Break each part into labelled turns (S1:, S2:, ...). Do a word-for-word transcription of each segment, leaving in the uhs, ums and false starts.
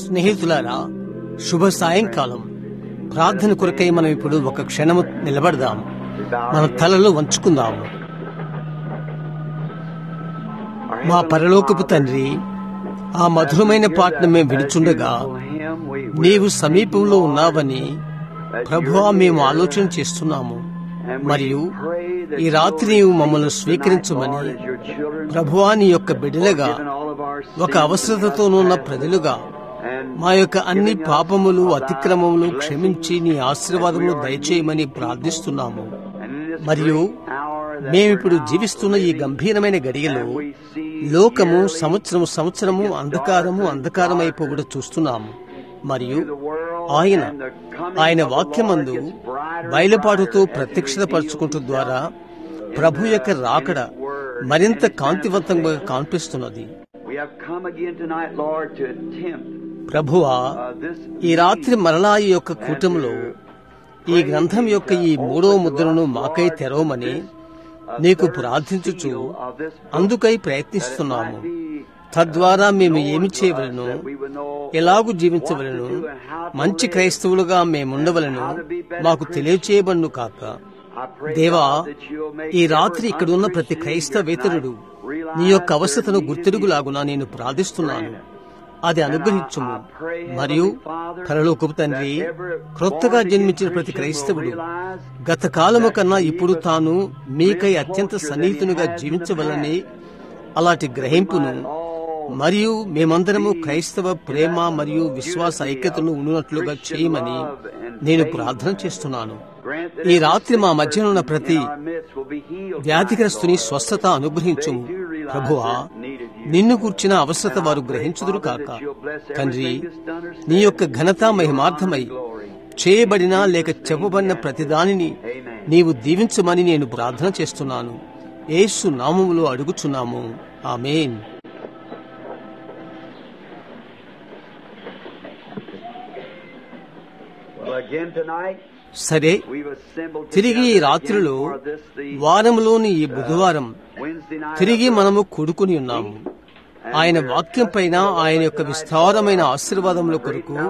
S1: స్నేహితులారా, శుభ సాయంకాలం. ప్రార్థన కొరకై మనం ఇప్పుడు ఒక క్షణము నిలబడదాం. మన తలలు వంచుకుందాము. మా పరలోకపు తండ్రి, ఆ మధురమైన పాటను మేము వినుచుండగా నీవు సమీపంలో ఉన్నావని ప్రభువా మేము ఆలోచన చేస్తున్నాము. మరియు ఈ రాత్రి నీవు మమ్మల్ని స్వీకరించమని ప్రభువా, నీ యొక్క బిడ్డలుగా, ఒక అవసరతతోనున్న ప్రజలుగా మా యొక్క అన్ని పాపములు అతిక్రమములు క్షమించి నీ ఆశీర్వాదములు దయచేయమని ప్రార్థిస్తున్నాము. మరియు మేమిప్పుడు జీవిస్తున్న ఈ గంభీరమైన గడియలో లోకము సంవత్సరము సంవత్సరము అంధకారము అంధకారమైపోకుండా చూస్తున్నాము. మరియు ఆయన ఆయన వాక్యమందు బయలుపాటుతో ప్రత్యక్షత పరుచుకుంటూ ద్వారా ప్రభు యొక్క రాకడ మరింత కాంతివంతంగా కనిపిస్తున్నది. ప్రభువా, ఈ రాత్రి మరలా ఈ యొక్క కూటమిలో ఈ గ్రంథం యొక్క ఈ మూడవ ముద్రను మాకై తెరవమని నీకు ప్రార్థించుచు అందుకై ప్రయత్నిస్తున్నాము. తద్వారా మేము ఏమి చేయవలను, ఎలాగూ జీవించవలను, మంచి క్రైస్తవులుగా మేముండవలను మాకు తెలియచేయబడును కాక. దేవా, ఈ రాత్రి ఇక్కడున్న ప్రతి క్రైస్తవేతరుడు నీ యొక్క అవసరతను గుర్తిరుగులాగునా నేను ప్రార్థిస్తున్నాను. అది అనుగ్రహించుము. మరియు పరలోకపు తండ్రి, క్రొత్తగా జన్మించిన ప్రతి క్రైస్తవుడు గత కాలము కన్నా ఇప్పుడు తాను మీకై అత్యంత సన్నిహితునిగా జీవించవలని అలాంటి గ్రహింపును మరియు మేమందరము క్రైస్తవ ప్రేమ మరియు విశ్వాస ఐక్యతను ఉన్నట్లుగా చేయమని నేను ప్రార్థన చేస్తున్నాను. ఈ రాత్రి మా మధ్యనున్న ప్రతి వ్యాధిగ్రస్తుని స్వస్థత అనుగ్రహించుము. ప్రభువా, నిన్ను కూర్చిన అవసరత వారు గ్రహించుదురు కాక. తండ్రి, నీ యొక్క ఘనత మహిమార్థమై చేయబడిన లేక చెప్పబడిన ప్రతిదానిని నీవు దీవించమని నేను ప్రార్థన చేస్తున్నాను. యేసు నామములో అడుగుచున్నాము. ఆమేన్. సరే, తిరిగి ఈ రాత్రిలో వారంలోని ఈ బుధవారం తిరిగి మనము కూడుకుని ఉన్నాము. ఆయన వాక్యం పైన ఆయన యొక్క విస్తారమైన ఆశీర్వాదముల కొరకు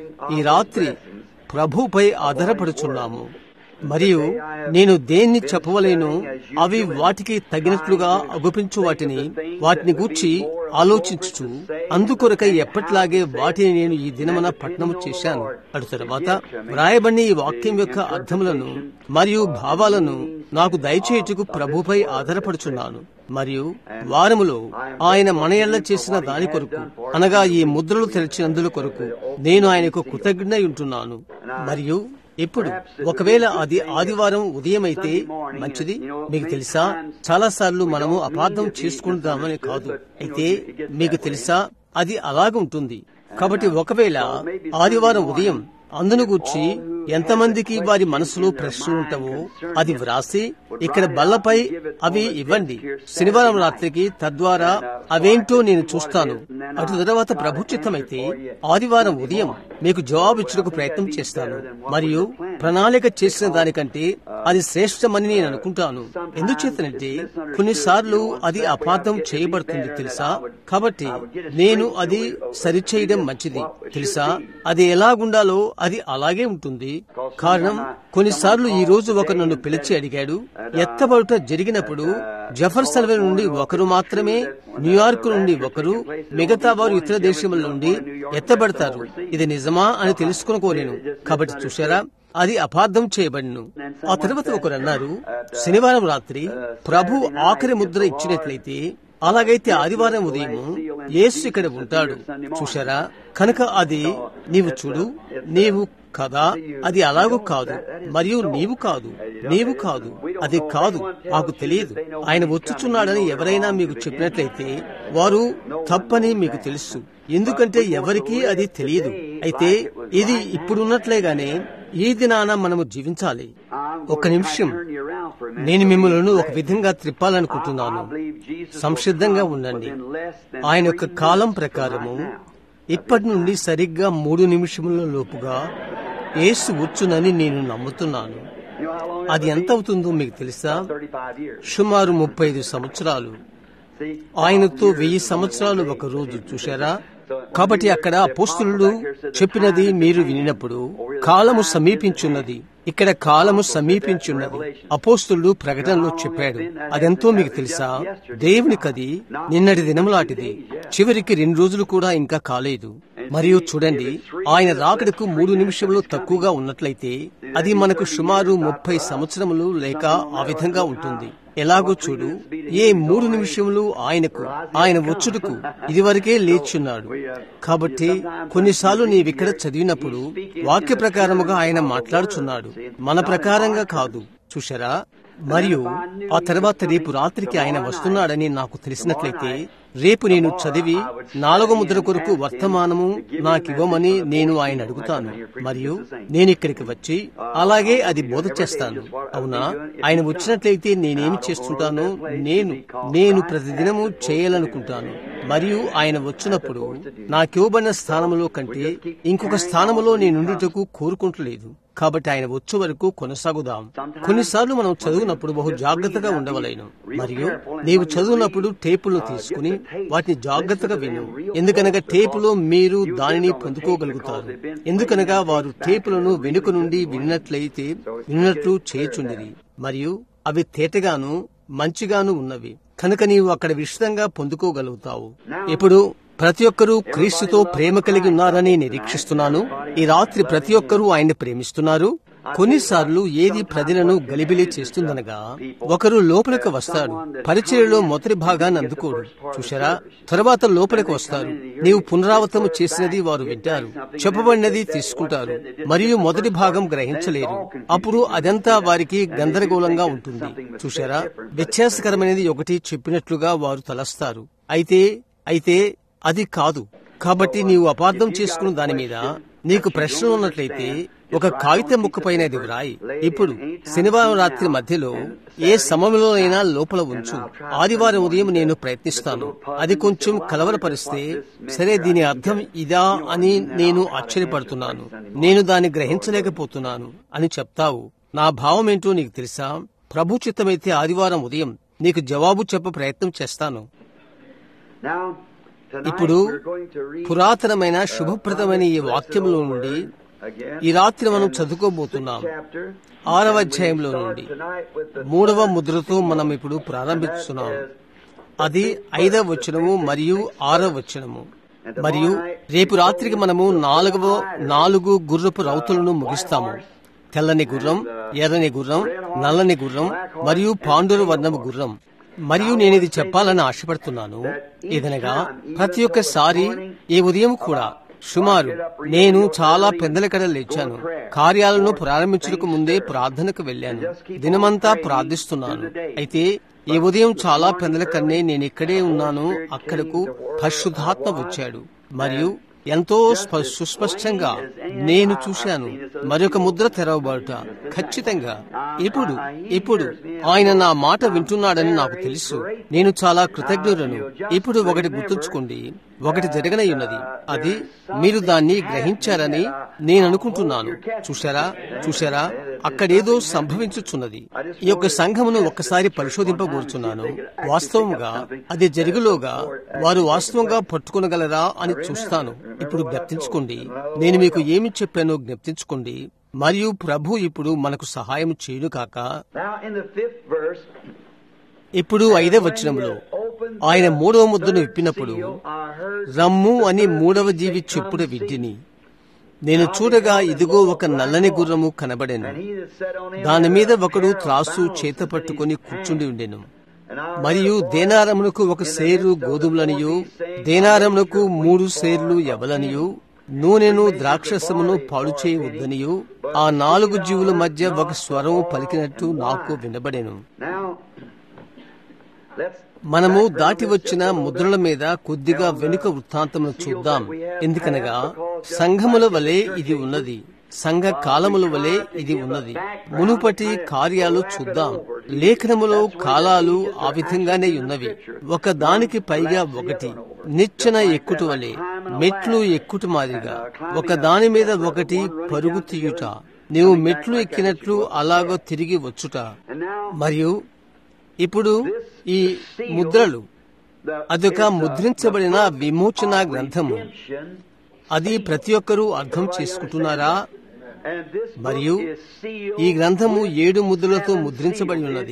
S1: ఈ రాత్రి ప్రభుపై ఆధారపడుచున్నాము. మరియు నేను దేన్ని చెప్పవలేను, అవి వాటికి తగినట్లుగా అగుపించు వాటిని వాటిని గూర్చి ఆలోచించుచు అందుకొరకై ఎప్పట్లాగే వాటిని నేను ఈ దినమున పఠనము చేశాను. అటు తర్వాత వ్రాయబడిన ఈ వాక్యం యొక్క అర్థములను మరియు భావాలను నాకు దయచేయుటకు ప్రభుపై ఆధారపడుచున్నాను. మరియు వారములో ఆయన మన ఎల్ల చేసిన దాని కొరకు, అనగా ఈ ముద్రలు తెరిచినందుల కొరకు నేను ఆయనకు కృతజ్ఞుడై ఉంటున్నాను. మరియు ఇప్పుడు ఒకవేళ అది ఆదివారం ఉదయం అయితే మంచిది. మీకు తెలుసా, చాలా సార్లు మనము అపార్థం చేసుకుంటామని కాదు, అయితే మీకు తెలుసా అది అలాగే ఉంటుంది. కాబట్టి ఒకవేళ ఆదివారం ఉదయం అందును గూర్చి ఎంతమందికి వారి మనసులో ప్రశ్నలు ఉంటావో అది వ్రాసి ఇక్కడ బల్లపై అవి ఇవ్వండి శనివారం రాత్రికి. తద్వారా అవేంటో నేను చూస్తాను. అటు తర్వాత ప్రభుచిత్తమైతే ఆదివారం ఉదయం మీకు జవాబు ఇచ్చుటకు ప్రయత్నం చేస్తాను. మరియు ప్రణాళిక చేసిన దానికంటే అది శ్రేష్టమని నేను అనుకుంటాను. ఎందుచేతనంటే కొన్నిసార్లు అది అపార్థం చేయబడుతుంది తెలుసా. కాబట్టి నేను అది సరిచేయడం మంచిది తెలుసా. అది ఎలాగుండాలో అది అలాగే ఉంటుంది. కారణం, కొన్నిసార్లు ఈ రోజు ఒకరు నన్ను పిలిచి అడిగాడు, ఎత్తబడుట జరిగినప్పుడు జెఫర్సన్ నుండి ఒకరు మాత్రమే, న్యూయార్క్ నుండి ఒకరు, మిగతా వారు ఇతర దేశముల నుండి ఎత్తబడతారు. ఇది నిజమా అని తెలుసుకొనుకోలేను. కాబట్టి చూశారా, అది అపార్థం చేయబడిను. ఆ తర్వాత ఒకరు అన్నారు, శనివారం రాత్రి ప్రభు ఆఖరి ముద్ర ఇచ్చినట్లయితే అలాగైతే ఆదివారం ఉదయం యేసు ఇక్కడ ఉంటాడు. చూశారా, కనుక అది నీవు చూడు, నీవు కదా, అది అలాగూ కాదు. మరియు నీవు కాదు, నీవు కాదు, అది కాదు, మాకు తెలియదు. ఆయన వచ్చుచున్నాడని ఎవరైనా మీకు చెప్పినట్లయితే వారు తప్పని మీకు తెలుసు. ఎందుకంటే ఎవరికీ అది తెలియదు. అయితే ఇది ఇప్పుడున్నట్లేగానే ఈ దినాన మనము జీవించాలి. ఒక నిమిషం, నేను మిమ్మల్ని ఒక విధంగా త్రిప్పాలనుకుంటున్నాను. సంసిద్ధంగా ఉండండి. ఆయన యొక్క కాలం ప్రకారము ఇప్పటి నుండి సరిగ్గా మూడు నిమిషముల లోపుగా యేసు వచ్చునని నేను నమ్ముతున్నాను. అది ఎంత అవుతుందో మీకు తెలుసా? సుమారు ముప్పై ఐదు సంవత్సరాలు. ఆయనతో వెయ్యి సంవత్సరాలు ఒక రోజు. చూశారా, కాబట్టి అక్కడ అపోస్తలులు చెప్పినది మీరు వినినప్పుడు కాలము సమీపించున్నది. ఇక్కడ కాలము సమీపించున్నది. అపోస్తలుడు ప్రకటనలో చెప్పాడు. అదెంతో మీకు తెలుసా? దేవునికది నిన్నటి దినములాంటిది. చివరికి రెండు రోజులు కూడా ఇంకా కాలేదు. మరియు చూడండి, ఆయన రాకడకు మూడు నిమిషములు తక్కువగా ఉన్నట్లయితే అది మనకు సుమారు ముప్పై సంవత్సరములు లేక ఆ విధంగా ఉంటుంది. ఎలాగో చూడు, ఏ మూడు నిమిషములు ఆయనకు ఆయన వచ్చుటకు ఇదివరకే లేచున్నాడు. కాబట్టి కొన్నిసార్లు నీవిక్కడ చదివినప్పుడు వాక్య ప్రకారముగా ఆయన మాట్లాడుచున్నాడు, మన ప్రకారంగా కాదు. చూశారా? మరియు ఆ తర్వాత రేపు రాత్రికి ఆయన వస్తున్నాడని నాకు తెలిసినట్లయితే రేపు నేను చదివి నాలుగో ముద్ర కొరకు వర్తమానము నాకివ్వమని నేను ఆయన అడుగుతాను. మరియు నేను ఇక్కడికి వచ్చి అలాగే అది బోధ చేస్తాను. అవునా? ఆయన వచ్చినట్లయితే నేనేమి చేస్తుంటానో నేను నేను ప్రతిదినము చేయాలనుకుంటాను. మరియు ఆయన వచ్చినప్పుడు నాకివ్వబడిన స్థానములో కంటే ఇంకొక స్థానములో నేనుండుటకు కోరుకుంటలేదు. కాబట్టి ఆయన వచ్చే వరకు కొనసాగుదాం. కొన్నిసార్లు మనం చదువునప్పుడు బహు జాగ్రత్తగా ఉండవలేను. మరియు నీవు చదువునప్పుడు టేపులను తీసుకుని వాటిని జాగ్రత్తగా విను. ఎందుకనగా టేపులో మీరు దానిని పొందుకోగలుగుతారు. ఎందుకనగా వారు టేపులను వెనుక నుండి విన్నట్లయితే విన్నట్లు చేయుచుండిరి. మరియు అవి తేటగాను మంచిగాను ఉన్నవి. కనుక నీవు అక్కడ విశదంగా పొందుకోగలుగుతావు. ఇప్పుడు ప్రతి ఒక్కరూ క్రీస్తుతో ప్రేమ కలిగి ఉన్నారని నిరీక్షిస్తున్నాను. ఈ రాత్రి ప్రతి ఒక్కరూ ఆయన్ని ప్రేమిస్తున్నారు. కొన్నిసార్లు ఏది ప్రజలను గలిబిలి చేస్తుందనగా ఒకరు లోపలికి వస్తాడు, పరిచర్యలో మొదటి భాగాన్ని అందుకోడు. చూశారా? తర్వాత లోపలికి వస్తారు. నీవు పునరావృతము చేసినది వారు వింటారు, చెప్పబడినది తీసుకుంటారు, మరియు మొదటి భాగం గ్రహించలేరు. అప్పుడు అదంతా వారికి గందరగోళంగా ఉంటుంది. చూశారా? వ్యత్యాసకరమైనది ఒకటి చెప్పినట్లుగా వారు తలస్తారు. అయితే అయితే అది కాదు. కాబట్టి నీవు అపార్థం చేసుకున్న దాని మీద నీకు ప్రశ్న ఉన్నట్లయితే ఒక కాగితం ముక్క పైన ఇది వ్రాయి. ఇప్పుడు శనివారం రాత్రి మధ్యలో ఏ సమయంలోనైనా లోపల ఉంచు. ఆదివారం ఉదయం నేను ప్రయత్నిస్తాను. అది కొంచెం కలవరపరిస్తే, సరే దీని అర్థం ఇదా అని నేను ఆశ్చర్యపడుతున్నాను, నేను దాన్ని గ్రహించలేకపోతున్నాను అని చెప్తావు. నా భావం ఏంటో నీకు తెలుసా? ప్రభు చిత్తమైతే ఆదివారం ఉదయం నీకు జవాబు చెప్ప ప్రయత్నం చేస్తాను. ఇప్పుడు పురాతనమైన శుభప్రదమైన ఈ వాక్యంలో నుండి ఈ రాత్రి మనం చదువుకోబోతున్నాం. ఆరవ అధ్యాయంలో నుండి మూడవ ముద్రతో మనం ఇప్పుడు ప్రారంభిస్తున్నాం. అది ఐదవ వచనము మరియు ఆరవ వచనము. మరియు రేపు రాత్రికి మనము నాలుగవ నాలుగు గుర్రపు రౌతులను ముగిస్తాము. తెల్లని గుర్రం, ఎర్రని గుర్రం, నల్లని గుర్రం మరియు పాండుర వర్ణము గుర్రం. మరియు నేను ఇది చెప్పాలని ఆశపడుతున్నాను. ఏదనగా ప్రతి ఒక్కసారి ఈ ఉదయం కూడా సుమారు నేను చాలా పెద్దలకడ లేచాను. కార్యాలను ప్రారంభించడానికి ముందే ప్రార్థనకు వెళ్లాను. దినమంతా ప్రార్థిస్తున్నాను. అయితే ఈ ఉదయం చాలా పెద్దల కన్నే నేను ఇక్కడే ఉన్నాను. అక్కడకు పరిశుద్ధాత్మ వచ్చాడు మరియు ఎంతో సుస్పష్టంగా నేను చూశాను మరొక ముద్ర తెరవబడుట. ఖచ్చితంగా ఇప్పుడు ఇప్పుడు ఆయన నా మాట వింటున్నాడని నాకు తెలుసు. నేను చాలా కృతజ్ఞులను. ఇప్పుడు ఒకటి గుర్తుంచుకోండి, ఒకటి జరగనై ఉన్నది. అది మీరు దాన్ని గ్రహించారని నేను అనుకుంటున్నాను. చూశారా? చూశారా? అక్కడేదో సంభవించుచున్నది. ఈ యొక్క సంఘమును ఒక్కసారి పరిశోధింపబోతున్నాను. వాస్తవంగా అది జరుగులోగా వారు వాస్తవంగా పట్టుకొనగలరా అని చూస్తాను. ఇప్పుడు జ్ఞప్తించుకోండి, నేను మీకు ఏమి చెప్పానో జ్ఞప్తించుకోండి. మరియు ప్రభు ఇప్పుడు మనకు సహాయం చేయును కాక. ఇప్పుడు ఐదవ వచనంలో ఆయన మూడవ ముద్రను విప్పినప్పుడు రమ్ము అని మూడవ జీవి చెప్పుడు వింటిని. నేను చూడగా ఇదిగో ఒక నల్లని గుర్రము కనబడెను. దాని మీద ఒకడు త్రాసు చేత పట్టుకుని కూర్చుండి ఉండెను. మరియు దేనారమునకు ఒక సేరు గోధుమలనియు, దేనారమునకు మూడు సేర్లు ఎవలనియు, నూనెను ద్రాక్షసమును పాడు చేయవద్దనియు ఆ నాలుగు జీవుల మధ్య ఒక స్వరం పలికినట్టు నాకు వినబడెను. మనము దాటి వచ్చిన ముద్రల మీద కొద్దిగా వెనుక వృత్తాంతమును చూద్దాం. ఎందుకనగా సంఘముల వలె ఇది ఉన్నది, సంఘ కాలముల వలె ఇది ఉన్నది. మునుపటి కార్యాలు చూద్దాం. లేఖనములో కాలాలు ఆ విధంగానే ఉన్నవి, ఒక దానికి పైగా ఒకటి. నిచ్చెన ఎక్కుట వలె, మెట్లు ఎక్కుట మాదిరిగా ఒక దాని మీద ఒకటి పరుగు తీయుట. నీవు మెట్లు ఎక్కినట్లు అలాగో తిరిగి వచ్చుట. మరియు ఇప్పుడు ఈ ముద్రలు అదొక ముద్రించబడిన విమోచన గ్రంథము. అది ప్రతి ఒక్కరూ అర్థం చేసుకుంటున్నారా? మరియు ఈ గ్రంథము ఏడు ముద్దులతో ముద్రించబడి ఉన్నది.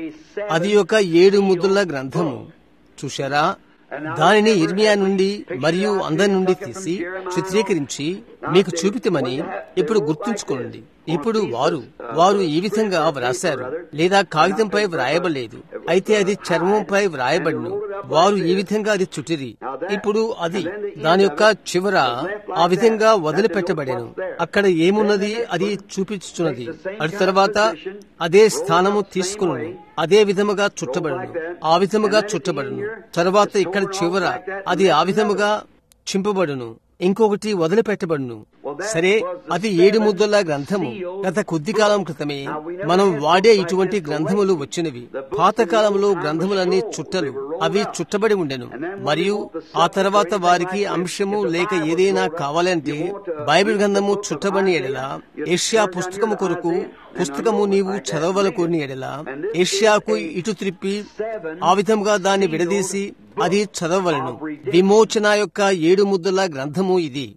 S1: అది ఒక ఏడు ముద్దుల గ్రంథము. చూశారా? దానిని ఇర్మియా నుండి మరియు అందరి నుండి తీసి చిత్రీకరించి మీకు చూపితమని ఇప్పుడు గుర్తుంచుకోండి. ఇప్పుడు వారు వారు ఈ విధంగా వ్రాశారు, లేదా కాగితంపై వ్రాయబడలేదు, అయితే అది చర్మంపై వ్రాయబడిను. వారు ఈ విధంగా అది చుట్టిరి. ఇప్పుడు అది దాని యొక్క చివర ఆ విధంగా వదిలిపెట్టబడెను. అక్కడ ఏమున్నది అది చూపించుచున్నది. అటు తర్వాత అదే స్థానము తీసుకును, అదే విధముగా చుట్టబడును, ఆ విధముగా చుట్టబడును. తర్వాత ఇక్కడ చివర అది ఆ విధముగా చింపబడును, ఇంకొకటి వదిలిపెట్టబడును. సరే, అది ఏడు ముద్దల గ్రంథము. గత కొద్ది కాలం క్రితమే మనం వాడే ఇటువంటి గ్రంథములు వచ్చినవి. పాతకాలంలో గ్రంథములన్నీ చుట్టలు, అవి చుట్టబడి ఉండెను. మరియు ఆ తర్వాత వారికి అంశము లేక ఏదైనా కావాలంటే బైబిల్ గ్రంథము చుట్టబడిన ఎడల ఏషియా పుస్తకము కొరకు పుస్తకము నీవు చదవలకొని ఎడల ఏషియాకు ఇటు త్రిప్పి ఆ విధంగా దాన్ని విడదీసి అది చదవలను. విమోచన యొక్క ఏడు ముద్దల గ్రంథము ఇది.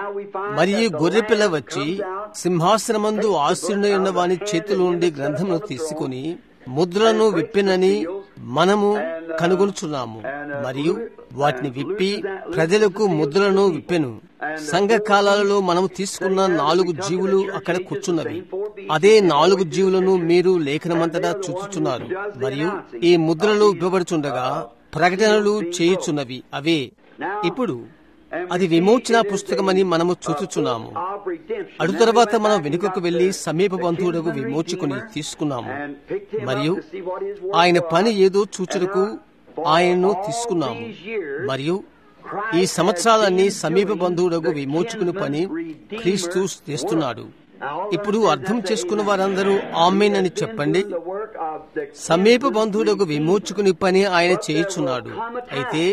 S1: మరియు గొర్రెపిల్ల వచ్చి సింహాసనమందు ఆసీనుడై ఉన్న వాని చేతుల నుండి గ్రంథమును తీసుకుని ముద్రలను విప్పినని మనము కనుగొనుచున్నాము. మరియు వాటిని విప్పి ప్రజలకు ముద్రలను విప్పెను. సంఘ కాలాలలో మనము తీసుకున్న నాలుగు జీవులు అక్కడ కూర్చున్నవి. అదే నాలుగు జీవులను మీరు లేఖనమంతటా చూచుచున్నారు. మరియు ఈ ముద్రలు విప్పబడుచుండగా ప్రకటనలు చేయుచున్నవి అవే. ఇప్పుడు అది విమోచన పుస్తకమని మనము చూచుచున్నాము. అటు తర్వాత మనం వెనుకకు వెళ్లి సమీప బంధువులకు విమోచుకుని తీసుకున్నాము. మరియు ఆయన పని ఏదో చూచుటకు ఆయనను తీసుకున్నాము. మరియు ఈ సంవత్సరాలన్నీ సమీప బంధువులకు విమోచుకుని పని క్రీస్తు చేస్తున్నాడు. ఇప్పుడు అర్థం చేసుకున్న వారందరూ ఆమేన్ అని చెప్పండి. సమీప బంధువులకు విమోచుకుని పని ఆయన చేయుచున్నాడు. అయితే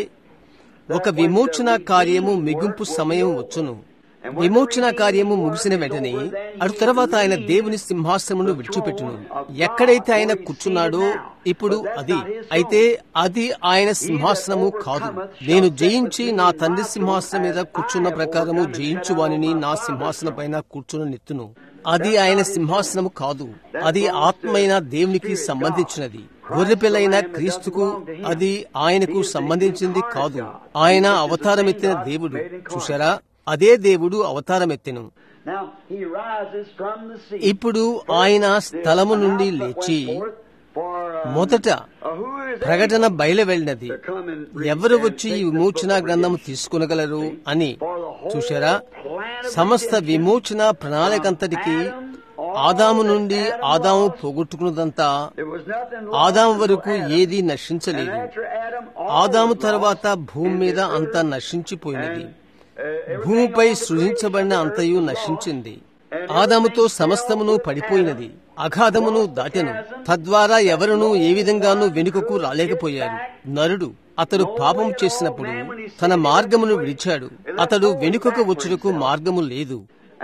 S1: ఒక విమోచన కార్యము మిగింపు సమయం వచ్చును. విమోచన కార్యము ముగిసిన వెంటనే అటు తర్వాత ఆయన దేవుని సింహాసనమును విడిచిపెట్టును. ఎక్కడైతే ఆయన కూర్చున్నాడో ఇప్పుడు అది. అయితే అది ఆయన సింహాసనము కాదు. నేను జయించి నా తండ్రి సింహాసనం మీద కూర్చున్న ప్రకారము జయించు వానిని నా సింహాసనం పైన కూర్చున్న నెత్తును. అది ఆయన సింహాసనము కాదు. అది ఆత్మైన దేవునికి సంబంధించినది. గొర్రెపిల్లైన క్రీస్తుకు అది ఆయనకు సంబంధించింది కాదు. ఆయన అవతారమెత్తిన దేవుడు. చూశారా? అదే దేవుడు అవతారమెత్తెను. ఇప్పుడు ఆయన స్థలము నుండి లేచి మొదట ప్రకటన బయలువెళ్ళినది. ఎవరు వచ్చి ఈ విమోచన గ్రంథం తీసుకునగలరు అని. చూశారా? సమస్త విమోచన ప్రణాళికంతటికి ఆదాము నుండి ఆదాము పోగొట్టుకున్నదంతా ఆదాము వరకు ఏది నశించలేదు. ఆదాము తర్వాత భూమి మీద అంతా నశించిపోయినది. భూమిపై సృజించబడిన అంతయు నశించింది. ఆదాముతో సమస్తమును పడిపోయినది, అగాధమును దాటెను. తద్వారా ఎవరునూ ఏ విధంగానూ వెనుకకు రాలేకపోయారు. నరుడు అతడు పాపం చేసినప్పుడు తన మార్గమును విడిచాడు. అతడు వెనుకకు వచ్చుటకు మార్గము లేదు.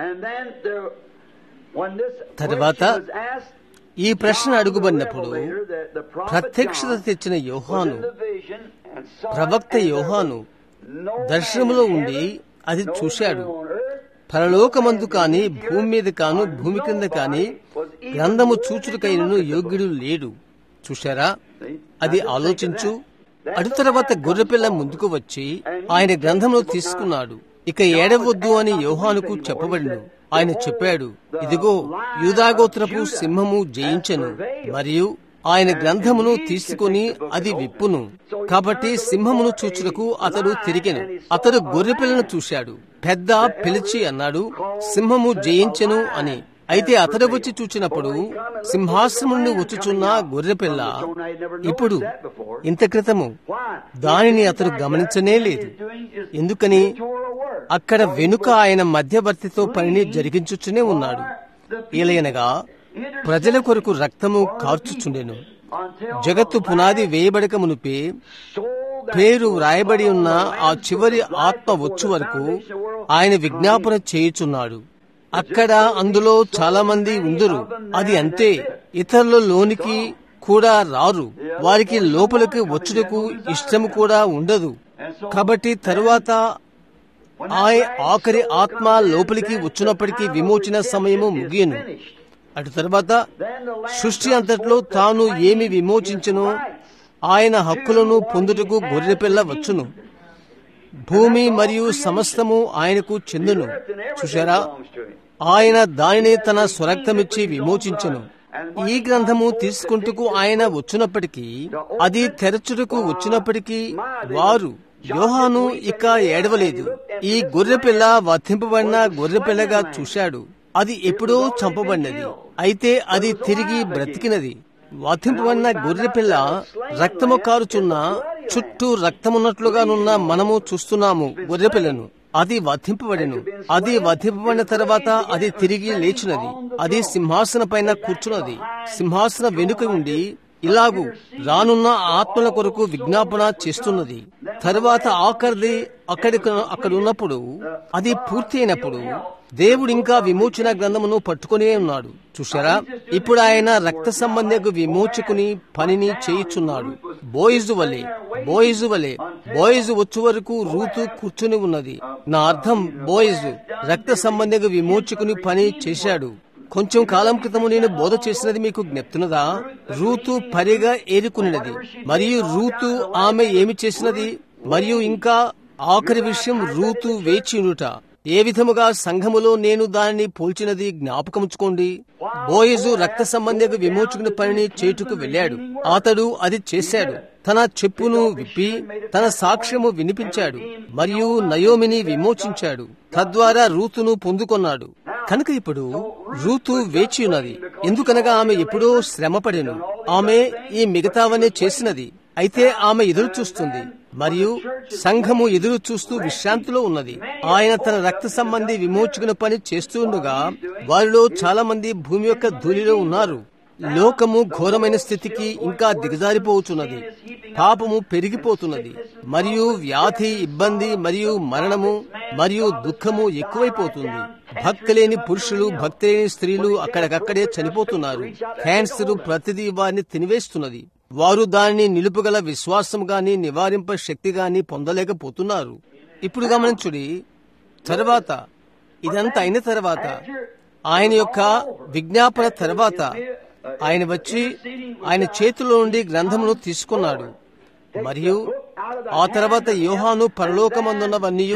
S1: తర్వాత ఈ ప్రశ్న అడుగుబడినప్పుడు ప్రత్యక్షత తెచ్చిన యోహాను, ప్రవక్త యోహాను దర్శనములో ఉండి అది చూశాడు. పరలోకమందు కాని భూమి మీద కాను భూమి క్రింద కాని గ్రంథము చూచుటకైనను యోగ్యుడు లేడు. చూశారా? అది ఆలోచించు. అటు తర్వాత గొర్రెపిల్ల ముందుకు వచ్చి ఆయన గ్రంథమును తీసుకున్నాడు. ఇక ఏడవద్దు అని యోహానుకు చెప్పబడిను. ఆయన చెప్పాడు, ఇదిగో యూదాగోత్రపు సింహము జయించెను, మరియు ఆయన గ్రంథమును తీసుకుని అది విప్పును. కాబట్టి సింహమును చూచుటకు అతడు తిరిగెను. అతడు గొర్రెపిల్లను చూశాడు. పెద్ద పిలిచి అన్నాడు, సింహము జయించెను అని. అయితే అతడు వచ్చి చూచినప్పుడు సింహాసనం నుండి వచ్చుచున్న గొర్రెపిల్ల ఇప్పుడు ఇంత క్రితము దానిని అతడు గమనించనే లేదు. ఎందుకని? అక్కడ వెనుక ఆయన మధ్యవర్తితో పనిని జరిగించుచునే ఉన్నాడు. ఏలయనగా ప్రజల కొరకు రక్తము కార్చుచుండెను. జగత్తు పునాది వేయబడక మునిపే పేరు వ్రాయబడి ఉన్న ఆ చివరి ఆత్మ వచ్చు వరకు ఆయన విజ్ఞాపన చేయుచున్నాడు. అక్కడ అందులో చాలా మంది ఉందురు. అది అంతే. ఇతరుల లోనికి కూడా రారు. వారికి లోపలికి వచ్చుటకు ఇష్టము కూడా ఉండదు. కాబట్టి తరువాత ఆఖరి ఆత్మ లోపలికి వచ్చినప్పటికీ విమోచన సమయము ముగియను. అటు తర్వాత సృష్టి అంతట్లో తాను ఏమి విమోచించునో ఆయన హక్కులను పొందుటకు గొర్రెపిల్ల వచ్చును. భూమి మరియు సమస్తము ఆయనకు చెందును. చూశారా, ఆయన దానిని తన స్వరక్తమిచ్చి విమోచించెను. ఈ గ్రంథము తీసుకుంటూ ఆయన వచ్చినప్పటికీ, అది తెరచుటకు వచ్చినప్పటికీ వారు యోహాను ఇక ఏడవలేదు. ఈ గొర్రెపిల్ల వధింపబడిన గొర్రెపిల్లగా చూశాడు. అది ఎప్పుడో చంపబడినది, అయితే అది తిరిగి బ్రతికినది. వధింపబడిన గొర్రెపిల్ల రక్తము కారుచున్న, చుట్టూ రక్తమున్నట్లుగానున్న మనము చూస్తున్నాము గొర్రెపిల్లను. అది వధింపబడెను. అది వధింపబడిన తర్వాత అది తిరిగి లేచినది. అది సింహాసన పైన కూర్చున్నది. సింహాసన వెనుక ఉండి ఇలాగూ రానున్న ఆత్మల కొరకు విజ్ఞాపన చేస్తున్నది. తరువాత ఆఖరిది అక్కడికి అక్కడ ఉన్నప్పుడు, అది పూర్తి అయినప్పుడు దేవుడు ఇంకా విమోచన గ్రంథమును పట్టుకునే ఉన్నాడు. చూశారా, ఇప్పుడు ఆయన రక్త సంబంధకు విమోచకుని పనిని చేయుచున్నాడు. బోయిజు వలె బోయిజు వలె బోయిజు వచ్చే వరకు రూతు కూర్చుని ఉన్నది. నా అర్థం, బోయిజు రక్త సంబంధకు విమోచకుని పని చేశాడు. కొంచెం కాలం క్రితము నేను బోధ చేసినది మీకు జ్ఞప్తున్నదా? రూతు పరిగా ఏరుకున్నది, మరియు రూతు ఆమె ఏమి చేసినది, మరియు ఇంకా ఆఖరి విషయం రూతు వేచియుట. ఏ విధముగా సంఘములో నేను దానిని పోల్చినది జ్ఞాపకముంచుకోండి. బోయజు రక్త సంబంధకు విమోచకుని పనిని చేటుకు వెళ్ళాడు. అతడు అది చేశాడు. తన చెప్పును విప్పి తన సాక్ష్యము వినిపించాడు మరియు నయోమిని విమోచించాడు. తద్వారా రూతును పొందుకొన్నాడు. కనుక ఇప్పుడు రూతు వేచి ఉన్నది. ఎందుకనగా ఆమె ఎప్పుడో శ్రమపడెను. ఆమె ఈ మిగతావనే చేసినది. అయితే ఆమె ఎదురు చూస్తుంది మరియు సంఘము ఎదురు చూస్తూ విశ్రాంతిలో ఉన్నది. ఆయన తన రక్త సంబంధి విమోచకుని పని చేస్తుండగా వారిలో చాలా మంది భూమి యొక్క ధూళిలో ఉన్నారు. లోకము ఘోరమైన స్థితికి ఇంకా దిగజారిపోతున్నది. పాపము పెరిగిపోతున్నది మరియు వ్యాధి, ఇబ్బంది మరియు మరణము మరియు దుఃఖము ఎక్కువైపోతుంది. భక్తి లేని పురుషులు, భక్తి లేని స్త్రీలు అక్కడికక్కడే చనిపోతున్నారు. క్యాన్సర్ ప్రతిదీ వారిని తినివేస్తున్నది. వారు దానిని నిలుపుగల విశ్వాసం గాని నివారింప శక్తి గాని పొందలేకపోతున్నారు. ఇప్పుడు గమనించుడి, తర్వాత ఇదంతా అయిన తర్వాత ఆయన యొక్క విజ్ఞాపన తర్వాత ఆయన వచ్చి ఆయన చేతిలో నుండి గ్రంథమును తీసుకున్నాడు. మరియు ఆ తర్వాత యోహాను పరలోకమందున్నవన్నీ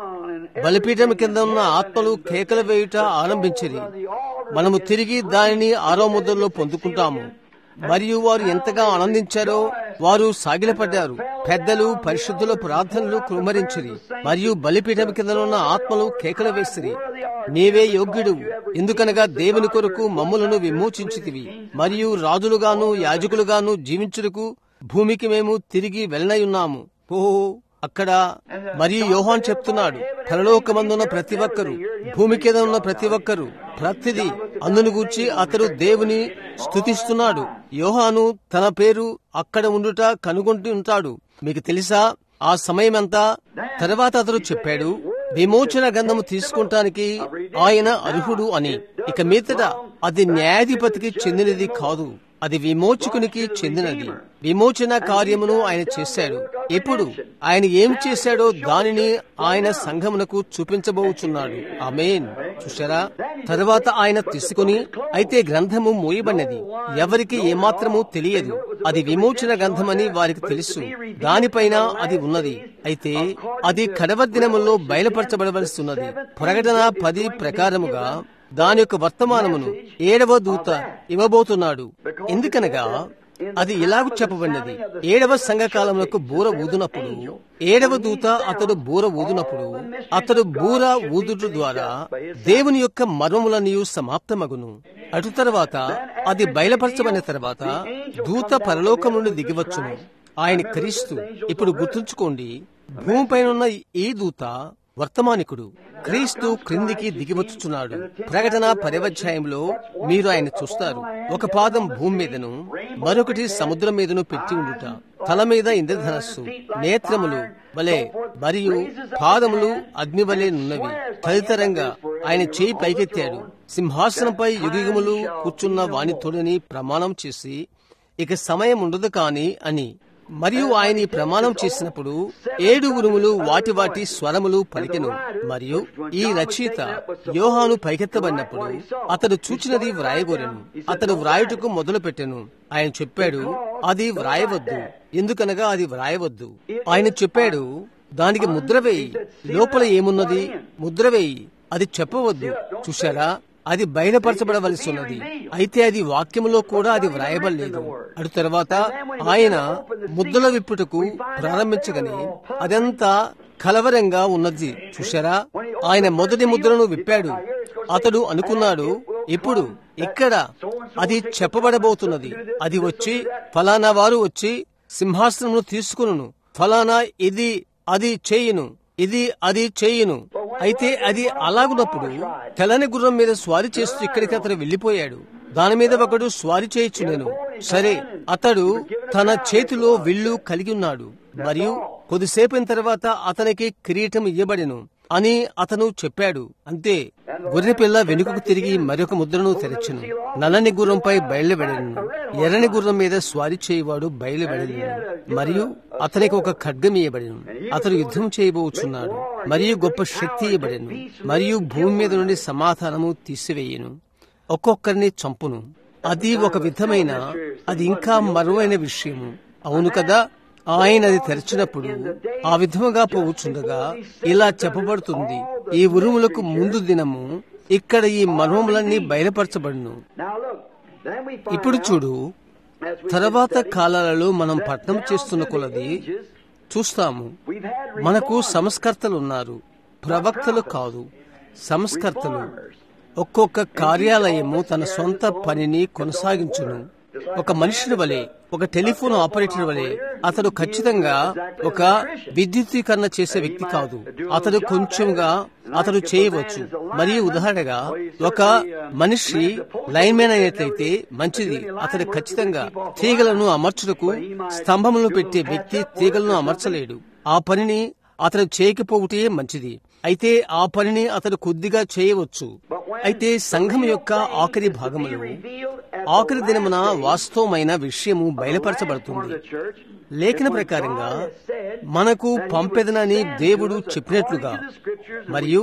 S1: బలిపీఠం కింద ఉన్న ఆత్మలు కేకలు వేయుట ఆరంభించిరి. మనము తిరిగి దానిని ఆరో ముద్రలో పొందుకుంటాము. మరియు వారు ఎంతగా ఆనందించారో వారు సాగిలపడ్డారు. పెద్దలు పరిశుద్ధుల ప్రార్థనలు కుమ్మరించిరి మరియు బలిపీఠం కింద ఉన్న ఆత్మలు కేకలు వేసిరి. నీవే యోగ్యుడు, ఎందుకనగా దేవుని కొరకు మమ్ములను విమోచించితివి మరియు రాజులుగాను యాజకులుగాను జీవించుటకు భూమికి మేము తిరిగి వెళ్ళనయున్నాము. ఓహో, అక్కడ మరియు యోహాన్ చెప్తున్నాడు, పరలోకమందున్న ప్రతి ఒక్కరు, భూమి కింద ఉన్న ప్రతి ఒక్కరు, ప్రతిదీ అందును గూర్చి అతడు దేవుని స్తుతిస్తున్నాడు. యోహాను తన పేరు అక్కడ ఉండుట కనుగొంటూ ఉంటాడు. మీకు తెలుసా ఆ సమయమంతా? తర్వాత అతడు చెప్పాడు, విమోచన గ్రంథము తీసుకుంటానికి ఆయన అర్హుడు అని. ఇక మీదట అది న్యాయాధిపతికి చెందినది కాదు, అది విమోచకునికి చెందినది. విమోచన కార్యమును ఆయన చేశాడు. ఎప్పుడు ఆయన ఏం చేశాడో దానిని ఆయన సంఘమునకు చూపించబోచున్నాడు. ఆమేన్. చూశారా? తరువాత ఆయన తీసుకుని, అయితే గ్రంథము మూయబడినది, ఎవరికి ఏమాత్రము తెలియదు. అది విమోచన గ్రంథమని వారికి తెలుసు. దానిపైన అది ఉన్నది. అయితే అది కడవ దినముల్లో బయలుపరచబడవలసిన్నది. ప్రకటన పది ప్రకారముగా దాని యొక్క వర్తమానమును ఏడవ దూత ఇవ్వబోతున్నాడు. ఎందుకనగా అది ఇలాగ చెప్పబడినది, ఏడవ సంఘకాలములకు బూర ఊదునప్పుడు, ఏడవ దూత అతడు బూర ఊదునప్పుడు అతడు బూర ఊదుట ద్వారా దేవుని యొక్క మర్మములన్నీ సమాప్తమగును. అటు తర్వాత అది బయలుపరచబడిన తర్వాత దూత పరలోకం నుండి దిగివచ్చును. ఆయన క్రీస్తు. ఇప్పుడు గుర్తుంచుకోండి, భూమిపైన ఈ దూత వర్తమానికుడు. క్రీస్తు క్రిందికి దిగివచ్చుచున్నాడు. ప్రకటన పర్యవధ్యాయంలో మీరు ఆయన చూస్తారు. ఒక పాదం భూమి మీదను మరొకటి సముద్రం మీదను పెట్టి ఉండుట, తల మీద ఇంద్రధనస్సు, నేత్రములు వలె మరియు పాదములు అగ్ని వలె నున్నవి. తదితరంగా ఆయన చేయి పైకెత్తాడు. సింహాసనంపై యుగయుగములు కూర్చున్న వాని తోడని ప్రమాణం చేసి ఇక సమయం ఉండదు కాని అని. మరియు ఆయన ఈ ప్రమాణం చేసినప్పుడు ఏడు ఉరుములు వాటి వాటి స్వరములు పలికెను. మరియు ఈ రచయిత యోహాను పైకెత్తబడినప్పుడు అతడు చూచినది వ్రాయగోరెను. అతడు వ్రాయుటకు మొదలు పెట్టెను. ఆయన చెప్పాడు, అది వ్రాయవద్దు, ఎందుకనగా అది వ్రాయవద్దు. ఆయన చెప్పాడు, దానికి ముద్ర వేయి, లోపల ఏమున్నది ముద్ర వేయి, అది చెప్పవద్దు. చూశారా, అది బయలుపరచబడవలసి ఉన్నది. అయితే అది వాక్యములో కూడా అది వ్రాయబడలేదు. అటు తర్వాత ఆయన ముద్రల విప్పుటకు ప్రారంభించగానే అదంతా కలవరంగా ఉన్నది. చూశారా, ఆయన మొదటి ముద్రను విప్పాడు. అతడు అనుకున్నాడు, ఇప్పుడు ఇక్కడ అది చెప్పబడబోతున్నది. అది వచ్చి ఫలానా వారు వచ్చి సింహాసనమును తీసుకును, ఫలానా ఇది అది చేయును, ఇది అది చేయును. అయితే అది అలాగున్నప్పుడు తెల్లని గుర్రం మీద స్వారీ చేస్తూ ఇక్కడికి అతడు వెళ్లిపోయాడు. దాని మీద ఒకడు స్వారీ చేయొచ్చు. నేను సరే, అతడు తన చేతిలో విల్లు కలిగి ఉన్నాడు. మరియు కొద్దిసేపైన తర్వాత అతనికి కిరీటం ఇయ్యబడెను అని అతను చెప్పాడు. అంతే. గొర్రెపిల్ల వెనుకకు తిరిగి మరొక ముద్రను తెరచెను. నల్లని గుర్రంపై బయలువెడను, ఎర్రని గుర్రం మీద స్వారీ చేయవాడు బయలువెడను. మరియు అతనికి ఒక ఖడ్గం ఇయ్యబడెను. అతడు యుద్ధం చేయబోచున్నాడు. మరియు గొప్ప శక్తి ఇయ్యబడెను. మరియు భూమి మీద నుండి సమాధానము తీసివేయను, ఒక్కొక్కరిని చంపును. అది ఒక విధమైన, అది ఇంకా మరువైన విషయము. అవును కదా. ఆయన అది తెరచినప్పుడు ఆ విధముగా పోవచ్చుండగా ఇలా చెప్పబడుతుంది, ఈ ఉరుములకు ముందు దినము ఇక్కడ ఈ మర్మములన్నీ బయలుపరచబడును. ఇప్పుడు చూడు, తర్వాత కాలాలలో మనం పఠనం చేస్తున్న కొలది చూస్తాము, మనకు సంస్కర్తలు ఉన్నారు, ప్రవక్తలు కాదు, సంస్కర్తలు. ఒక్కొక్క కార్యాలయము తన సొంత పనిని కొనసాగించును. ఒక మనుషుని వలె, ఒక టెలిఫోన్ ఆపరేటర్ వలె అతడు ఖచ్చితంగా ఒక విద్యుత్తీకరణ చేసే వ్యక్తి కాదు. అతడు కొంచెంగా అతడు చేయవచ్చు. మరియు ఉదాహరణగా ఒక మనిషి లైన్ మ్యాన్ అయినట్లయితే మంచిది. అతడు ఖచ్చితంగా తీగలను అమర్చుటకు స్తంభములను పెట్టే వ్యక్తి తీగలను అమర్చలేడు. ఆ పనిని అతడు చేయకపోవటే మంచిది. అయితే ఆ పనిని అతడు కొద్దిగా చేయవచ్చు. అయితే సంఘం యొక్క ఆఖరి భాగములో ఆఖరి దినమున వాస్తవమైన విషయము బయలుపరచబడుతుంది. లేఖన ప్రకారంగా మనకు పంపెదనని దేవుడు చెప్పినట్లుగా, మరియు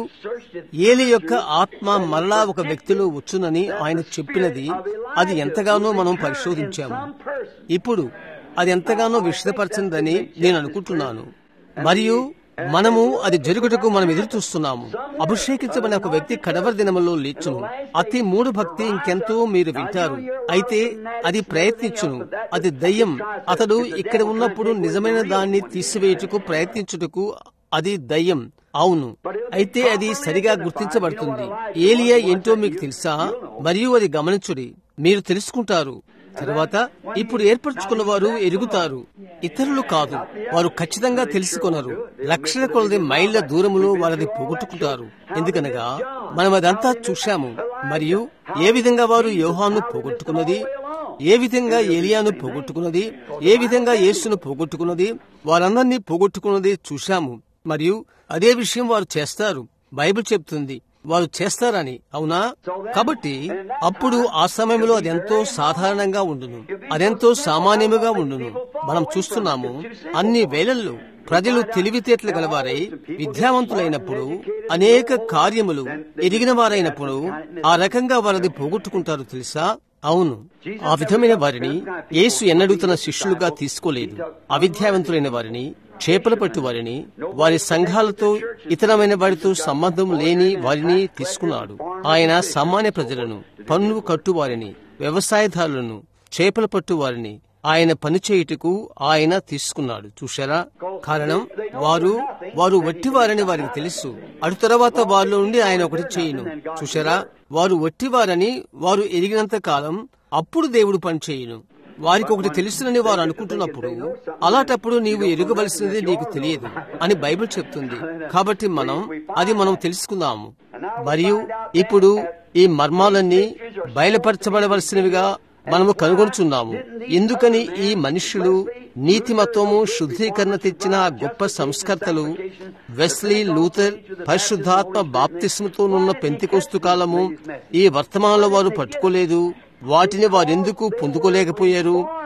S1: ఏలి యొక్క ఆత్మ మరలా ఒక వ్యక్తిలో వచ్చునని ఆయన చెప్పినది, అది ఎంతగానో మనం పరిశోధించాము. ఇప్పుడు అది ఎంతగానో విషదపరచిందని నేను అనుకుంటున్నాను. మరియు మనము అది జరుగుటకు మనం ఎదురు చూస్తున్నాము. అభిషేకించబడిన ఒక వ్యక్తి కడవరి దినములో లేచును. అతి మూడు భక్తి ఇంకెంతో మీరు వింటారు. అయితే అది ప్రయత్నించును, అది దయ్యం. అతడు ఇక్కడ ఉన్నప్పుడు నిజమైన దాన్ని తీసివేయుటకు ప్రయత్నించుటకు అది దయ్యం. అవును, అయితే అది సరిగా గుర్తించబడుతుంది. ఏలియా ఏంటో మీకు తెలుసా? మరియు అది గమనించుడి, మీరు తెలుసుకుంటారు. తరువాత ఇప్పుడు ఏర్పరచుకున్న వారు ఎరుగుతారు, ఇతరులు కాదు. వారు ఖచ్చితంగా తెలుసుకొనరు. లక్షల కొలది మైళ్ళ దూరములో వారిని పోగొట్టుకుంటారు. ఎందుకనగా మనం అదంతా చూశాము. మరియు ఏ విధంగా వారు యోహాను పోగొట్టుకున్నది, ఏ విధంగా ఏలియాను పోగొట్టుకున్నది, ఏ విధంగా యేసును పోగొట్టుకున్నది, వారందరినీ పోగొట్టుకున్నది చూశాము. మరియు అదే విషయం వారు చేస్తారు. బైబిల్ చెప్తుంది వారు చేస్తారని. అవునా? కాబట్టి అప్పుడు ఆ సమయంలో అదెంతో సాధారణంగా ఉండును, అదెంతో సామాన్యముగా ఉండును. మనం చూస్తున్నాము అన్ని వేళల్లో ప్రజలు తెలివితేటలు గలవారై విద్యావంతులైనప్పుడు, అనేక కార్యములు ఎదిగిన వారైనప్పుడు ఆ రకంగా వారిని పోగొట్టుకుంటారు తెలుసా? అవును, ఆ విధమైన వారిని యేసు ఎన్నడూ తన శిష్యులుగా తీసుకోలేదు. అవిద్యావంతులైన వారిని, చేపలు పట్టు వారిని, వారి సంఘాలతో ఇతరమైన వారితో సంబంధం లేని వారిని తీసుకున్నాడు. ఆయన సామాన్య ప్రజలను, పన్ను కట్టు వారిని, వ్యవసాయదారులను, చేపల పట్టు వారిని ఆయన పనిచేయుటకు ఆయన తీసుకున్నాడు. చూశారా? కారణం వారు వారు వట్టివారని వారికి తెలుసు. అటు తర్వాత వారిలో నుండి ఆయన ఒకటి చేయును. చూశారా? వారు వట్టివారని వారు ఎరిగినంత కాలం అప్పుడు దేవుడు పని చేయును. వారికి ఒకటి తెలుసునని వారు అనుకుంటున్నప్పుడు, అలాంటప్పుడు నీవు ఎరుగవలసినది నీకు తెలియదు అని బైబిల్ చెప్తుంది. కాబట్టి మనం అది మనం తెలుసుకుందాము. మరియు ఇప్పుడు ఈ మర్మాలన్నీ బయలుపరచబడవలసినవిగా మనము కనుగొనుచున్నాము. ఎందుకని ఈ మనుష్యులు నీతిమత్వము, శుద్ధీకరణ తెచ్చిన గొప్ప సంస్కర్తలు వెస్లీ, లూథర్, పరిశుద్ధాత్మ బాప్తిస్మతోనున్న పెంతెకొస్తు కాలము ఈ వర్తమానంలో వారు పట్టుకోలేదు. వాటిని వారెందుకు పొందుకోలేకపోయారు?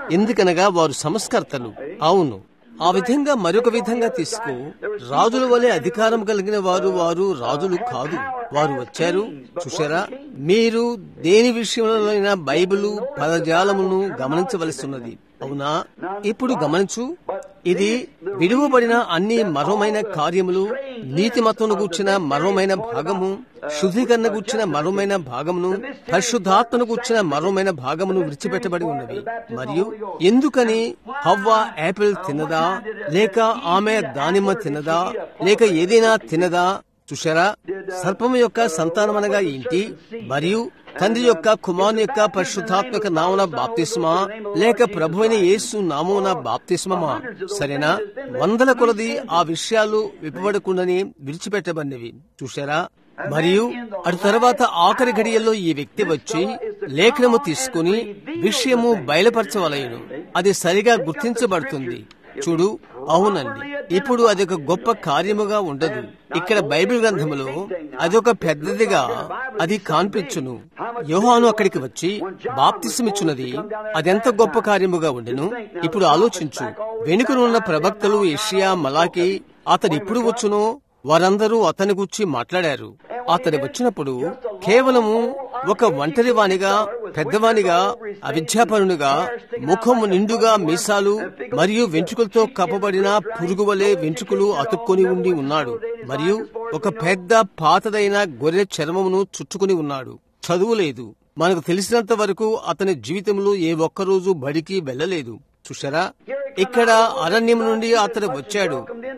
S1: ఎందుకనగా వారు సంస్కర్తలు. అవును, ఆ విధంగా మరొక విధంగా తీసుకో, రాజుల వలె అధికారం కలిగిన వారు వారు రాజులు కాదు. వారు వచ్చారు. చూశారా, మీరు దేని విషయంలోనైనా బైబిలు పదజాలమును గమనించవలసి ఉన్నది. అవునా? ఇప్పుడు గమనించు, ఇది విడువబడిన అన్ని మరోమైన కార్యములు, నీతిమతమును గూర్చిన మరోమైన భాగము, శుద్ధీకరణ గూర్చిన మరోమైన భాగమును, పరిశుద్ధాత్మను గూర్చిన మరోమైన భాగమును విడిచిపెట్టబడి ఉన్నవి. మరియు ఎందుకని హవ్వ యాపిల్ తినదా, లేక ఆమె దానిమ్మ తినదా, లేక ఏదైనా తినదా? చూశారా, సర్పము యొక్క సంతానమనగా ఏంటి? మరియు తండ్రి యొక్క, కుమారుని యొక్క, పరిశుద్ధాత్మక నామన బాప్తిస్మా, లేక ప్రభువైన యేసు నామమున బాప్తిస్మమా? సరేనా? వందల కొలది ఆ విషయాలు విప్పబడకుండానే విడిచిపెట్టబడినవి. చూశారా? మరియు అటు తర్వాత ఆఖరి ఘడియల్లో ఈ వ్యక్తి వచ్చి లేఖనము తీసుకుని విషయము బయలుపరచవలయును. అది సరిగా గుర్తించబడుతుంది. చూడు, అవునండి, ఇప్పుడు అదొక గొప్ప కార్యముగా ఉండదు. ఇక్కడ బైబిల్ గ్రంథములో అదొక పెద్దదిగా అది కాన్పించును. యోహాను అక్కడికి వచ్చి బాప్తిసమిచ్చున్నది అదెంత గొప్ప కార్యముగా ఉండెను. ఇప్పుడు ఆలోచించు, వెనుకనున్న ప్రవక్తలు యెషయా, మలాకి, అతడు ఇప్పుడు వచ్చునో వారందరూ అతని గురించి మాట్లాడారు. అతడు వచ్చినప్పుడు కేవలము ఒక ఒంటరి వానిగా, పెద్దవానిగా, అవిద్యాపరునిగా, ముఖము నిండుగా మీసాలు మరియు వెంట్రుకలతో కప్పబడిన పురుగు వలె వెంట్రుకలు అతుక్కొని ఉండి ఉన్నాడు. మరియు ఒక పెద్ద పాతదైన గొర్రె చర్మమును చుట్టుకుని ఉన్నాడు. చదువు లేదు. మనకు తెలిసినంత వరకు అతని జీవితంలో ఏ ఒక్కరోజు బడికి వెళ్లలేదు. చూశారా, ఇక్కడ అరణ్యం నుండి అతడు వచ్చాడు.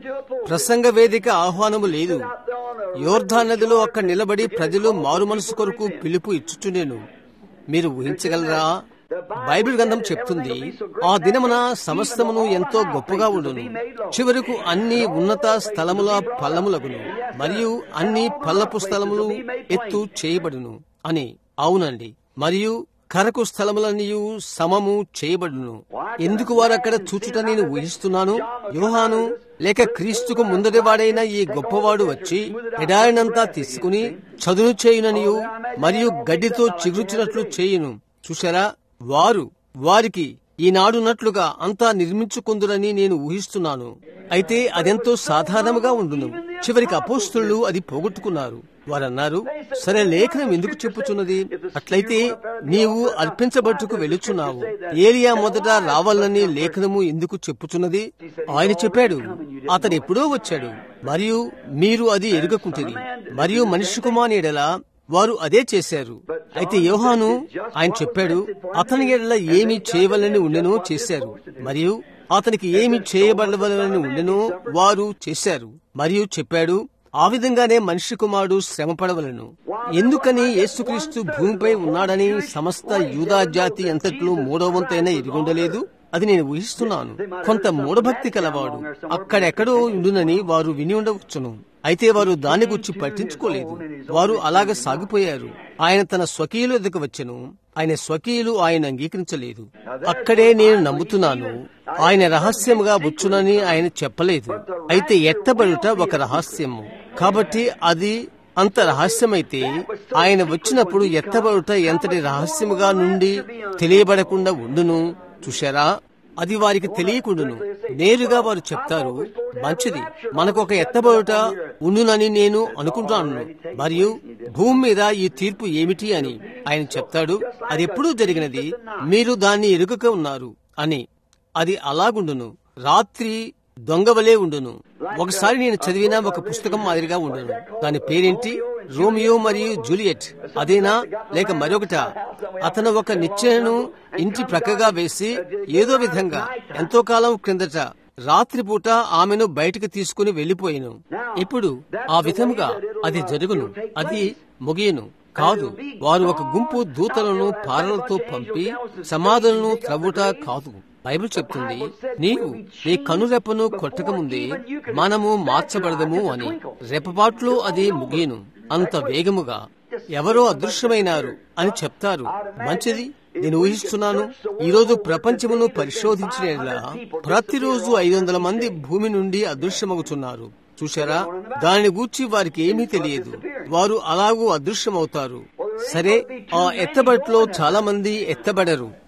S1: ప్రసంగ వేదిక ఆహ్వానము లేదు. యోర్దాన్ నదిలో అక్కడ నిలబడి ప్రజలు మారు మనసు కొరకు పిలుపు ఇచ్చుచుండెను. మీరు ఊహించగలరా? బైబిల్ గ్రంథం చెప్తుంది, ఆ దినమున సమస్తమును ఎంతో గొప్పగా ఉండును. చివరకు అన్ని ఉన్నత స్థలముల పల్లములగును, మరియు అన్ని పల్లపు స్థలములు ఎత్తు చేయబడును అని. అవునండి, మరియు కరకు స్థలములన్నీయు సమము చేయబడును. ఎందుకు వారు అక్కడ చూచుట నేను ఊహిస్తున్నాను. యోహాను లేక క్రీస్తుకు ముందటి వాడైన ఈ గొప్పవాడు వచ్చి ఎడారినంతా తీసుకుని చదును చేయుననియు మరియు గడ్డితో చిగురుచినట్లు చేయును. చూశారా, వారు వారికి ఈనాడున్నట్లుగా అంతా నిర్మించుకుందురని నేను ఊహిస్తున్నాను. అయితే అదెంతో సాధారణంగా ఉండును. చివరికి అపోస్తలులు అది పోగొట్టుకున్నారు. వారన్నారు, సరే, లేఖనం ఎందుకు చెప్పుచున్నది? అట్లయితే నీవు అర్పించబట్టుకు వెళుచున్నావు. ఏలియా మొదట రావాలని లేఖనము ఎందుకు చెప్పుచున్నది? ఆయన చెప్పాడు, అతడు ఎప్పుడో వచ్చాడు మరియు మీరు అది ఎరుగకుంటిరి. మరియు మనిషి కుమారుని ఎడల వారు అదే చేశారు. అయితే యోహాను ఆయన చెప్పాడు, అతని ఎడల ఏమి చేయవలని ఉండెనో చేశారు, మరియు అతనికి ఏమి చేయబడవలని ఉండెనో వారు చేశారు. మరియు చెప్పాడు, ఆ విధంగానే మనిషి కుమారుడు శ్రమ పడవలను. ఎందుకని యేసుక్రీస్తు భూమిపై ఉన్నాడని సమస్త యూదా జాతి అంతట్లో మూడో వంతైనా ఎరుగుండలేదు? అది నేను ఊహిస్తున్నాను. కొంత మూఢభక్తి కలవాడు అక్కడెక్కడో ఉండునని వారు విని ఉండవచ్చును. అయితే వారు దాని గురించి పట్టించుకోలేదు. వారు అలాగ సాగిపోయారు. ఆయన తన స్వకీయుల ఎదుకు వచ్చెను. ఆయన స్వకీయులు ఆయన అంగీకరించలేదు. అక్కడే నేను నమ్ముతున్నాను, ఆయన రహస్యముగా వచ్చునని ఆయన చెప్పలేదు. అయితే ఎత్తబడుట ఒక రహస్యము. కాబట్టి అది అంత రహస్యమైతే ఆయన వచ్చినప్పుడు ఎత్తబడుట ఎంతటి రహస్యముగా నుండి తెలియబడకుండా ఉండును. చూశారా, అది వారికి తెలియకుండును. నేరుగా వారు చెప్తారు, మంచిది, మనకు ఒక ఎత్తబడుట ఉండునని నేను అనుకుంటాను, మరియు భూమి మీద ఈ తీర్పు ఏమిటి అని ఆయన చెప్తాడు. అది ఎప్పుడూ జరిగినది, మీరు దాన్ని ఎరుగక ఉన్నారు అని. అది అలాగుండును. రాత్రి దొంగవలే ఉండును. ఒకసారి నేను చదివిన ఒక పుస్తకం మాదిరిగా ఉండును. దాని పేరేంటి? రోమియో మరియు జూలియట్. అదేనా లేక మరొకట? అతను ఒక నిచ్చెనను ఇంటి ప్రక్కగా వేసి ఏదో విధంగా ఎంతో కాలం క్రిందట రాత్రిపూట ఆమెను బయటకు తీసుకుని వెళ్లిపోయాను. ఇప్పుడు ఆ విధముగా అది జరుగును. అది ముగియను కాదు. వారు ఒక గుంపు దూతలను పారలతో పంపి సమాధులను త్రవ్వుట కాదు. బైబిల్ చెప్తుంది, నీవు నీ కనురెప్పను కొట్టకముందే మనము మార్చబడదము అని. రెప్పపాట్లో అది ముగియను. అంత వేగముగా ఎవరో అదృశ్యమైనారు అని చెప్తారు. మంచిది, నేను ఊహిస్తున్నాను. ఈ రోజు ప్రపంచమును పరిశోధించిన ప్రతిరోజు ఐదు వందల మంది భూమి నుండి అదృశ్యమవుతున్నారు. చూశారా, దానిని గూర్చి వారికి ఏమీ తెలియదు. వారు అలాగూ అదృశ్యమవుతారు. సరే, ఆ ఎత్తబట్లో చాలా మంది ఎత్తబడరు.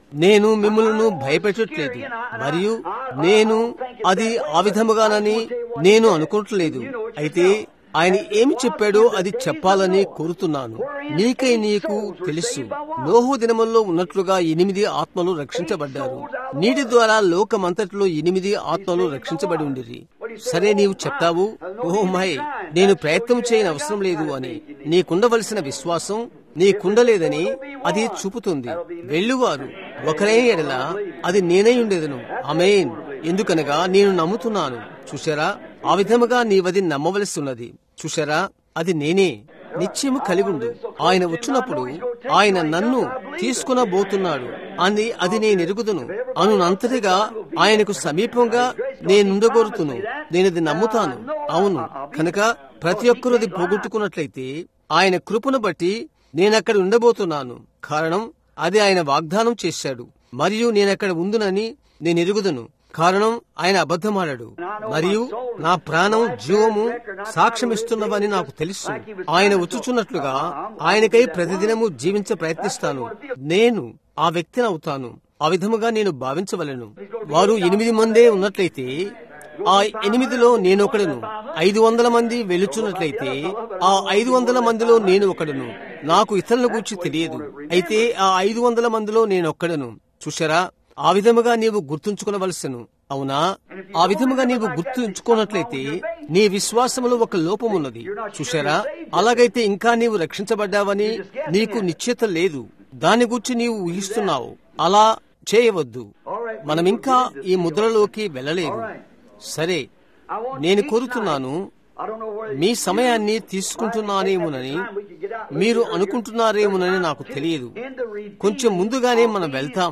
S1: నేను మిమ్మల్ని భయపెట్టట్లేదు, మరియు నేను అది ఆ విధముగానని నేను అనుకోవట్లేదు. అయితే ఆయన ఏమి చెప్పాడో అది చెప్పాలని కోరుతున్నాను. నీకై నీకు తెలుసు, నోహు దినముల్లో ఉన్నట్లుగా ఎనిమిది ఆత్మలు రక్షించబడ్డారు. నీటి ద్వారా లోకమంతటిలో ఎనిమిది ఆత్మలు రక్షించబడి ఉండిరి. సరే, నీవు చెప్తావు, ఓ మై నేను ప్రయత్నం చేయని అవసరం లేదు అని. నీకుండవలసిన విశ్వాసం నీకుండలేదని అది చూపుతుంది. వెళ్ళువారు ఒకరైన ఎడల అది నేనై ఉండేదను. ఆమేన్. ఎందుకనగా నేను నమ్ముతున్నాను. చూశారా, ఆ విధముగా నీవది నమ్మవలసి ఉన్నది. చూశారా, అది నేనే. నిశ్చయము కలిగుండు. ఆయన వచ్చినప్పుడు ఆయన నన్ను తీసుకునబోతున్నాడు అని అది నేను ఎరుగుదును అనునంతటిగా ఆయనకు సమీపంగా నేనుండగోరుతును. నేనది నమ్ముతాను. అవును, కనుక ప్రతి ఒక్కరూ అది పోగొట్టుకున్నట్లయితే ఆయన కృపను బట్టి నేనక్కడ ఉండబోతున్నాను. కారణం అది ఆయన వాగ్దానం చేశాడు, మరియు నేనక్కడ ఉందునని నేను ఎరుగుదును. కారణం ఆయన అబద్ధమాడాడు, మరియు నా ప్రాణం జీవము సాక్ష్యమిస్తున్నవని నాకు తెలుసు. ఆయన వచ్చుచున్నట్లుగా ఆయనకై ప్రతిదినము జీవించ ప్రయత్నిస్తాను. నేను ఆ వ్యక్తిని అవుతాను. ఆ విధముగా నేను భావించవలను. వారు ఎనిమిది మందే ఉన్నట్లయితే ఆ ఎనిమిదిలో నేను ఒకడును. ఐదు వందల మంది వెలుచున్నట్లయితే ఆ ఐదు వందల మందిలో నేను ఒకడును. నాకు ఇతరుల గురించి తెలియదు, అయితే ఆ ఐదు వందల మందిలో నేను ఒక్కడను. చూశారా, ఆ విధముగా నీవు గుర్తుంచుకునవలసను. అవునా, ఆ విధముగా నీవు గుర్తుంచుకున్నట్లయితే నీ విశ్వాసములో ఒక లోపమున్నది. చూశారా, అలాగైతే ఇంకా నీవు రక్షించబడ్డావని నీకు నిశ్చయత లేదు. దాని గురించి నీవు ఊహిస్తున్నావు. అలా చేయవద్దు. మనమింకా ఈ ముద్రలోకి వెళ్ళలేదు. సరే, నేను కోరుతున్నాను, మీ సమయాన్ని తీసుకుంటున్నానేమోనని మీరు అనుకుంటున్నారేమోనని నాకు తెలియదు. కొంచెం ముందుగానే మనం వెళ్తాం.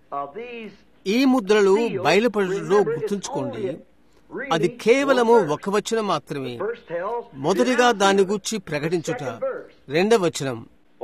S1: ఈ ముద్రలు బయలుపడటంలో గుర్తుంచుకోండి, అది కేవలము ఒక వచనం మాత్రమే. మొదటిగా దాని గూర్చి ప్రకటించుట. రెండవ వచనం,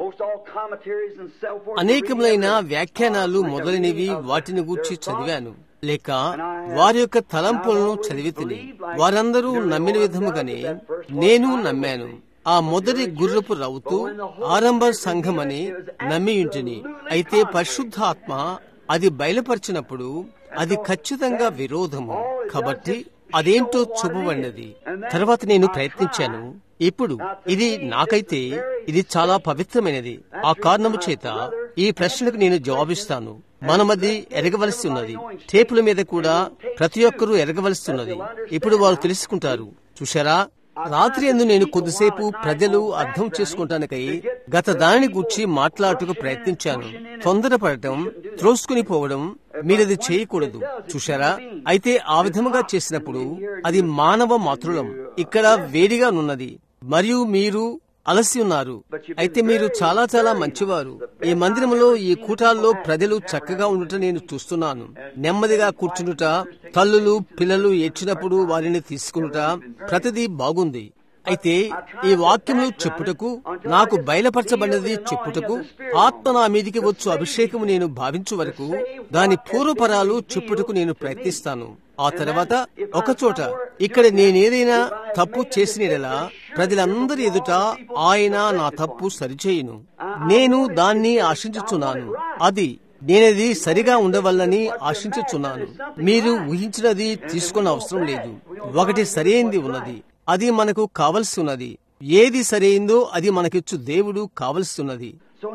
S1: అనేకములైన వ్యాఖ్యానాలు మొదలైనవి వాటిని గూర్చి చదివాను, లేక వారి యొక్క తలంపులను చదివితిని. వారందరూ నమ్మిన విధముగానే నేను నమ్మాను. ఆ మొదటి గుర్రపు రౌతు ఆరంభ సంఘమని నమ్మి ఉంటిని. అయితే పరిశుద్ధాత్మ అది బయలుపరిచినప్పుడు అది ఖచ్చితంగా విరోధము. కాబట్టి అదేంటో చూపబడినది. తర్వాత నేను ప్రయత్నించాను. ఇప్పుడు ఇది నాకైతే ఇది చాలా పవిత్రమైనది. ఆ కారణము చేత ఈ ప్రశ్నకు నేను జవాబిస్తాను. మనమది ఎరగవలసి ఉన్నది. టేపుల మీద కూడా ప్రతి ఒక్కరూ ఎరగవలసి ఉన్నది. ఇప్పుడు వారు తెలుసుకుంటారు. చూశారా, రాత్రి యందు నేను కొద్దిసేపు ప్రజలు అర్థం చేసుకుంటానికై గత దానిని గూర్చి మాట్లాడుటకు ప్రయత్నించాను. తొందరపడటం, త్రోసుకుని పోవడం, మీరది చేయకూడదు. చూశారా, అయితే ఆ విధముగా చేసినప్పుడు అది మానవ మాతృలం. ఇక్కడ వేడిగా నున్నది మరియు మీరు అలసి ఉన్నారు. అయితే మీరు చాలా చాలా మంచివారు. ఈ మందిరంలో ఈ కూటాల్లో ప్రజలు చక్కగా ఉండుట నేను చూస్తున్నాను. నెమ్మదిగా కూర్చునుట, తల్లులు పిల్లలు ఏడ్చినప్పుడు వారిని తీసుకునుట, ప్రతిదీ బాగుంది. అయితే ఈ వాక్యములు చెప్పుటకు, నాకు బయలుపరచబడినది చెప్పుటకు, ఆత్మ నా మీదికి వచ్చు అభిషేకము నేను భావించు వరకు దాని పూర్వపరాలు చెప్పుటకు నేను ప్రయత్నిస్తాను. ఆ తర్వాత ఒకచోట ఇక్కడ నేనేదైనా తప్పు చేసినలా ప్రజలందరి ఎదుట ఆయన నా తప్పు సరిచేయును. నేను దాన్ని ఆశించుచున్నాను. అది నేనది సరిగా ఉండవల్లని ఆశించుచున్నాను. మీరు ఊహించినది తీసుకున్న అవసరం లేదు. ఒకటి సరైంది ఉన్నది, అది మనకు కావలసి ఉన్నది. ఏది సరైందో అది మనకిచ్చు దేవుడు కావలసి ఉన్నది.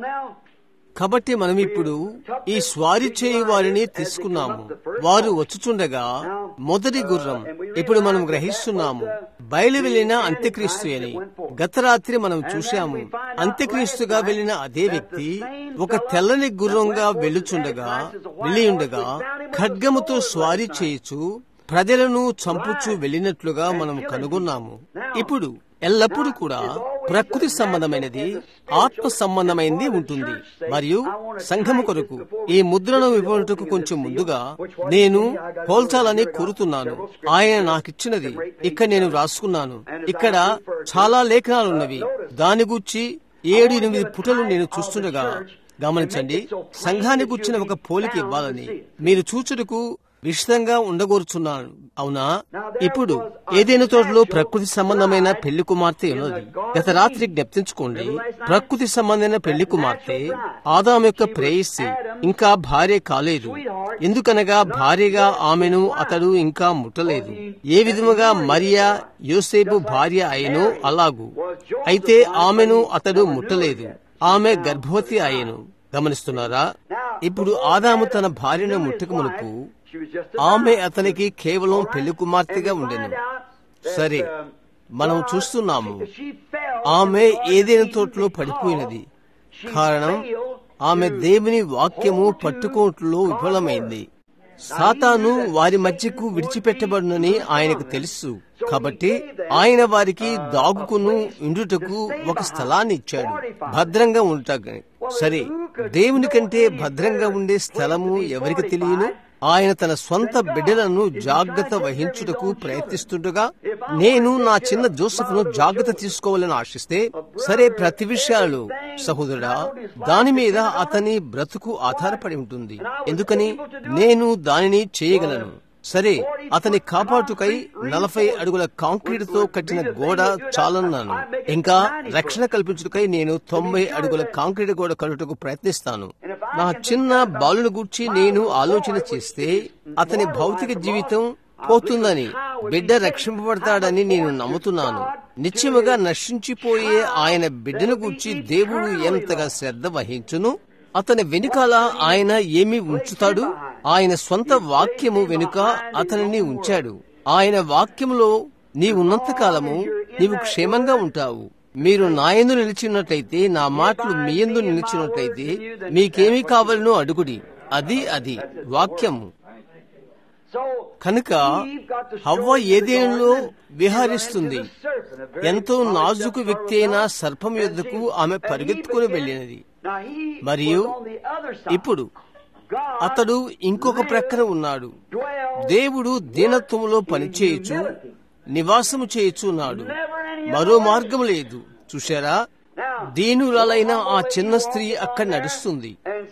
S1: కాబట్టి మనం ఇప్పుడు ఈ స్వారీ చేయి వారిని తీసుకున్నాము. వారు వచ్చుచుండగా మొదటి గుర్రం. ఇప్పుడు మనం గ్రహిస్తున్నాము బయలు వెళ్లిన అంత్యక్రీస్తు అని. గత రాత్రి మనం చూశాము. అంత్యక్రీస్తుగా వెళ్లిన అదే వ్యక్తి ఒక తెల్లని గుర్రంగా వెళ్ళుచుండగా వెళ్ళియుండగా ఖడ్గముతో స్వారీ చేయుచు ప్రజలను చంపుచూ వెళ్ళినట్లుగా మనం కనుగొన్నాము. ఇప్పుడు ఎల్లప్పుడూ కూడా ప్రకృతి సంబంధమైనది, ఆత్మ సంబంధమైనది ఉంటుంది. మరియు సంఘము కొరకు ఈ ముద్రను ఇవ్వటకు కొంచెం ముందుగా నేను పోల్చాలని కోరుతున్నాను. ఆయన నాకిచ్చినది ఇక్కడ నేను రాసుకున్నాను. ఇక్కడ చాలా లేఖనాలున్నవి. దాని గూర్చి ఏడు ఎనిమిది పుటలు నేను చూస్తుండగా గమనించండి, సంఘానికి వచ్చిన ఒక పోలిక ఇవ్వాలని మీరు చూచుటకు విషదంగా ఉండగోరుచున్నాను. అవునా? ఇప్పుడు ఏదైనా తోటలో ప్రకృతి సంబంధమైన పెళ్లి కుమార్తె ఉన్నది. గత రాత్రి జ్ఞప్తించుకోండి, ప్రకృతి సంబంధమైన పెళ్లి కుమార్తె ఆదాము యొక్క ప్రేయసి ఇంకా భార్య కాలేదు. ఎందుకనగా భార్యగా ఆమెను అతడు ఇంకా ముట్టలేదు. ఏ విధముగా మరియా యోసేపు భార్య అయినో అలాగూ అయితే ఆమెను అతడు ముట్టలేదు. ఆమె గర్భవతి అయ్యను. గమనిస్తున్నారా? ఇప్పుడు ఆదాము తన భార్యను ముట్టక మునుపు ఆమె అతనికి కేవలం పెళ్లి కుమార్తెగా ఉండెను. సరే, మనం చూస్తున్నాము ఆమె ఏదైనా తోటలో పడిపోయినది. కారణం, ఆమె దేవుని వాక్యము పట్టుకోవట్లో విఫలమైంది. సాతాను వారి మధ్యకు విడిచిపెట్టబడునని ఆయనకు తెలుసు. కాబట్టి ఆయన వారికి దాగుకును ఇండుటకు ఒక స్థలాన్ని ఇచ్చాడు, భద్రంగా ఉండటానికి. సరే, దేవుని కంటే భద్రంగా ఉండే స్థలము ఎవరికి తెలియను? ఆయన తన స్వంత బిడ్డలను జాగ్రత్త వహించుటకు ప్రయత్నిస్తుండగా నేను నా చిన్న జోసెఫ్ను జాగ్రత్త తీసుకోవాలని ఆశిస్తే, సరే, ప్రతి విషయాలు సహోదరుడా దాని మీద అతని బ్రతుకు ఆధారపడి ఉంటుంది. ఎందుకని నేను దానిని చేయగలను. సరే, అతని కాపాటుకై నలభై అడుగుల కాంక్రీట్ తో కట్టిన గోడ చాలన్నాను. ఇంకా రక్షణ కల్పించుటకై నేను తొంభై అడుగుల కాంక్రీట్ గోడ కట్టుటకు ప్రయత్నిస్తాను. నా చిన్న బాలుని గూర్చి నేను ఆలోచన చేస్తే అతని భౌతిక జీవితం పోతుందని, బిడ్డ రక్షింపబడతాడని నేను నమ్ముతున్నాను. నిశ్చయముగా నశించిపోయే ఆయన బిడ్డను గూర్చి దేవుడు ఎంతగా శ్రద్ధ వహించును. అతని వెనుకాల ఆయన ఏమి ఉంచుతాడు? ఆయన స్వంత వాక్యము వెనుక అతనిని ఉంచాడు. ఆయన వాక్యములో నీవున్నంత కాలము నీవు క్షేమంగా ఉంటావు. మీరు నాయందు నిలిచినట్లయితే, నా మాటలు మీ యందు నిలిచినట్లయితే మీకేమీ కావాలనో అడుగుడి. అది అది వాక్యము. కనుక హవ్వ ఏదేనులో విహరిస్తుంది. ఎంతో నాజుకు వ్యక్తి అయిన సర్పం యొద్దకు ఆమె పరిగెత్తుకుని వెళ్ళినది. మరియు ఇప్పుడు అతడు ఇంకొక ప్రక్కన ఉన్నాడు. దేవుడు దీనత్వములో పనిచేయచ్చు, నివాసము చేయొచ్చు ఉన్నాడు. మరో మార్గం లేదు. చూశారా? దీనురాలైన ఆ చిన్న స్త్రీ అక్కడ నడుస్తుంది.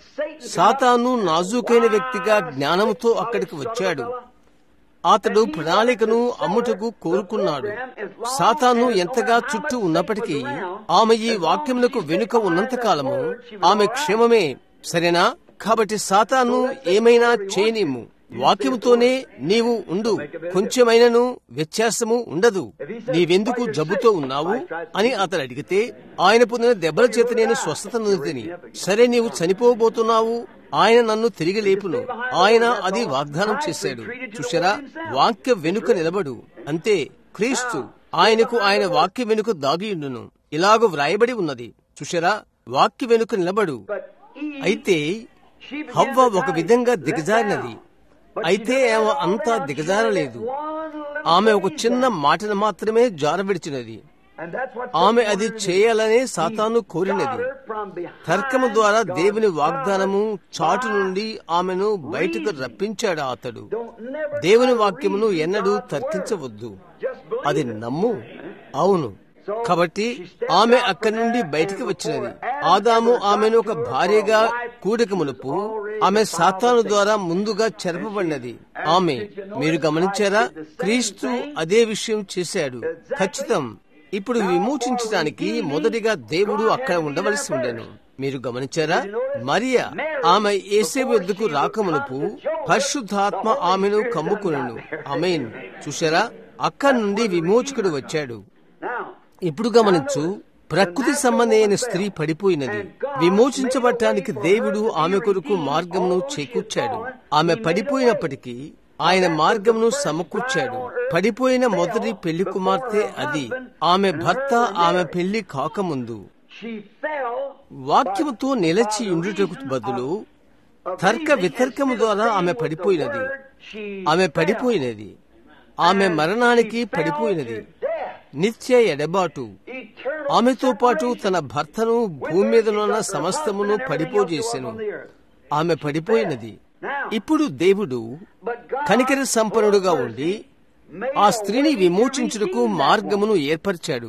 S1: సాతాను నాజూకైన వ్యక్తిగా జ్ఞానముతో అక్కడికి వచ్చాడు. అతడు ప్రణాళికను అమ్ముటకు కోరుకున్నాడు. సాతాను ఎంతగా చుట్టూ ఉన్నప్పటికీ ఆమె ఈ వాక్యములకు వెనుక ఉన్నంత కాలము ఆమె క్షేమమే. సరేనా? కాబట్టి సాతాను ఏమైనా చేయనిమ్ము, వాక్యముతోనే నీవు ఉండు. కొంచెమైనను వ్యత్యాసము ఉండదు. నీవెందుకు జబ్బుతో ఉన్నావు అని అతడు అడిగితే, ఆయన పొందిన దెబ్బల చేత నేను స్వస్థత నొందితిని. సరే, నీవు చనిపోబోతున్నావు, ఆయన నన్ను తిరిగి లేపును. ఆయన అది వాగ్దానం చేశాడు. చూశారా? వాక్య వెనుక నిలబడు. అంతే, క్రీస్తు ఆయనకు ఆయన వాక్య వెనుక దాగియుండును. ఇలాగ వ్రాయబడి ఉన్నది. చూశారా? వాక్య వెనుక నిలబడు. అయితే హవ్వ ఒక విధంగా దిగజారినది. అయితే ఆమె అంతా దిగజారలేదు. ఆమె ఒక చిన్న మాటను మాత్రమే జారవిడిచినది. ఆమె అది చేయాలనే సాతాను కోరినది. తర్కము ద్వారా దేవుని వాగ్దానము చాటు నుండి ఆమెను బయటకు రప్పించాడు అతడు. దేవుని వాక్యమును ఎన్నడూ తర్కించవద్దు, అది నమ్ము. అవును. కాబట్టి ఆమె అక్కడి నుండి బయటికి వచ్చినది. ఆదాము ఆమెను ఒక భార్యగా కూడక మునుపు ఆమె సాతాను ద్వారా ముందుగా చెరపబడినది. ఆమె, మీరు గమనించారా? క్రీస్తు అదే విషయం చేశాడు. ఖచ్చితం. ఇప్పుడు విమోచించడానికి మొదటిగా దేవుడు అక్కడ ఉండవలసి ఉండెను. మీరు గమనించారా? మరియా ఆమె యేసేపు వద్దకు రాకమునుపు పరిశుద్ధాత్మ ఆమెను కమ్ముకునెను. ఆమేన్. చూశారా? అక్కడి నుండి విమోచకుడు వచ్చాడు. ఇప్పుడు గమనించు, ప్రకృతి సంబంధమైన స్త్రీ పడిపోయినది. విమోచించబడటానికి దేవుడు ఆమె కొరకు మార్గమును చేకూర్చాడు. ఆమె పడిపోయినప్పటికీ ఆయన మార్గమును సమకూర్చాడు. పడిపోయిన మొదటి పెళ్లి కుమార్తె అది. ఆమె భర్త ఆమె పెళ్లి కాకముందు వాక్యముతో నిలచి ఉండుటకు బదులు తర్క వితర్కము ద్వారా ఆమె పడిపోయినది. ఆమె పడిపోయినది. ఆమె మరణానికి పడిపోయినది. నిత్య ఎడబాటు. ఆమెతో పాటు తన భర్తను భూమి మీదనున్న సమస్తమును పడిపోజేసెను. ఆమె పడిపోయినది. ఇప్పుడు దేవుడు కనికర సంపన్నుడుగా ఉండి ఆ స్త్రీని విమోచించుటకు మార్గమును ఏర్పరిచాడు.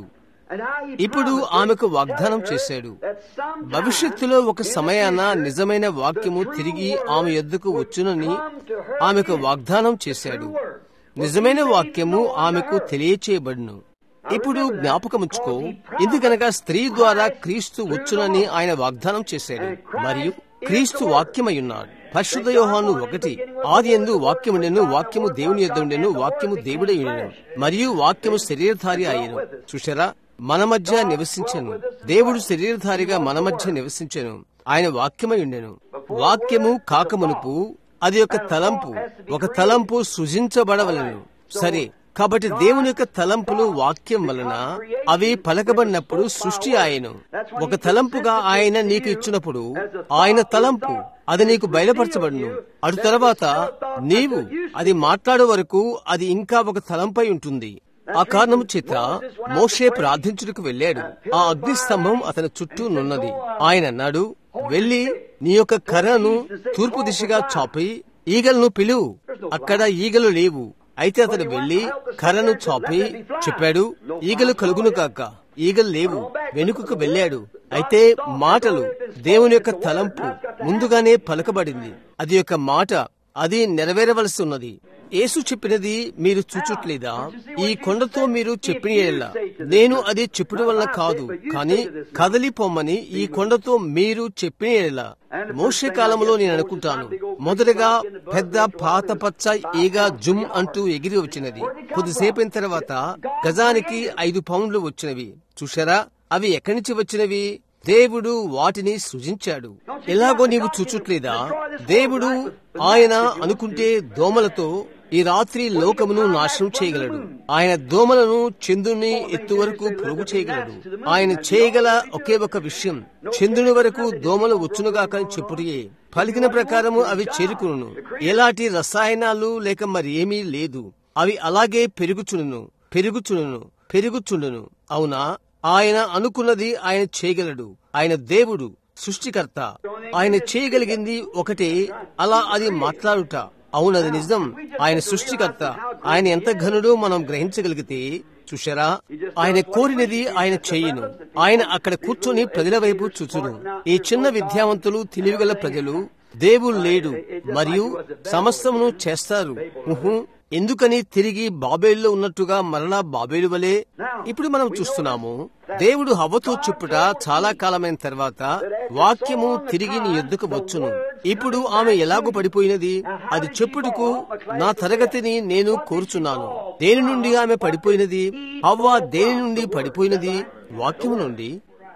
S1: ఇప్పుడు ఆమెకు వాగ్దానం చేశాడు. భవిష్యత్తులో ఒక సమయాన నిజమైన వాక్యము తిరిగి ఆమె యొద్దకు వచ్చునని ఆమెకు వాగ్దానం చేశాడు. నిజమైన వాక్యము ఆమెకు తెలియచేయబడును. ఇప్పుడు జ్ఞాపకముంచుకో, ఎందుకనగా స్త్రీ ద్వారా క్రీస్తు వచ్చునని ఆయన వాగ్దానం చేశాడు మరియు క్రీస్తు వాక్యమై ఉన్నాడు. పరిశుద్ధ యోహాను ఒకటి, ఆది యందు వాక్యముండెను, వాక్యము దేవుని యొద్ద ఉండెను, వాక్యము దేవుడై ఉండెను, మరియు వాక్యము శరీరధారి అయ్యెను. చూశారా, మన మధ్య నివసించెను. దేవుడు శరీరధారిగా మన మధ్య నివసించెను. ఆయన వాక్యమై ఉండెను. వాక్యము కాకమునుపు అది ఒక తలంపు, ఒక తలంపు సృజించబడవలెను. సరే, కాబట్టి దేవుని యొక్క తలంపులు వాక్యం వలన అవి పలకబడినప్పుడు సృష్టి ఆయను. ఒక తలంపుగా ఆయన నీకు ఇచ్చినప్పుడు ఆయన తలంపు అది నీకు బయలుపరచబడును. అటు తర్వాత నీవు అది మాట్లాడే వరకు అది ఇంకా ఒక తలంపై ఉంటుంది. ఆ కారణము చేత మోషే ప్రార్థించుటకు వెళ్ళాడు. ఆ అగ్నిస్తంభం అతని చుట్టూ నున్నది. ఆయన అన్నాడు, వెళ్లి నీ యొక్క కర్రను తూర్పు దిశగా చాపి ఈగలను పిలువు. అక్కడ ఈగలు లేవు. అయితే అతడు వెళ్లి కర్రను చాపి చెప్పాడు, ఈగలు కలుగును కాక. ఈగలు లేవు. వెనుకకు వెళ్ళాడు. అయితే మాటలు, దేవుని యొక్క తలంపు ముందుగానే పలకబడింది. అది యొక్క మాట అది నెరవేరవలసి ఉన్నది. యేసు చెప్పినది మీరు చూచుట్లేదా? ఈ కొండతో మీరు చెప్పిన నేను అది చెప్పుట వలన కాదు, కానీ కదలి పొమ్మని ఈ కొండతో మీరు చెప్పిన మోషే కాలంలో నేను అనుకుంటాను మొదటగా పెద్ద పాత పచ్చ ఈగ జుమ్ అంటూ ఎగిరి వచ్చినది. కొద్దిసేపైన తర్వాత గజానికి ఐదు పౌండ్లు వచ్చినవి. చూశారా, అవి ఎక్కడి నుంచి వచ్చినవి? దేవుడు వాటిని సృజించాడు. ఎలాగో నీవు చూచుట్లేదా? దేవుడు ఆయన అనుకుంటే దోమలతో ఈ రాత్రి లోకమును నాశనం చేయగలడు. ఆయన దోమలను చంద్రుని ఎత్తు వరకు పొరుగు చేయగలడు. ఆయన చేయగల ఒకే ఒక విషయం, చంద్రుని వరకు దోమలు వచ్చునుగా కానీ చెప్పుడే. పలికిన ప్రకారము అవి చేరుకును. ఎలాంటి రసాయనాలు లేక మరి ఏమీ లేదు. అవి అలాగే పెరుగుచును పెరుగుచును పెరుగుచుండును. అవునా, ఆయన అనుకున్నది ఆయన చేయగలడు. ఆయన దేవుడు, సృష్టికర్త. ఆయన చేయగలిగింది ఒకటే, అలా అది మాట్లాడుట. అవునది నిజం. ఆయన సృష్టికర్త. ఆయన ఎంత ఘనుడో మనం గ్రహించగలిగితే, చూశారా, ఆయన కోరినది ఆయన చెయ్యను. ఆయన అక్కడ కూర్చొని ప్రజల వైపు చూచును. ఈ చిన్న విద్యావంతులు, తెలివిగల ప్రజలు దేవుడు లేడు మరియు సమస్తమును చేస్తారు. ఉహు ఎందుకని తిరిగి బాబేలులో ఉన్నట్టుగా మరలా బాబేలు వలె ఇప్పుడు మనం చూస్తున్నాము. దేవుడు హవ్వతో చెప్పుట చాలా కాలమైన తర్వాత వాక్యము తిరిగి నీ యొద్దకు వచ్చును. ఇప్పుడు ఆమె ఎలాగో పడిపోయినది? అది చెప్పుటకు నా తరగతిని నేను కోరుచున్నాను. దేని నుండి ఆమె పడిపోయినది? హవ్వ దేని నుండి పడిపోయినది? వాక్యము నుండి.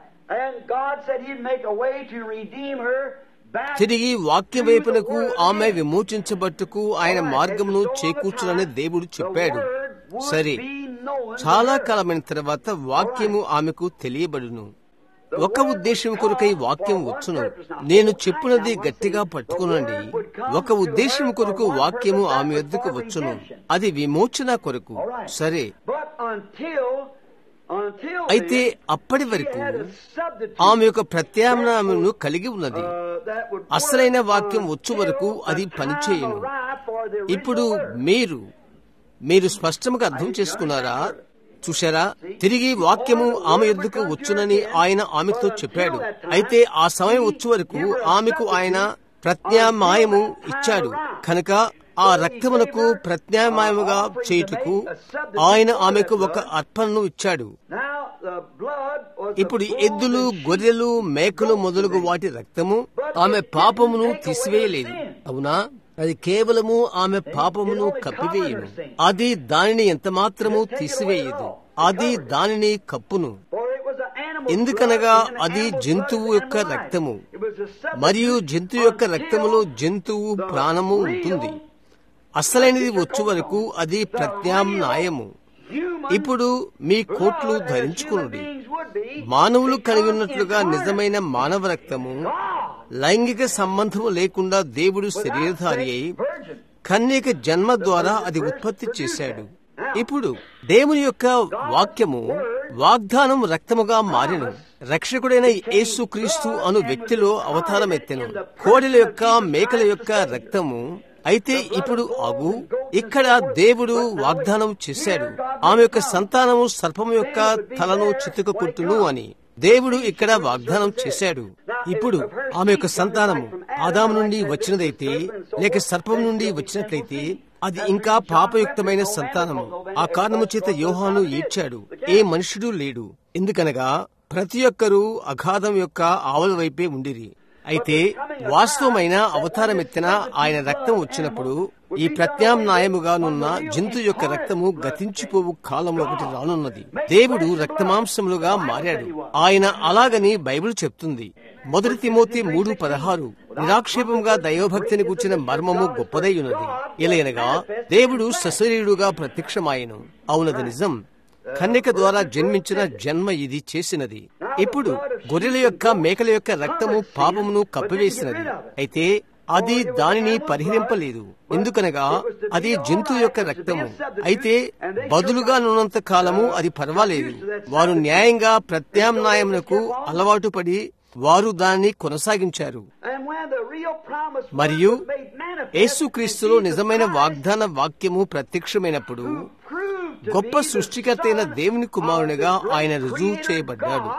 S1: తిరిగి వాక్య వైపునకు ఆమె విమోచించబట్టుకు ఆయన మార్గమును చేకూర్చునని దేవుడు చెప్పాడు. సరే, చాలా కాలమైన తర్వాత వాక్యము ఆమెకు తెలియబడును. ఒక ఉద్దేశం కొరకై వాక్యం వచ్చును. నేను చెప్పునది గట్టిగా పట్టుకునండి. ఒక ఉద్దేశం కొరకు వాక్యము ఆమె వద్దకు వచ్చును. అది విమోచన కొరకు. సరే, అయితే అప్పటి వరకు ఆమె యొక్క ప్రత్యామ్నాయమును కలిగి ఉన్నది. అసలైన వాక్యం వచ్చు వరకు అది పనిచేయను. ఇప్పుడు మీరు మీరు స్పష్టంగా అర్థం చేసుకున్నారా? చూశారా, తిరిగి వాక్యము ఆమె యొద్దకు వచ్చునని ఆయన ఆమెతో చెప్పాడు. అయితే ఆ సమయం వచ్చే వరకు ఆమెకు ఆయన ప్రత్యామ్నాయము ఇచ్చాడు. కనుక ఆ రక్తమునకు ప్రత్యామ్నాయముగా చేయుటకు ఆయన ఆమెకు ఒక అర్పణను ఇచ్చాడు. ఇప్పుడు ఎద్దులు, గొర్రెలు, మేకలు మొదలగు వాటి రక్తము ఆమె పాపమును తీసివేయలేదు. అవునా, అది కేవలము ఆమె పాపమును కప్పివేయను. అది దానిని ఎంత మాత్రము తీసివేయదు. అది దానిని కప్పును. ఎందుకనగా అది జంతువు యొక్క రక్తము, మరియు జంతువు యొక్క రక్తములో జంతువు ప్రాణము ఉంటుంది. అసలైనది వచ్చు వరకు అది ప్రత్యామ్నాయము. ఇప్పుడు మీ కోట్లు ధరించుకునుడి. మానవులు కలిగి ఉన్నట్లుగా నిజమైన మానవ రక్తము లైంగిక సంబంధము లేకుండా దేవుడు శరీరధారి అయి కన్యక జన్మ ద్వారా అది ఉత్పత్తి చేశాడు. ఇప్పుడు దేవుని యొక్క వాక్యము వాగ్దానం రక్తముగా మారెను. రక్షకుడైన యేసుక్రీస్తు అను వ్యక్తిలో అవతారమెత్తెను. కోడెల యొక్క, మేకల యొక్క రక్తము అయితే ఇప్పుడు అగు ఇక్కడ దేవుడు వాగ్దానం చేశాడు, ఆమె యొక్క సంతానము సర్పము యొక్క తలను చితుకుకొట్టును అని దేవుడు ఇక్కడ వాగ్దానం చేశాడు. ఇప్పుడు ఆమె యొక్క సంతానము ఆదాము నుండి వచ్చినదైతే లేక సర్పం నుండి వచ్చినట్లయితే అది ఇంకా పాపయుక్తమైన సంతానము. ఆ కారణము చేత యోహాను ఏడ్చాడు, ఏ మనుషుడు లేడు, ఎందుకనగా ప్రతి ఒక్కరూ అగాధం యొక్క ఆవల వైపే ఉండిరి. అయితే వాస్తవమైన అవతారమెత్తిన ఆయన రక్తం వచ్చినప్పుడు ఈ ప్రత్యామ్నాయముగానున్న జంతు యొక్క రక్తము గతించిపోవు కాలంలో ఒకటి రానున్నది. దేవుడు రక్తమాంసములుగా మారాడు. ఆయన అలాగని బైబిల్ చెప్తుంది. మొదటి తిమోతి మూడు పదహారు నిరాక్షేపంగా దైవభక్తిని కూర్చిన మర్మము గొప్పదై ఉన్నది. ఎలయనగా దేవుడు సశరీరుడుగా ప్రత్యక్షమాయను. అవునది నిజం. కన్యక ద్వారా జన్మించిన జన్మ ఇది చేసినది. ఇప్పుడు గొర్రెల యొక్క మేకల యొక్క రక్తము పాపమును కప్పివేసినది. అయితే అది దానిని పరిహరింపలేదు, ఎందుకనగా అది జంతువు యొక్క రక్తము. అయితే బదులుగా నున్నంత కాలము అది పర్వాలేదు. వారు న్యాయంగా ప్రత్యామ్నాయమునకు అలవాటు పడి వారు దాన్ని కొనసాగించారు. మరియు యేసుక్రీస్తులో నిజమైన వాగ్దాన వాక్యము ప్రత్యక్షమైనప్పుడు గొప్ప సృష్టికర్త అయిన దేవుని కుమారునిగా ఆయన రుజువు చేయబడ్డాడు.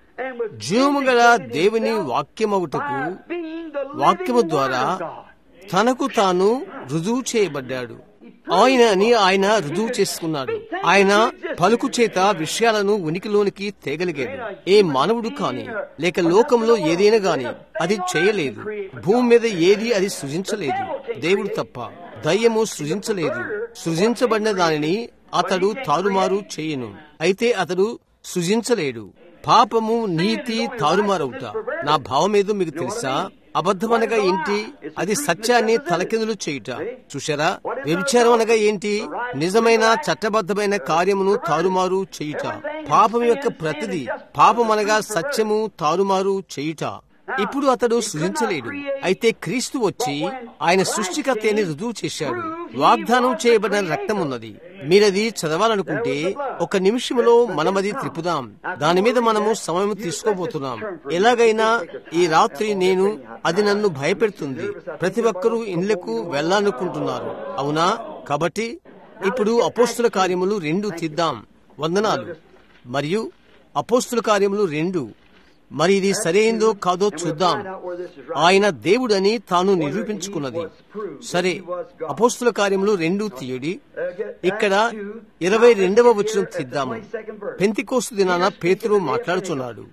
S1: జీవము గల దేవుని వాక్యమవుటకు వాక్యము ద్వారా తనకు తాను రుజువు చేయబడ్డాడు. ఆయన అని ఆయన రుజువు చేసుకున్నాడు. ఆయన పలుకు చేత విషయాలను ఉనికిలోనికి తేగలిగాడు. ఏ మానవుడు కాని లేక లోకంలో ఏదైనా గాని అది చేయలేదు. భూమి మీద ఏది అది సృజించలేదు, దేవుడు తప్ప. దయ్యము సృజించలేదు. సృజించబడిన దానిని అతడు తారుమారు చేయను. అయితే అతడు సృజించలేడు. పాపము, నీతి తారుమారవుట. నా భావమేదో మీకు తెలుసా? అబద్ధమనగా ఏంటి? అది సత్యాన్ని తలకిందులు చేయుట. చూశారా? వ్యభిచారం అనగా ఏంటి? నిజమైన చట్టబద్ధమైన కార్యమును తారుమారు చేయుట. పాపం యొక్క ప్రతిది పాపమనగా సత్యము తారుమారు చేయుట. ఇప్పుడు అతడు సృజించలేడు. అయితే క్రీస్తు వచ్చి ఆయన సృష్టికర్తని రుజువు చేశాడు. వాగ్దానం చేయబడిన రక్తం ఉన్నది. మీరది చదవాలనుకుంటే ఒక నిమిషంలో మనమది త్రిపుదాం. దాని మీద మనము సమయం తీసుకోబోతున్నాం. ఎలాగైనా ఈ రాత్రి నేను అది నన్ను భయపెడుతుంది. ప్రతి ఒక్కరూ ఇండ్లకు వెళ్లాలనుకుంటున్నారు, అవునా? కాబట్టి ఇప్పుడు అపోస్తుల కార్యములు రెండు తీద్దాం. వందనాలు. మరియు అపోస్తుల కార్యములు రెండు. మరి ఇది సరైందో కాదో చూద్దాం. ఆయన దేవుడని తాను నిరూపించుకున్నది. సరే, అపోస్తుల కార్యములు రెండు తీయడి. ఇక్కడ ఇరవై రెండవ వచనం తీద్దాము. పెంతెకోస్తు దినాన పేతురు మాట్లాడుచున్నాడు.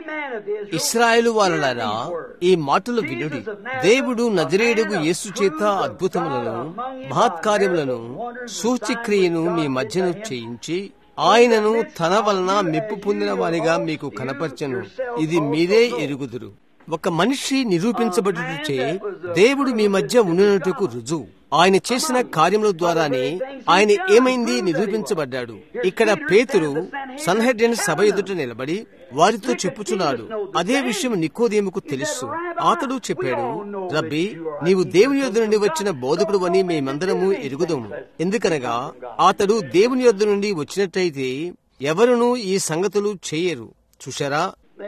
S1: ఇశ్రాయేలు వారలారా, ఈ మాటలు వినుడి. దేవుడు నజరేయుడగు యేసు చేత అద్భుతములను, మహత్కార్యములను, సూచక్రియను మీ మధ్యను చేయించి ఆయనను తన వలన మెప్పు పొందిన వారిగా మీకు కనపరచెను. ఇది మీరే ఎరుగుదురు. ఒక మనిషి నిరూపించబడుటచే దేవుడు మీ మధ్య ఉండినట్టుకు రుజువు. ఆయన చేసిన కార్యముల ద్వారానే ఆయన ఏమైంది నిరూపించబడ్డాడు. ఇక్కడ పేతురు సన్హెడ్రిన్ సభ ఎదుట నిలబడి వారితో చెప్పుచున్నాడు. అదే విషయం నికోదేముకు తెలుసు. అతడు చెప్పాడు, రబ్బీ, నీవు దేవుని యొద్ద నుండి వచ్చిన బోధకుడు అని మేమందరము ఎరుగుదాము. ఎందుకనగా అతడు దేవుని యొద్ద నుండి వచ్చినట్టయితే ఎవరునూ ఈ సంగతులు చేయరు. చూశారా?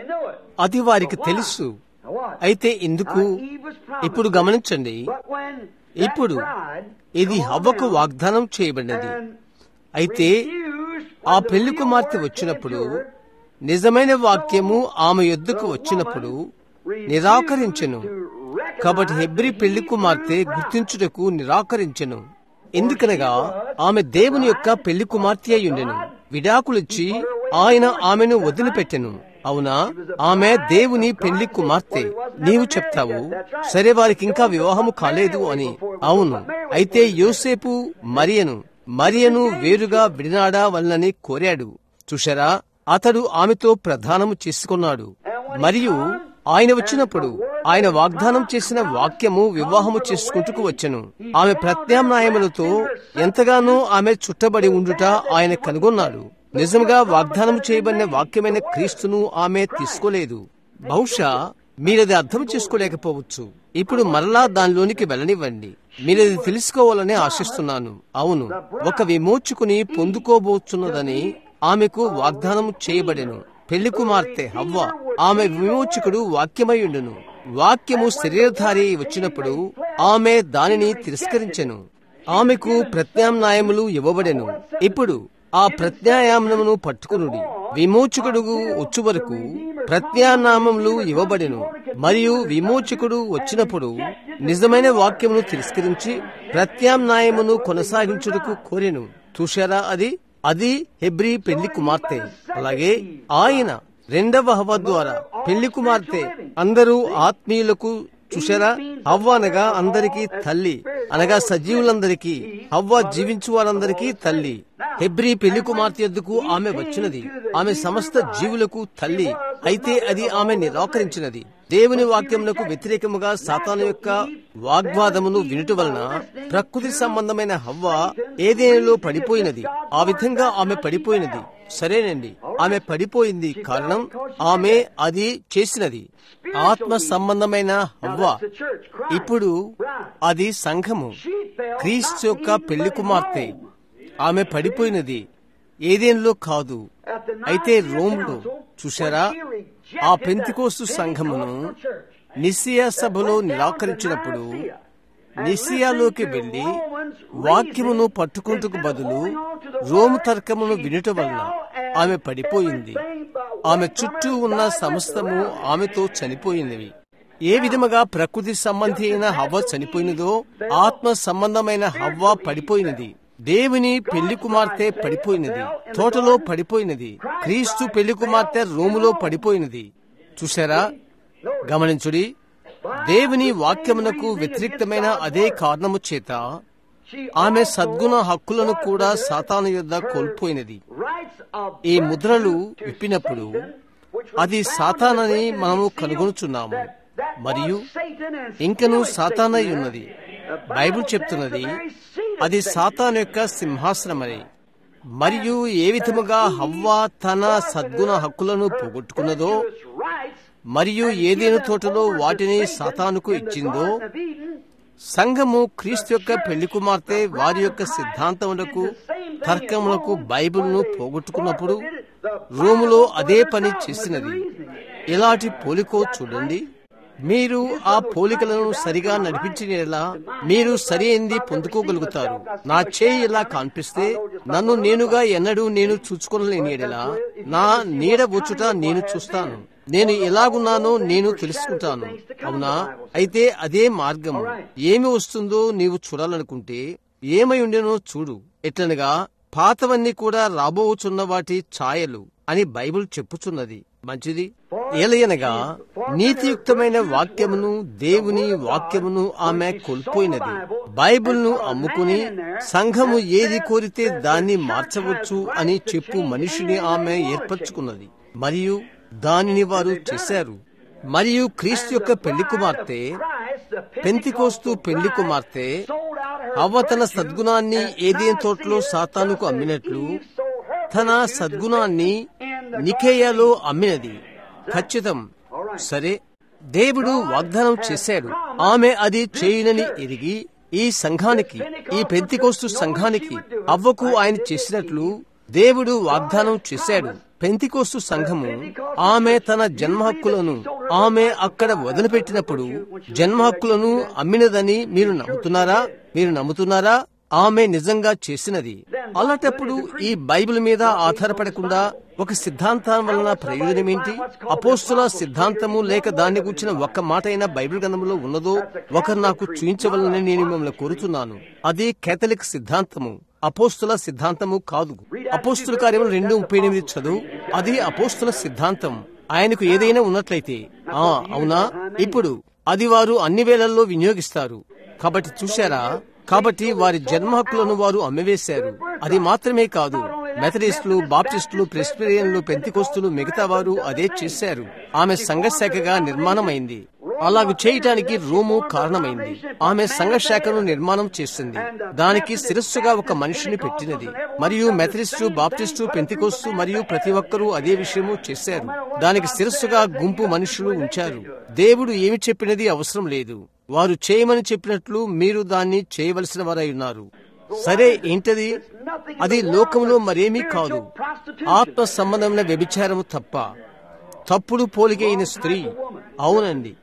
S1: అది వారికి తెలుసు. అయితే ఎందుకు? ఇప్పుడు గమనించండి. ఇప్పుడు ఇది హవ్వకు వాగ్దానం చేయబడినది. అయితే ఆ పెళ్లి కుమార్తె వచ్చినప్పుడు, నిజమైన వాక్యము ఆమె యొద్దకు వచ్చినప్పుడు నిరాకరించెను. కాబట్టి హెబ్రీ పెళ్లి కుమార్తె గుర్తించుటకు నిరాకరించెను. ఎందుకనగా ఆమె దేవుని యొక్క పెళ్లి కుమార్తె అయ్యుండెను. విడాకులిచ్చి ఆయన ఆమెను వదిలిపెట్టెను. అవునా? ఆమె దేవుని పెళ్లి కుమార్తె. నీవు చెప్తావు, సరే, వారికి ఇంకా వివాహము కాలేదు అని. అవును. అయితే యోసేపు మరియను మరియను వేరుగా విడినాడా వలనని కోరాడు. చూశారా? అతడు ఆమెతో ప్రదానము చేసుకున్నాడు. మరియు ఆయన వచ్చినప్పుడు ఆయన వాగ్దానం చేసిన వాక్యము వివాహము చేసుకుంటూ వచ్చెను. ఆమె ప్రత్యామ్నాయములతో ఎంతగానో ఆమె చుట్టబడి ఉండుట ఆయన కనుగొన్నాడు. నిజంగా వాగ్దానం చేయబడిన వాక్యమైన క్రీస్తును ఆమె తీసుకోలేదు. బహుశా మీరది అర్థం చేసుకోలేకపోవచ్చు. ఇప్పుడు మరలా దానిలోనికి వెళ్ళనివ్వండి. మీరది తెలుసుకోవాలని ఆశిస్తున్నాను. అవును, ఒక విమోచకుని పొందుకోబోతున్నదని ఆమెకు వాగ్దానం చేయబడెను. పెళ్లి కుమార్తె హవ్వ, ఆమె విమోచకుడు వాక్యమయ్యుండును. వాక్యము శరీరధారి వచ్చినప్పుడు ఆమె దానిని తిరస్కరించెను. ఆమెకు ప్రత్యామ్నాయములు ఇవ్వబడెను. ఇప్పుడు ఆ ప్రత్యామ్నాయమును పట్టుకునుడి. విమోచకుడు వచ్చు వరకు ప్రత్యామ్నాయములు ఇవ్వబడెను. మరియు విమోచకుడు వచ్చినప్పుడు నిజమైన వాక్యమును తిరస్కరించి ప్రత్యామ్నాయమును కొనసాగించుటకు కోరెను. చూశారా, అది అది హెబ్రీ పెళ్లి కుమార్తె. అలాగే ఆయన రెండవ హవ్వ ద్వారా పెళ్లి కుమార్తె. అందరూ ఆత్మీయులకు చూశారా, హవ్వ అనగా అందరికీ తల్లి, అనగా సజీవులందరికీ. హవ్వ జీవించు వారందరికీ తల్లి. హెబ్రీ పెళ్లి కుమార్తె యొద్దకు ఆమె వచ్చినది. ఆమె సమస్త జీవులకు తల్లి. అయితే అది ఆమె నిరాకరించినది. దేవుని వాక్యమునకు వ్యతిరేకముగా సాతాను యొక్క వాగ్వాదమును వినుట వలన ప్రకృతి సంబంధమైన హవ్వ ఏదేనిలో పడిపోయినది. ఆ విధంగా ఆమె పడిపోయినది. సరేనండి, ఆమె పడిపోయింది. కారణం ఆమె అది చేసినది. ఆత్మ సంబంధమైన హవ్వ. ఇప్పుడు అది సంఘము, క్రీస్తు యొక్క పెళ్లి కుమార్తె. ఆమె పడిపోయినది, ఏదేనిలో కాదు. అయితే రోమ్లో చూశారా, ఆ పెంతెకోస్తు సంఘమును నిసియా సభలో నిరాకరించినప్పుడు నిసియాలోకి వెళ్లి వాక్యమును పట్టుకుంటకు బదులు రోము తర్కమును వినుట వలన ఆమె పడిపోయింది. ఆమె చుట్టూ ఉన్న సమస్తము ఆమెతో చనిపోయినవి. ఏ విధముగా ప్రకృతి సంబంధి అయిన హవ్వ చనిపోయినదో ఆత్మ సంబంధమైన హవ్వ పడిపోయినది. దేవుని పెళ్లి కుమార్తె పడిపోయినది, తోటలో పడిపోయినది. క్రీస్తు పెళ్లి కుమార్తె రోములో పడిపోయినది. చూశారా, గమనించుడి. దేవుని వాక్యమునకు వ్యతిరేక్తమైన అదే కారణము చేత ఆమె సద్గుణ హక్కులను కూడా సాతాను యొద్ద కోల్పోయినది. ఈ ముద్రలు విప్పినప్పుడు అది సాతానని మనము కనుగొనుచున్నాము. మరియు ఇంకనూ సాతానై ఉన్నది. బైబిల్ చెప్తున్నది అది సాతాను యొక్క సింహాసనమని. మరియు ఏ విధముగా హవ్వ తన సద్గుణ హక్కులను పోగొట్టుకున్నదో మరియు ఏదేను తోటలో వాటిని సాతానుకు ఇచ్చిందో, సంఘము క్రీస్తు యొక్క పెళ్లి కుమార్తె వారి యొక్క సిద్ధాంతములకు తర్కములకు బైబిల్ను పోగొట్టుకున్నప్పుడు రోములో అదే పని చేసినది. ఇలాంటి పోలికో చూడండి. మీరు ఆ పోలికలను సరిగా నడిపించినలా మీరు సరి అయింది పొందుకోగలుగుతారు. నా చేయి ఇలా కనిపిస్తే నన్ను నేనుగా ఎన్నడూ నేను చూచుకోలేని ఎడలా నా నీడ వచ్చుట నేను చూస్తాను. నేను ఎలాగున్నానో నేను తెలుసుకుంటాను. అవునా? అయితే అదే మార్గము. ఏమి వస్తుందో నీవు చూడాలనుకుంటే ఏమై ఉండేనో చూడు. ఎట్లనగా పాతవన్నీ కూడా రాబోచున్న వాటి ఛాయలు అని బైబిల్ చెప్పుచున్నది. మంచిది. ఏలయనగా నీతియుక్తమైన వాక్యమును, దేవుని వాక్యమును ఆమె కోల్పోయినది. బైబిల్ను అమ్ముకుని సంఘము ఏది కోరితే దాన్ని మార్చవచ్చు అని చెప్పు మనిషిని ఆమె ఏర్పరచుకున్నది. మరియు దానిని వారు చేశారు. మరియు క్రీస్తు యొక్క పెళ్లి కుమార్తె, పెంతెకోస్తు పెళ్లి కుమార్తె హవ్వ తన సద్గుణాన్ని ఏదేను తోటలో సాతానుకు అమ్మినట్లు తన సద్గుణాన్ని నికేయాలో అమ్మినది. ఖచ్చితం. సరే, దేవుడు వాగ్దానం చేశాడు. ఆమె అది చేయునని ఎరిగి ఈ సంఘానికి, ఈ పెంతెకోస్తు సంఘానికి హవ్వకు ఆయన చేసినట్లు దేవుడు వాగ్దానం చేశాడు. పెంతెకోస్తు సంఘము ఆమె తన జన్మ హక్కులను ఆమె అక్కడ వదిలిపెట్టినప్పుడు జన్మ హక్కులను అమ్మినదని మీరు నమ్ముతున్నారా? మీరు నమ్ముతున్నారా? ఆమె నిజంగా చేసినది. అలాంటప్పుడు ఈ బైబిల్ మీద ఆధారపడకుండా ఒక సిద్ధాంతం వలన ప్రయోజనం ఏంటి? అపోస్తుల సిద్ధాంతము లేక దాన్ని గురించిన ఒక్క మాట అయినా బైబిల్ గ్రంథంలో ఉన్నదో ఒకరు నాకు చూయించవలనని నేను మిమ్మల్ని కోరుతున్నాను. అది కేథలిక్ సిద్ధాంతము, అపోస్తుల సిద్ధాంతము కాదు. అపోస్తుల కార్యములు రెండు ముప్పై ఎనిమిది చదువు. అది అపోస్తుల సిద్ధాంతం. ఆయనకు ఏదైనా ఉన్నట్లయితే ఆ అవునా, ఇప్పుడు అది వారు అన్ని వేళల్లో వినియోగిస్తారు. కాబట్టి చూశారా, కాబట్టి వారి జన్మ హక్కులను వారు అమ్మివేశారు. అది మాత్రమే కాదు, మెథడిస్టులు, బాప్టిస్టులు, ప్రెస్బిరియన్లు, పెంతెకోస్తులు మిగతా వారు అదే చేశారు. ఆమె సంఘశాఖగా నిర్మాణమైంది. అలాగూ చేయటానికి రోము కారణమైంది. ఆమె సంఘశాఖను నిర్మాణం చేసింది. దానికి శిరస్సుగా ఒక మనిషిని పెట్టినది. మరియు మెథడిస్టు, బాప్టిస్టు, పెంతెకోస్తు మరియు ప్రతి ఒక్కరూ అదే విషయము చేశారు. దానికి శిరస్సుగా గుంపు మనుషులు ఉంచారు. దేవుడు ఏమి చెప్పినది అవసరం లేదు. వారు చేయమని చెప్పినట్లు మీరు దాన్ని చేయవలసిన వారై ఉన్నారు. సరే, ఏంటది? అది లోకంలో మరేమీ కాదు, ఆత్మ సంబంధమైన వ్యభిచారము తప్ప. తప్పుడు పోలిక అయిన స్త్రీ. అవునండి,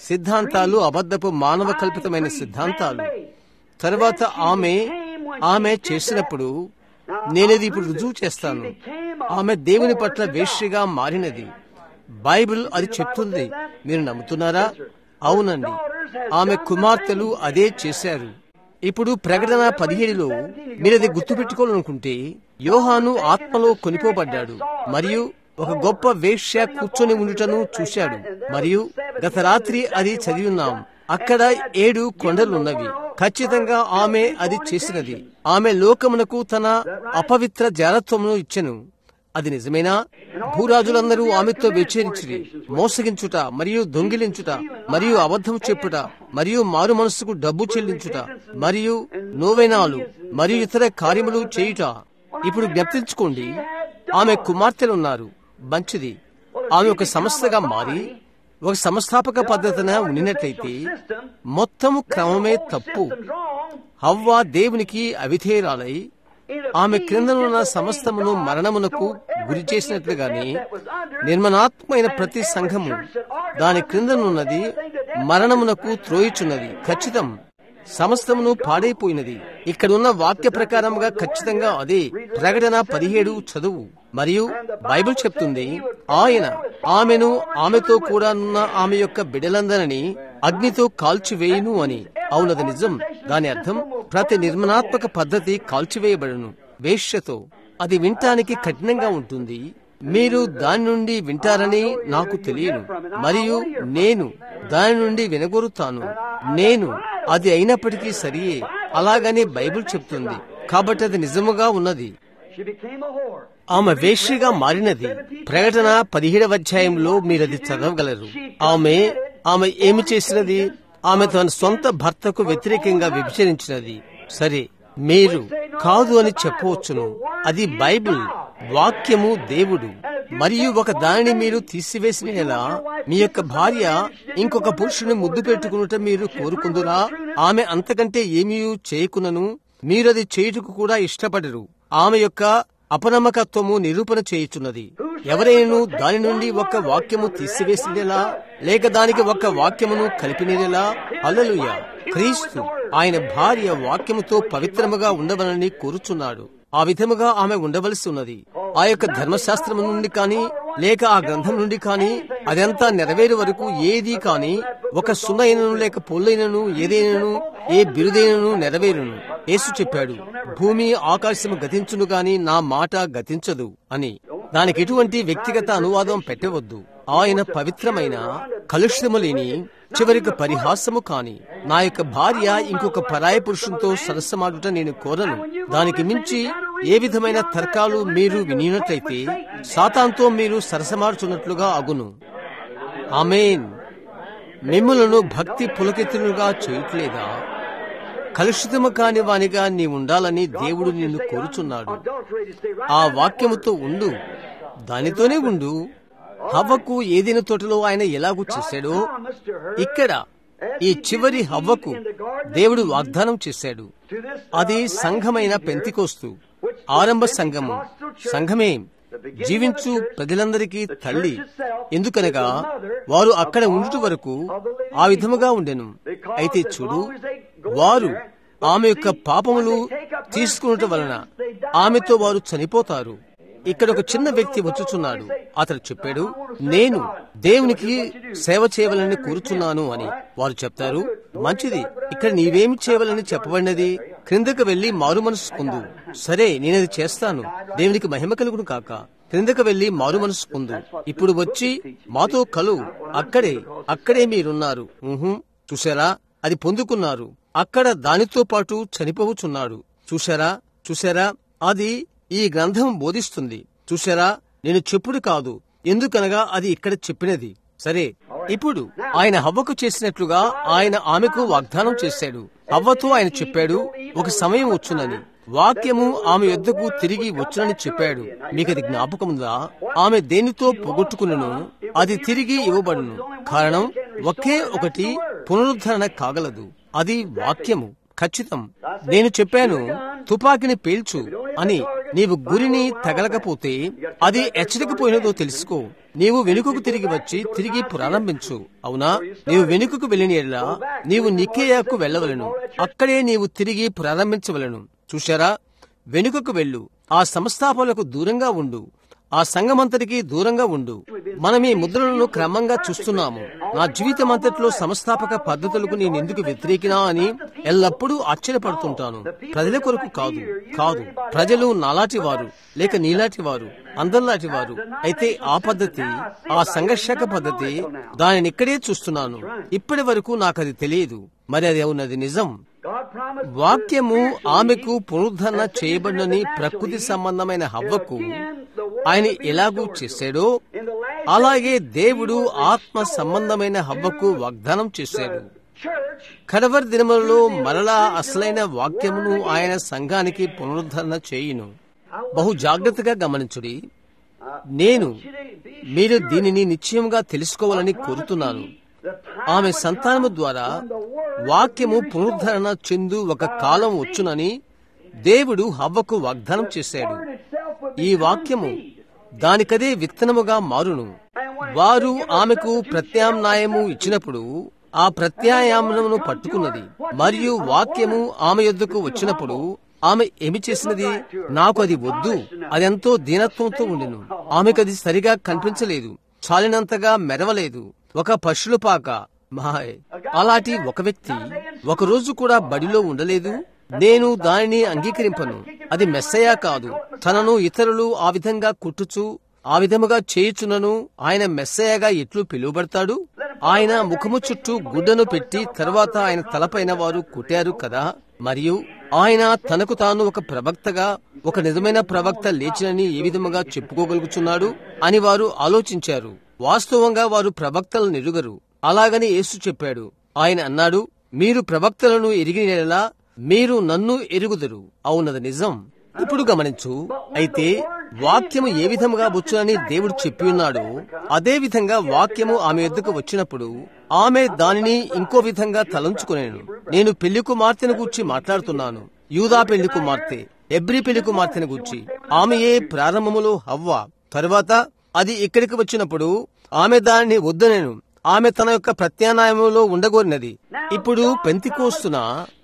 S1: సిద్ధాంతాలు, అబద్ధపు మానవ కల్పితమైన సిద్ధాంతాలు. తర్వాత ఆమె ఆమె చేసినప్పుడు నేనేది ఇప్పుడు రుజువు చేస్తాను. ఆమె దేవుని పట్ల వేశ్యగా మారినది. బైబిల్ అది చెప్తుంది. మీరు నమ్ముతున్నారా? అవునండి, ఆమె కుమార్తెలు అదే చేశారు. ఇప్పుడు ప్రకటన పదిహేడులో మీరది గుర్తుపెట్టుకోవాలనుకుంటే, యోహాను ఆత్మలో కొనిపోబడ్డాడు మరియు ఒక గొప్ప వేశ్య కూర్చొని ఉండుటను చూశాడు. మరియు గత రాత్రి అది చదివి ఉన్నాం. అక్కడ ఏడు కొండలున్నవి. ఖచ్చితంగా ఆమె అది చేసినది. ఆమె లోకమునకు తన అపవిత్ర జారత్వమును ఇచ్చెను. అది నిజమేనా? భూరాజులందరూ ఆమెతో వ్యభిచరించిరి. మోసగించుట మరియు దొంగిలించుట మరియు అబద్ధం చెప్పుట మరియు మారు మనస్సుకు డబ్బు చెల్లించుట మరియు నోవెనాలు మరియు ఇతర కార్యములు చేయుట. ఇప్పుడు జ్ఞప్తించుకోండి, ఆమె కుమార్తెలున్నారు. మంచిది. ఆమె ఒక సంస్థగా మారి ఒక సంస్థాపక పద్ధతిన ఉండినట్లయితే మొత్తము క్రమమే తప్పు. హవ్వ దేవునికి అవిధేయురాలై ఆమె క్రిందనున్న సమస్తమును మరణమునకు గురి చేసినట్లుగానే నిర్మలాత్మైన ప్రతి సంఘము దాని క్రిందనున్నది మరణమునకు త్రోయిచున్నది. ఖచ్చితం. సమస్తమును పాడైపోయినది. ఇక్కడున్న వాక్య ప్రకారంగా ఖచ్చితంగా అదే. ప్రకటన పదిహేడు చదువు. మరియు బైబిల్ చెప్తుంది, ఆయన ఆమెను ఆమెతో కూడా ఉన్న ఆమె యొక్క బిడ్డలందరినీ అగ్నితో కాల్చివేయును అని. అవునది నిజం. దాని అర్థం ప్రతి నిర్మాణాత్మక పద్ధతి కాల్చివేయబడును వేశ్యతో. అది వినటానికి కఠినంగా ఉంటుంది. మీరు దాని నుండి వింటారని నాకు తెలియను మరియు నేను దాని నుండి వినగొరుతాను. నేను అది అయినప్పటికీ సరియే, అలాగని బైబిల్ చెప్తుంది. కాబట్టి అది నిజముగా ఉన్నది. ఆమె వేశ్యగా మారినది. ప్రకటన పదిహేడవ అధ్యాయంలో మీరది చదవగలరు. ఆమె ఆమె ఏమి చేసినది? ఆమె తన సొంత భర్తకు వ్యతిరేకంగా వ్యభిచరించినది. సరే, మీరు కాదు అని చెప్పవచ్చును. అది బైబిల్ వాక్యము, దేవుడు. మరియు ఒక దానిని మీరు తీసివేసిన ఎలా మీ యొక్క భార్య ఇంకొక పురుషుని ముద్దు పెట్టుకున్నట మీరు కోరుకుందురా? ఆమె అంతకంటే ఏమీ చేయకునను మీరది చేయుటకు కూడా ఇష్టపడరు. ఆమె యొక్క అపనమ్మకత్వము నిరూపణ చేయుచున్నది. ఎవరైనా దాని నుండి ఒక వాక్యము తీసివేసినలా లేక దానికి ఒక వాక్యమును కలిపినలా? హల్లెలూయా. క్రీస్తు ఆయన భార్య వాక్యముతో పవిత్రముగా ఉండవలని కోరుచున్నాడు. ఆ విధముగా ఆమె ఉండవలసి ఉన్నది. ఆ యొక్క ధర్మశాస్త్రం నుండి కాని లేక ఆ గ్రంథం నుండి కాని అదంతా నెరవేరు వరకు ఏదీ కాని ఒక సున్నైనను లేక పొల్లైనను ఏదైనను ఏ బిరుదైనను నెరవేరును. యేసు చెప్పాడు, భూమి ఆకాశము గతించును గాని నా మాట గతించదు అని. దానికి ఎటువంటి వ్యక్తిగత అనువాదం పెట్టవద్దు. ఆయన పవిత్రమైన కలుషితము లేని చివరికి పరిహాసము కాని నా యొక్క భార్య ఇంకొక పరాయ పురుషునితో సరసమాడుట నేను కోరను. దానికి మించి ఏ విధమైన తర్కాలు మీరు వినినట్లయితే సాతానుతో మీరు సరసమాడుచున్నట్లుగా అగును. ఆమేన్. మిమ్ములను భక్తి పులకెత్తులుగా చేయట్లేదా? కలుషితము కాని వానిగా నీ ఉండాలని దేవుడు నిన్ను కోరుచున్నాడు. ఆ వాక్యముతో ఉండు, దానితోనే ఉండు. హవ్వకు ఏదైనా తోటలో ఆయన ఎలాగూ చేశాడో ఇక్కడ ఈ చివరి హవ్వకు దేవుడు వాగ్దానం చేశాడు. అది సంఘమైన పెంతికోస్తు, ఆరంభ సంఘము. సంఘమే జీవించు ప్రజలందరికీ తల్లి. ఎందుకనగా వారు అక్కడ ఉండుట వరకు ఆ విధముగా ఉండెను. అయితే చూడు, వారు ఆమె యొక్క పాపములు తీసుకున్నట వలన ఆమెతో వారు చనిపోతారు. ఇక్కడ ఒక చిన్న వ్యక్తి వచ్చుచున్నాడు. అతడు చెప్పాడు, నేను దేవునికి సేవ చేయవలని కోరుచున్నాను అని. వారు చెప్తారు, మంచిది, ఇక్కడ నీవేమి చేయవలని చెప్పబడినది? క్రిందకు వెళ్లి మారు మనసు పొందు. సరే, నేనది చేస్తాను. దేవునికి మహిమ కలుగును కాక. క్రిందకు వెళ్లి మారు మనసు పొందు. ఇప్పుడు వచ్చి మాతో కలు. అక్కడే అక్కడే మీరున్నారు. చూశారా, అది పొందుకున్నారు. అక్కడ దానితో పాటు చనిపోవచ్చున్నాడు. చూశారా చూశారా అది ఈ గ్రంథం బోధిస్తుంది. చూశారా, నేను చెప్పుడు కాదు, ఎందుకనగా అది ఇక్కడ చెప్పినది. సరే, ఇప్పుడు ఆయన హవ్వకు చేసినట్లుగా ఆయన ఆమెకు వాగ్దానం చేశాడు. హవ్వతో ఆయన చెప్పాడు, ఒక సమయం వచ్చునని. వాక్యము ఆమె యొద్దకు తిరిగి వచ్చునని చెప్పాడు. మీకది జ్ఞాపకముందా? ఆమె దేనితో పోగొట్టుకును అది తిరిగి ఇవ్వబడును. కారణం ఒకే ఒకటి పునరుద్ధరణ కాగలదు. అది వాక్యము. ఖచ్చితం. నేను చెప్పాను, తుపాకిని పేల్చు అని. నీవు గురిని తగలకపోతే అది హెచ్చరికపోయినదో తెలుసుకో. నీవు వెనుకకు తిరిగి వచ్చి తిరిగి ప్రారంభించు. అవునా, నీవు వెనుకకు వెళ్ళిన ఎడల నీవు నికేయాకు వెళ్ళవలను. అక్కడే నీవు తిరిగి ప్రారంభించవలను. చూశారా, వెనుకకు వెళ్ళు. ఆ సంస్థాపనలకు దూరంగా ఉండు. ఆ సంఘమంతటికి దూరంగా ఉండు. మనం ఈ ముద్రలను క్రమంగా చూస్తున్నాము. నా జీవితం అంతట్లో సంస్థాపక పద్ధతులకు నేను ఎందుకు వ్యతిరేకినా అని ఎల్లప్పుడూ ఆశ్చర్యపడుతుంటాను. ప్రజల కొరకు కాదు కాదు ప్రజలు నాలాంటి వారు లేక నీలాంటి వారు, అందరిలాంటి వారు. అయితే ఆ పద్ధతి, ఆ సంఘర్షక పద్ధతి, దానిని ఇక్కడే చూస్తున్నాను. ఇప్పటి వరకు నాకు అది తెలియదు. మరి అది అవునది నిజం. వాక్యము ఆమెకు పునరుద్ధరణ చేయబడినని ప్రకృతి సంబంధమైన హవ్వకు ఆయన ఎలాగూ చేశాడో అలాగే దేవుడు ఆత్మ సంబంధమైన హవ్వకు వాగ్దానం చేశాడు. కడవరి దినములలో మరలా అసలైన వాక్యమును ఆయన సంఘానికి పునరుద్ధరణ చేయును. బహు జాగ్రత్తగా గమనించుడి. నేను మీరు దీనిని నిశ్చయంగా తెలుసుకోవాలని కోరుతున్నాను. ఆమె సంతానము ద్వారా వాక్యము పునరుద్ధరణ చెందు ఒక కాలం వచ్చునని దేవుడు హవ్వకు వాగ్దానం చేశాడు. ఈ వాక్యము దానికదే విత్తనముగా మారును. వారు ఆమెకు ప్రత్యామ్నాయము ఇచ్చినప్పుడు ఆ ప్రత్యాయామనమును పట్టుకున్నది. మరియు వాక్యము ఆమె యొద్దకు వచ్చినప్పుడు ఆమె ఏమి చేసినది? నాకు అది వద్దు. అదెంతో దీనత్వంతో ఉండెను. ఆమెకది సరిగా కనిపించలేదు, చాలినంతగా మెరవలేదు. ఒక పశుల పాక మాయ్. అలాంటి ఒక వ్యక్తి ఒక రోజు కూడా బడిలో ఉండలేదు. నేను దానిని అంగీకరింపను. అది మెస్సయా కాదు. తనను ఇతరులు ఆ విధంగా కుట్టుచు ఆ విధముగా చేయుచునను ఆయన మెస్సయగా ఎట్లు పిలువబడతాడు? ఆయన ముఖము చుట్టూ గుడ్డను పెట్టి తర్వాత ఆయన తలపైన వారు కుట్టారు కదా. మరియు ఆయన తనకు తాను ఒక ప్రవక్తగా, ఒక నిజమైన ప్రవక్త లేచినని ఏ విధముగా చెప్పుకోగలుగుచున్నాడు అని వారు ఆలోచించారు. వాస్తవంగా వారు ప్రవక్తలను ఎరుగరు. అలాగని యేసు చెప్పాడు. ఆయన అన్నాడు, మీరు ప్రవక్తలను ఎరిగినలా మీరు నన్ను ఎరుగుదురు. అవునది నిజం. ఇప్పుడు గమనించు. అయితే వాక్యము ఏ విధముగా వచ్చునని దేవుడు చెప్పి ఉన్నాడు. అదే విధంగా వాక్యము ఆమె ఎద్దుకు వచ్చినప్పుడు ఆమె దానిని ఇంకో విధంగా తలంచుకునేను. నేను పెళ్లి కుమార్తెను గూర్చి మాట్లాడుతున్నాను. యూదా పెళ్లి కుమార్తె, ఎబ్రీ పెళ్లి కుమార్తెను గూర్చి. ఆమెయే ప్రారంభములో హవ్వ. తరువాత అది ఇక్కడికి వచ్చినప్పుడు ఆమె దానిని వద్దనేను. ఆమె తన యొక్క ప్రత్యామ్నాయములో ఉండగోరినది. ఇప్పుడు పెంతెకోస్తున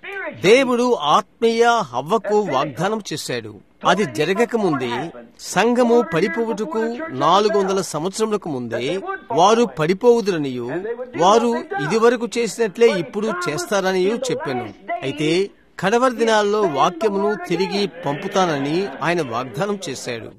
S1: దేవుడు ఆత్మీయ హవ్వకు వాగ్దానం చేశాడు. అది జరగక ముందే, సంఘము పడిపోవుటకు నాలుగు వందల సంవత్సరములకు ముందే వారు పడిపోవుదురనియు, వారు ఇదివరకు చేసినట్లే ఇప్పుడు చేస్తారనియు చెప్పాను. అయితే కడవరి దినాల్లో వాక్యమును తిరిగి పంపుతానని ఆయన వాగ్దానం చేశాడు.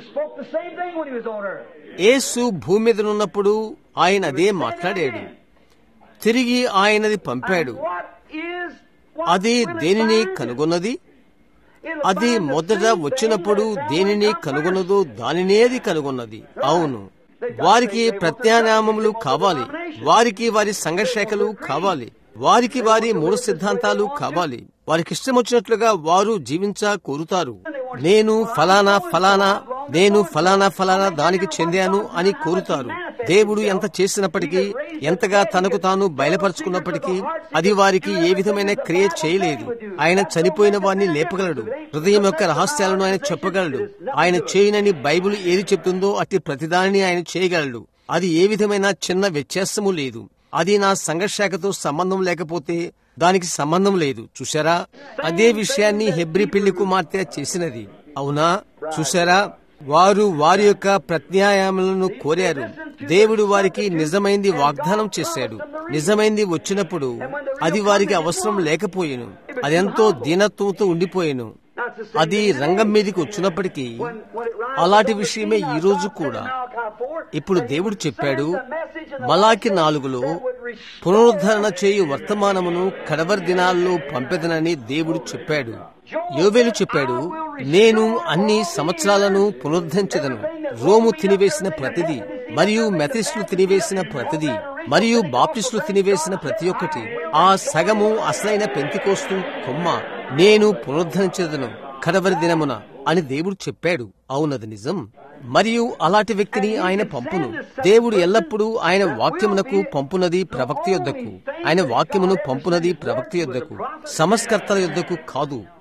S1: యేసు భూమి మీద ఉన్నప్పుడు ఆయన అదే మాట్లాడాడు. తిరిగి ఆయనది పంపాడు. అది దేనిని కనుగొన్నది? అది మొదట వచ్చినప్పుడు దేనిని కనుగొన్నదో దానినే అది కనుగొన్నది. అవును, వారికి ప్రత్యానామములు కావాలి. వారికి వారి సంఘశాఖలు కావాలి. వారికి వారి మూడు సిద్ధాంతాలు కావాలి. వారికి ఇష్టం వచ్చినట్లుగా వారు జీవించ కోరుతారు. నేను ఫలానా ఫలానా నేను ఫలానా ఫలానా దానికి చెందాను అని కోరుతారు. దేవుడు ఎంత చేసినప్పటికీ, ఎంతగా తనకు తాను బయలుపరుచుకున్నప్పటికీ అది వారికి ఏ విధమైన క్రియ చేయలేదు. ఆయన చనిపోయిన వారిని లేపగలడు. హృదయం యొక్క రహస్యాలను ఆయన చెప్పగలడు. ఆయన చేయనని బైబిల్ ఏది చెప్తుందో అట్టి ప్రతిదానిని ఆయన చేయగలడు. అది ఏ విధమైన చిన్న వ్యత్యాసము లేదు. అది నా సంఘశాఖతో సంబంధం లేకపోతే దానికి సంబంధం లేదు. చూశారా, అదే విషయాన్ని హెబ్రీ పెళ్లి కుమార్తె చేసినది. అవునా, చూశారా, వారు వారి యొక్క ప్రత్యాయామలను కోరారు. దేవుడు వారికి నిజమైంది వాగ్దానం చేశాడు. నిజమైంది వచ్చినప్పుడు అది వారికి అవసరం లేకపోయేను. అదెంతో దీనత్వంతో ఉండిపోయేను. అది రంగం మీదకి వచ్చినప్పటికీ అలాంటి విషయమే ఈ రోజు కూడా. ఇప్పుడు దేవుడు చెప్పాడు, మలాకి నాలుగులో పునరుద్ధరణ చేయు వర్తమానమును కడవరి దినాల్లో పంపెదనని దేవుడు చెప్పాడు. యోవేలు చెప్పాడు, నేను అన్ని సంవత్సరాలను పునరుద్ధరించెదను. రోము తినివేసిన ప్రతిదీ, మరియు మెథిస్టులు తినివేసిన ప్రతిదీ, మరియు బాప్టిస్టులు తినివేసిన ప్రతి ఒక్కటి, ఆ సగము అసలైన పెంతెకోస్తు కొమ్మ నేను పునరుద్ధరించెదను కడవరి దినమున అని దేవుడు చెప్పాడు. అవునది నిజం. మరియు అలాంటి వ్యక్తిని ఆయన పంపును. దేవుడు ఎల్లప్పుడూ ఆయన వాక్యమునకు పంపునది ప్రవక్త యొద్దకు. ఆయన వాక్యమును పంపునది ప్రవక్త యొద్దకు, సంస్కర్తల యొద్దకు కాదు.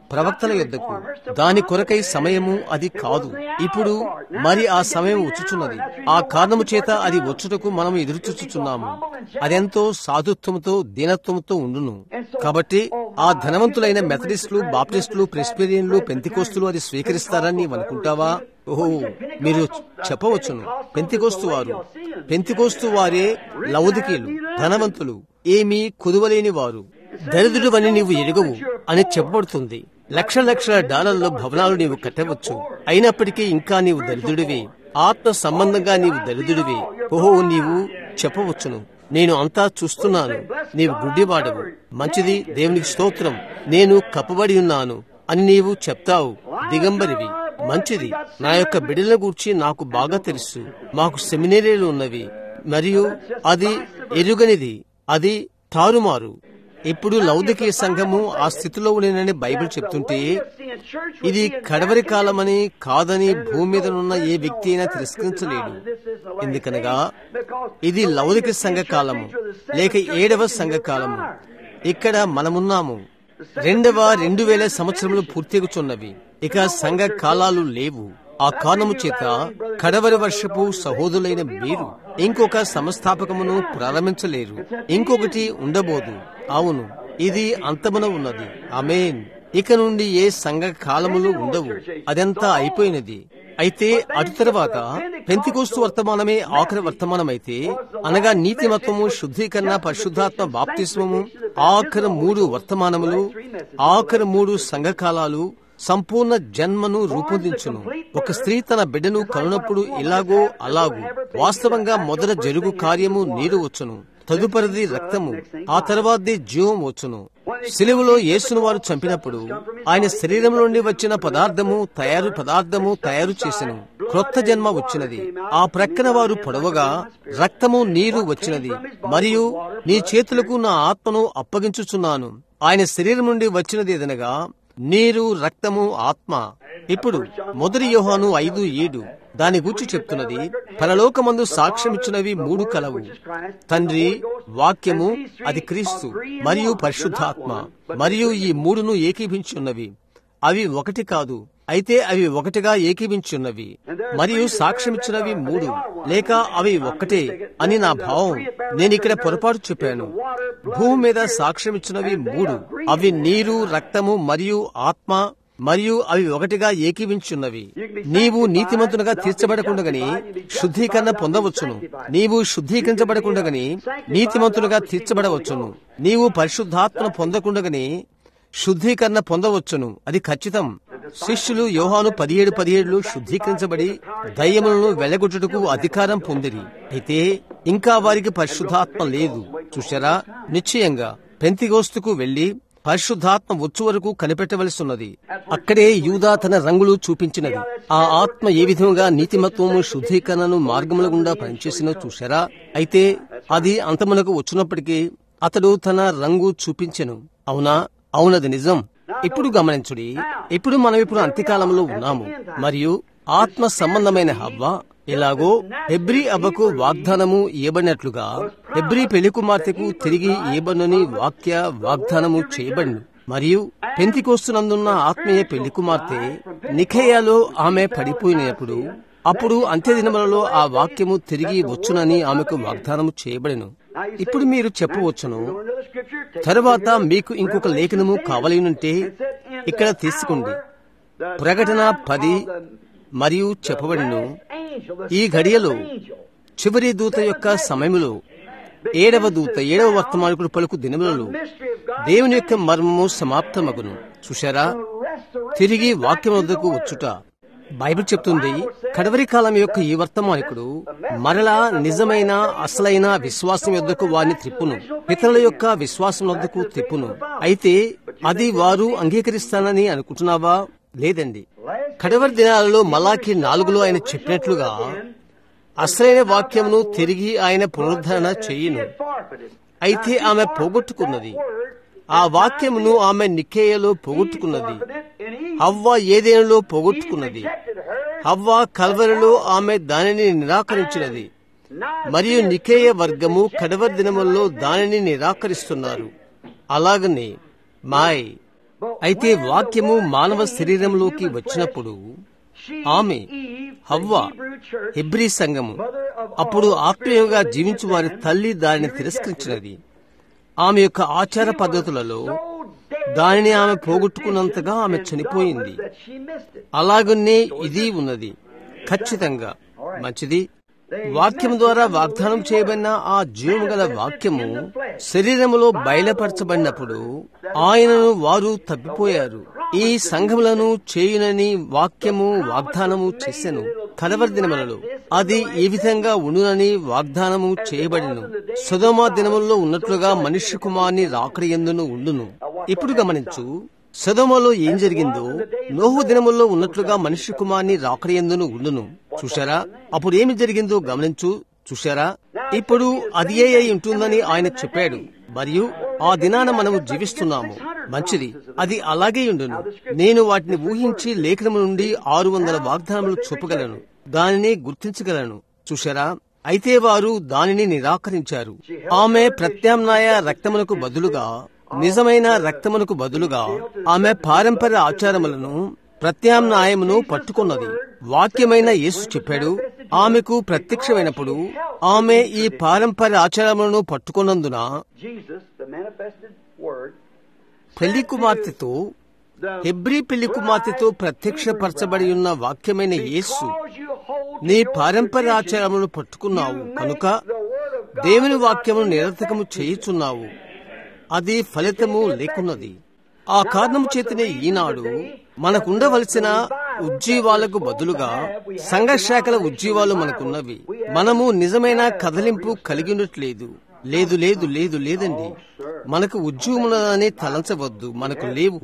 S1: ప్రవక్తల యొద్దకు. దాని కొరకై సమయము అది కాదు. ఇప్పుడు మరి ఆ సమయం వచ్చుచున్నది. ఆ కారణము చేత అది వచ్చుటకు మనం ఎదురుచూచుచున్నాము. అదెంతో సాధుత్వముతో దీనత్వముతో ఉండును. కాబట్టి ఆ ధనవంతులైన మెథడిస్టులు, బాప్టిస్టులు, ప్రెస్బిరియన్లు, పెంతికోస్తులు అది స్వీకరిస్తారని నీవు అనుకుంటావా? ఓహో, మీరు చెప్పవచ్చును, పెంతికోస్తు వారు పెంతికోస్తు వారే లౌదికీయులు, ధనవంతులు, ఏమీ కుదువలేని వారు, దరిద్రుడు అని నీవు ఎరుగవు అని చెప్పబడుతుంది. లక్ష లక్షల డాలర్ల భవనాలు నీవు కట్టవచ్చు, అయినప్పటికీ ఇంకా నీవు దరిద్రుడివి. ఆత్మ సంబంధంగా నీవు దరిద్రుడివి. ఓహో, నీవు చెప్పవచ్చును, నేను అంతా చూస్తున్నాను, నీవు గుడ్డివాడవు. మంచిది, దేవునికి స్తోత్రం, నేను కప్పబడి ఉన్నాను అని నీవు చెప్తావు. దిగంబరివి. మంచిది, నా యొక్క బిడ్డల గూర్చి నాకు బాగా తెలుసు. మాకు సెమినరీలు ఉన్నవి మరియు అది ఎరుగనిది, అది తారుమారు. ఇప్పుడు లౌదికీయ సంఘము ఆ స్థితిలో ఉండేనని బైబిల్ చెప్తుంటే, ఇది కడవరి కాలమని కాదని భూమి మీద ఉన్న ఏ వ్యక్తి అయినా తిరస్కరించలేడు. ఎందుకనగా ఇది లౌదిక సంఘ కాలము లేక ఏడవ సంఘ కాలము. ఇక్కడ మనమున్నాము. రెండవ రెండు వేల సంవత్సరములు పూర్తిగుచున్నవి. ఇక సంఘ కాలాలు లేవు. ఆ కారణము చేత కడవరి వర్షపు సహోదరులైన మీరు ఇంకొక సంస్థాపకమును ప్రారంభించలేరు. ఇంకొకటి ఉండబోదు. అవును, ఇది అంతమున ఉన్నది. ఆమేన్. ఇక నుండి ఏ సంఘ కాలములు ఉండవు. అదంతా అయిపోయినది. అయితే అటు తర్వాత పెంతికోస్తు వర్తమానమే ఆఖరి వర్తమానమైతే, అనగా నీతిమత్వము, శుద్ధీకరణ, పరిశుద్ధాత్మ, బాప్తిస్మము, ఆఖరి మూడు వర్తమానములు, ఆఖరి మూడు సంఘకాలాలు సంపూర్ణ జన్మను రూపొందించును. ఒక స్త్రీ తన బిడ్డను కనునప్పుడు ఇలాగో అలాగూ వాస్తవంగా మొదట జరుగు కార్యము నీరు వచ్చును, తదుపరిది రక్తము, ఆ తర్వాతది జీవం వచ్చును. సిలువలో యేసును వారు చంపినప్పుడు ఆయన శరీరంలో నుండి వచ్చిన పదార్థము తయారు పదార్థము తయారు చేసెను. క్రొత్త జన్మ వచ్చినది. ఆ ప్రక్కన వారు పొడవగా రక్తము నీరు వచ్చినది. మరియు నీ చేతులకు నా ఆత్మను అప్పగించుచున్నాను. ఆయన శరీరం నుండి వచ్చినది ఏదనగా నీరు, రక్తము, ఆత్మ. ఇప్పుడు మొదటి యోహాను ఐదు ఏడు దాని గురించి చెప్తున్నది. పరలోకమందు సాక్ష్యమిచ్చినవి మూడు కలవు: తండ్రి, వాక్యము, అది క్రీస్తు, మరియు పరిశుద్ధాత్మ. మరియు ఈ మూడును ఏకీభించున్నవి. అవి ఒకటి కాదు, అయితే అవి ఒకటిగా ఏకీభించున్నవి. మరియు సాక్ష్యమిచ్చినవి మూడు లేక అవి ఒక్కటే అని నా భావం. నేనిక్కడ పొరపాటు చెప్పాను. భూమి మీద సాక్ష్యమిచ్చినవి మూడు. అవి నీరు, రక్తము మరియు ఆత్మ. మరియు అవి ఒకటిగా ఏకీవించున్నవి. నీవు నీతిమంతునిగా తీర్చబడకుండగని శుద్ధీకరణ పొందవచ్చును. నీవు శుద్ధీకరించబడకుండగని నీతిమంతునిగా తీర్చబడవచ్చును. నీవు పరిశుద్ధాత్మను పొందకుండగని శుద్ధీకరణ పొందవచ్చును. అది ఖచ్చితం. శిష్యులు యోహాను పదిహేడు పదిహేడులో శుద్ధీకరించబడి దయ్యములను వెళ్లగొట్టుటకు అధికారం పొందిరి. అయితే ఇంకా వారికి పరిశుద్ధాత్మ లేదు. చూశారా? నిశ్చయంగా పెంతికోస్తుకు వెళ్లి పరిశుద్ధాత్మ వచ్చు వరకు కనిపెట్టవలసి ఉన్నది. అక్కడే యూదా తన రంగులు చూపించినది. ఆ ఆత్మ ఏ విధంగా నీతిమత్వము, శుద్ధీకరణను మార్గముల గుండా పనిచేసినో చూశారా? అయితే అది అంతమునకు వచ్చినప్పటికీ అతడు తన రంగు చూపించెను. అవునా? అవునది నిజం. ఇప్పుడు గమనించుడి. ఇప్పుడు మనం ఇప్పుడు అంత్యకాలంలో ఉన్నాము. మరియు ఆత్మ సంబంధమైన హవ్వ ఎలాగో హెబ్రీ అవ్వకు వాగ్దానము ఇవ్వబడినట్లుగా హెబ్రీ పెళ్లి కుమార్తెకు తిరిగి ఇవ్వబడినని వాక్య వాగ్దానము చేయబడిను. మరియు పెంతికోస్తునందున్న ఆత్మీయ పెళ్లి కుమార్తె నిఖేయాలో ఆమె పడిపోయినప్పుడు అప్పుడు అంత్యదినములలో ఆ వాక్యము తిరిగి వచ్చునని ఆమెకు వాగ్దానము చేయబడెను. ఇప్పుడు మీరు చెప్పవచ్చును, తరువాత మీకు ఇంకొక లేఖనము కావాలనుంటే ఇక్కడ తీసుకోండి. ప్రకటన పది మరియు చెప్పబడిను, ఈ ఘడియలో చివరి దూత యొక్క సమయములో ఏడవ దూత ఏడవ వర్తమానికుడు పలుకు దినములలో దేవుని యొక్క మర్మము సమాప్తమగును. చూశారా? తిరిగి వాక్యం వద్దకు వచ్చుట. బైబిల్ చెప్తుంది, కడవరి కాలం యొక్క ఈ వర్తమానికుడు మరలా నిజమైన అసలైన విశ్వాసం వద్దకు వారిని త్రిప్పును, పితరుల యొక్క విశ్వాసం వద్దకు త్రిప్పును. అయితే అది వారు అంగీకరిస్తానని అనుకుంటున్నావా? లేదండి. కడవరి దినాలలో మలాకి నాలుగులో ఆయన చెప్పినట్లుగా అసలైన వాక్యమును తిరిగి ఆయన పునరుద్ధరణ చేయును. అయితే ఆమె పోగొట్టుకున్నది. ఆ వాక్యమును ఆమె నికేయలో పోగొట్టుకున్నది. హవ్వ ఏదేనులో పోగొట్టుకున్నది. హవ్వ కల్వరిలో ఆమె దానిని నిరాకరించినది. మరియు నికేయ వర్గము కడవరి దినములలో దానిని నిరాకరిస్తున్నారు. అలాగనే మాయ్ అయితే వాక్యము మానవ శరీరంలోకి వచ్చినప్పుడు ఆమె హవ్వ హెబ్రీ సంఘము అప్పుడు ఆత్మీయంగా జీవించు వారి తల్లి దానిని తిరస్కరించినది. ఆమె యొక్క ఆచార పద్ధతులలో దానిని ఆమె పోగొట్టుకున్నంతగా ఆమె చనిపోయింది. అలాగనే ఇది ఉన్నది. ఖచ్చితంగా మంచిది. వాక్యం ద్వారా వాగ్దానం చేయబడిన ఆ జీవము గల వాక్యము శరీరములో బయలుపరచబడినప్పుడు ఆయనను వారు తప్పిపోయారు. ఈ సంఘములను చేయునని వాక్యము వాగ్దానము చేసెను. కడవరి దినములలో అది ఈ విధంగా ఉండునని వాగ్దానము చేయబడిను. సొదొమ దినములలో ఉన్నట్లుగా మనుష్య కుమారుని రాకడ యందును ఉండును. ఇప్పుడు గమనించు, సొదొమలో ఏం జరిగిందో నోహు దినముల్లో ఉన్నట్లుగా మనుష్య కుమారుని రాకడ యందును ఉండును. చూశారా? అప్పుడు ఏమి జరిగిందో గమనించు. చూశారా? ఇప్పుడు అది ఏ అయి ఉంటుందని ఆయన చెప్పాడు. మరియు ఆ దినాన మనము జీవిస్తున్నాము. మంచిది, అది అలాగే ఉండును. నేను వాటిని ఊహించి లేఖనము నుండి ఆరు వందల వాగ్దానములు చూపగలను, దానిని గుర్తించగలను. చూశారా? అయితే వారు దానిని నిరాకరించారు. ఆమె ప్రత్యామ్నాయ రక్తమునకు బదులుగా, నిజమైన రక్తమునకు బదులుగా ఆమె పారంపర్య ఆచారములను ప్రత్యామ్నాయమును పట్టుకున్నది. వాక్యమైన యేసు చెప్పాడు, ఆమెకు ప్రత్యక్షమైనప్పుడు ఆమె ఈ పారంపర్య ఆచారములను పట్టుకున్నందున పెళ్లి కుమార్తెతో, హెబ్రీ పెళ్లి కుమార్తెతో ప్రత్యక్షపరచబడి ఉన్న వాక్యమైన యేసు, నీ పారంపర్య ఆచారములను పట్టుకున్నావు కనుక దేవుని వాక్యమును నిరర్థకము చేయుచున్నావు. అది ఫలితము లేకున్నది. ఆ కారణము చేతనే ఈనాడు మనకుండవలసిన ఉజ్జీవాలకు బదులుగా సంఘశాఖల ఉజ్జీవాలు మనకున్నవి. మనము నిజమైన కదలింపు కలిగి ఉండట్లేదు. లేదు లేదు లేదు లేదండి, మనకు ఉద్యోగములని తలంచవద్దు. మనకు లేవు.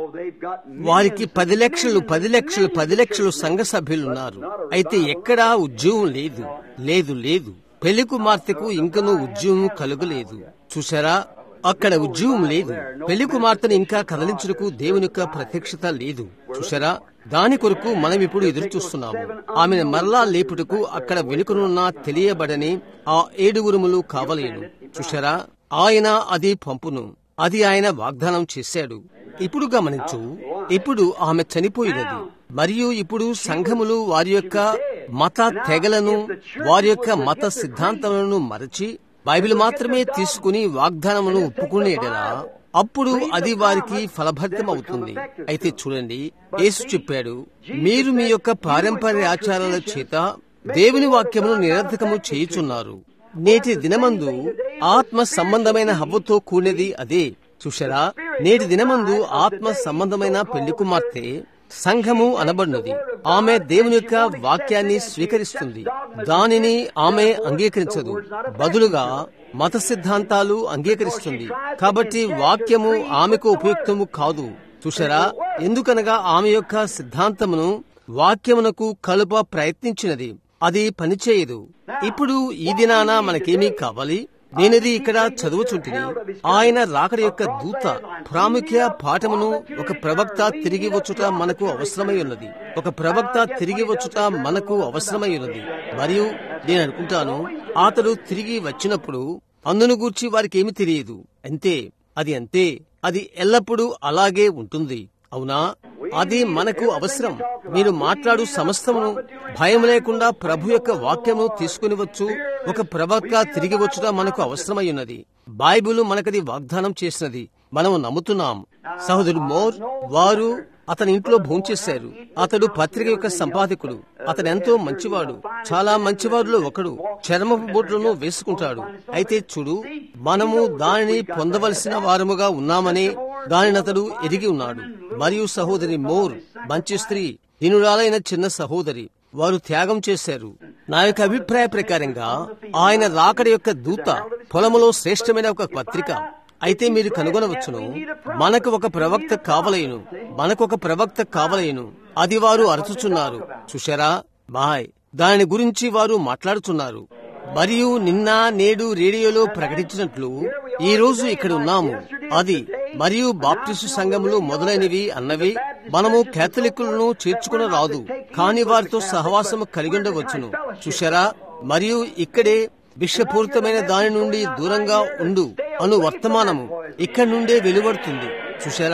S1: వారికి పది లక్షలు పది లక్షలు పది లక్షలు సంఘ సభ్యులున్నారు. అయితే ఎక్కడా ఉద్యోగం లేదు. లేదు లేదు పెళ్లి కుమార్తెకు ఇంకనూ ఉద్యోగం కలుగలేదు. చూసారా? అక్కడ ఉద్యోగం లేదు. పెళ్లి కుమార్తెను ఇంకా కదలించుటకు దేవుని యొక్క ప్రత్యక్షత లేదు. చూసారా? దాని కొరకు మనం ఇప్పుడు ఎదురు చూస్తున్నాము. ఆమెను మరలా లేపుటకు అక్కడ వెనుకనున్న తెలియబడని ఆ ఏడుగురుములు కావలేను. చూసారా? ఆయన అది పంపును. అది ఆయన వాగ్దానం చేశాడు. ఇప్పుడు గమనించు, ఇప్పుడు ఆమె చనిపోయినది. మరియు ఇప్పుడు సంఘములు వారి యొక్క మత తెగలను, వారి యొక్క మత సిద్ధాంతములను మరచి బైబిల్ మాత్రమే తీసుకుని వాగ్దానమును ఒప్పుకునేటలా అప్పుడు అది వారికి ఫలభరితం అవుతుంది. అయితే చూడండి, యేసు చెప్పాడు, మీరు మీ యొక్క పారంపర్య ఆచారాల చేత దేవుని వాక్యమును నిరర్థకము చేయుచున్నారు. నేటి దినమందు ఆత్మ సంబంధమైన హవ్వతో కూడినది అదే. చూశారా? నేటి దినమందు ఆత్మ సంబంధమైన పెళ్లి కుమార్తె సంఘము అనబడినది. ఆమె దేవుని యొక్క వాక్యాన్ని స్వీకరిస్తుంది. దానిని ఆమె అంగీకరించదు. బదులుగా మత సిద్ధాంతాలు అంగీకరిస్తుంది. కాబట్టి వాక్యము ఆమెకు ఉపయుక్తము కాదు. చూశారా? ఎందుకనగా ఆమె యొక్క సిద్ధాంతమును వాక్యమునకు కలుప ప్రయత్నించినది. అది పనిచేయదు. ఇప్పుడు ఈ దినాన మనకేమీ కావాలి? నేనది ఇక్కడ చదువుచుంటిని. ఆయన రాకడ యొక్క దూత ప్రాముఖ్య పాఠమును ఒక ప్రవక్త తిరిగి వచ్చుట మనకు అవసరమై ఉన్నది. ఒక ప్రవక్త తిరిగి వచ్చుట మనకు అవసరమై ఉన్నది. మరియు నేను అనుకుంటాను, అతడు తిరిగి వచ్చినప్పుడు అందును గూర్చి వారికి ఏమి తెలియదు. అంతే, అది అంతే. అది ఎల్లప్పుడూ అలాగే ఉంటుంది. అవునా? అది మనకు అవసరం. మీరు మాట్లాడు సమస్తమును భయం లేకుండా ప్రభు యొక్క వాక్యము తీసుకుని వచ్చు ఒక ప్రవక్త తిరిగి వచ్చుట మనకు అవసరమై ఉన్నది. బైబిల్ మనకది వాగ్దానం చేసినది. మనము నమ్ముతున్నాం. సహోదరు మోర్ వారు అతని ఇంట్లో భోంచేశారు. అతడు పత్రిక యొక్క సంపాదకుడు. అతను ఎంతో మంచివాడు, చాలా మంచివారిలో ఒకడు. చర్మపు బొట్లను వేసుకుంటాడు. అయితే చూడు, మనము దానిని పొందవలసిన వారముగా ఉన్నామని దానిని అతడు ఎరిగి ఉన్నాడు. మరియు సహోదరి మోర్ మంచి స్త్రీ, దీనురాలైన చిన్న సహోదరి, వారు త్యాగం చేశారు. నా యొక్క అభిప్రాయ ప్రకారంగా ఆయన రాకడ యొక్క దూత పొలములో శ్రేష్టమైన ఒక పత్రిక. అయితే మీరు కనుగొనవచ్చును, మనకు ఒక ప్రవక్త కావలేను, మనకొక ప్రవక్త కావలేను. అది వారు అరచుచున్నారు. చూశారా? మాయ్ దాని గురించి వారు మాట్లాడుతున్నారు. మరియు నిన్న నేడు రేడియోలో ప్రకటించినట్లు ఈ రోజు ఇక్కడ ఉన్నాము. అది మరియు బాప్టిస్టు సంఘములు మొదలైనవి అన్నవి మనము కేథలిక్కులను చేర్చుకుని రాదు, కాని వారితో సహవాసము కలిగి ఉండవచ్చును. చూశారా? మరియు ఇక్కడే విషపూరితమైన దాని నుండి దూరంగా ఉండు అను వర్తమానము ఇక్కడి నుండే వెలువడుతుంది. చూశారా?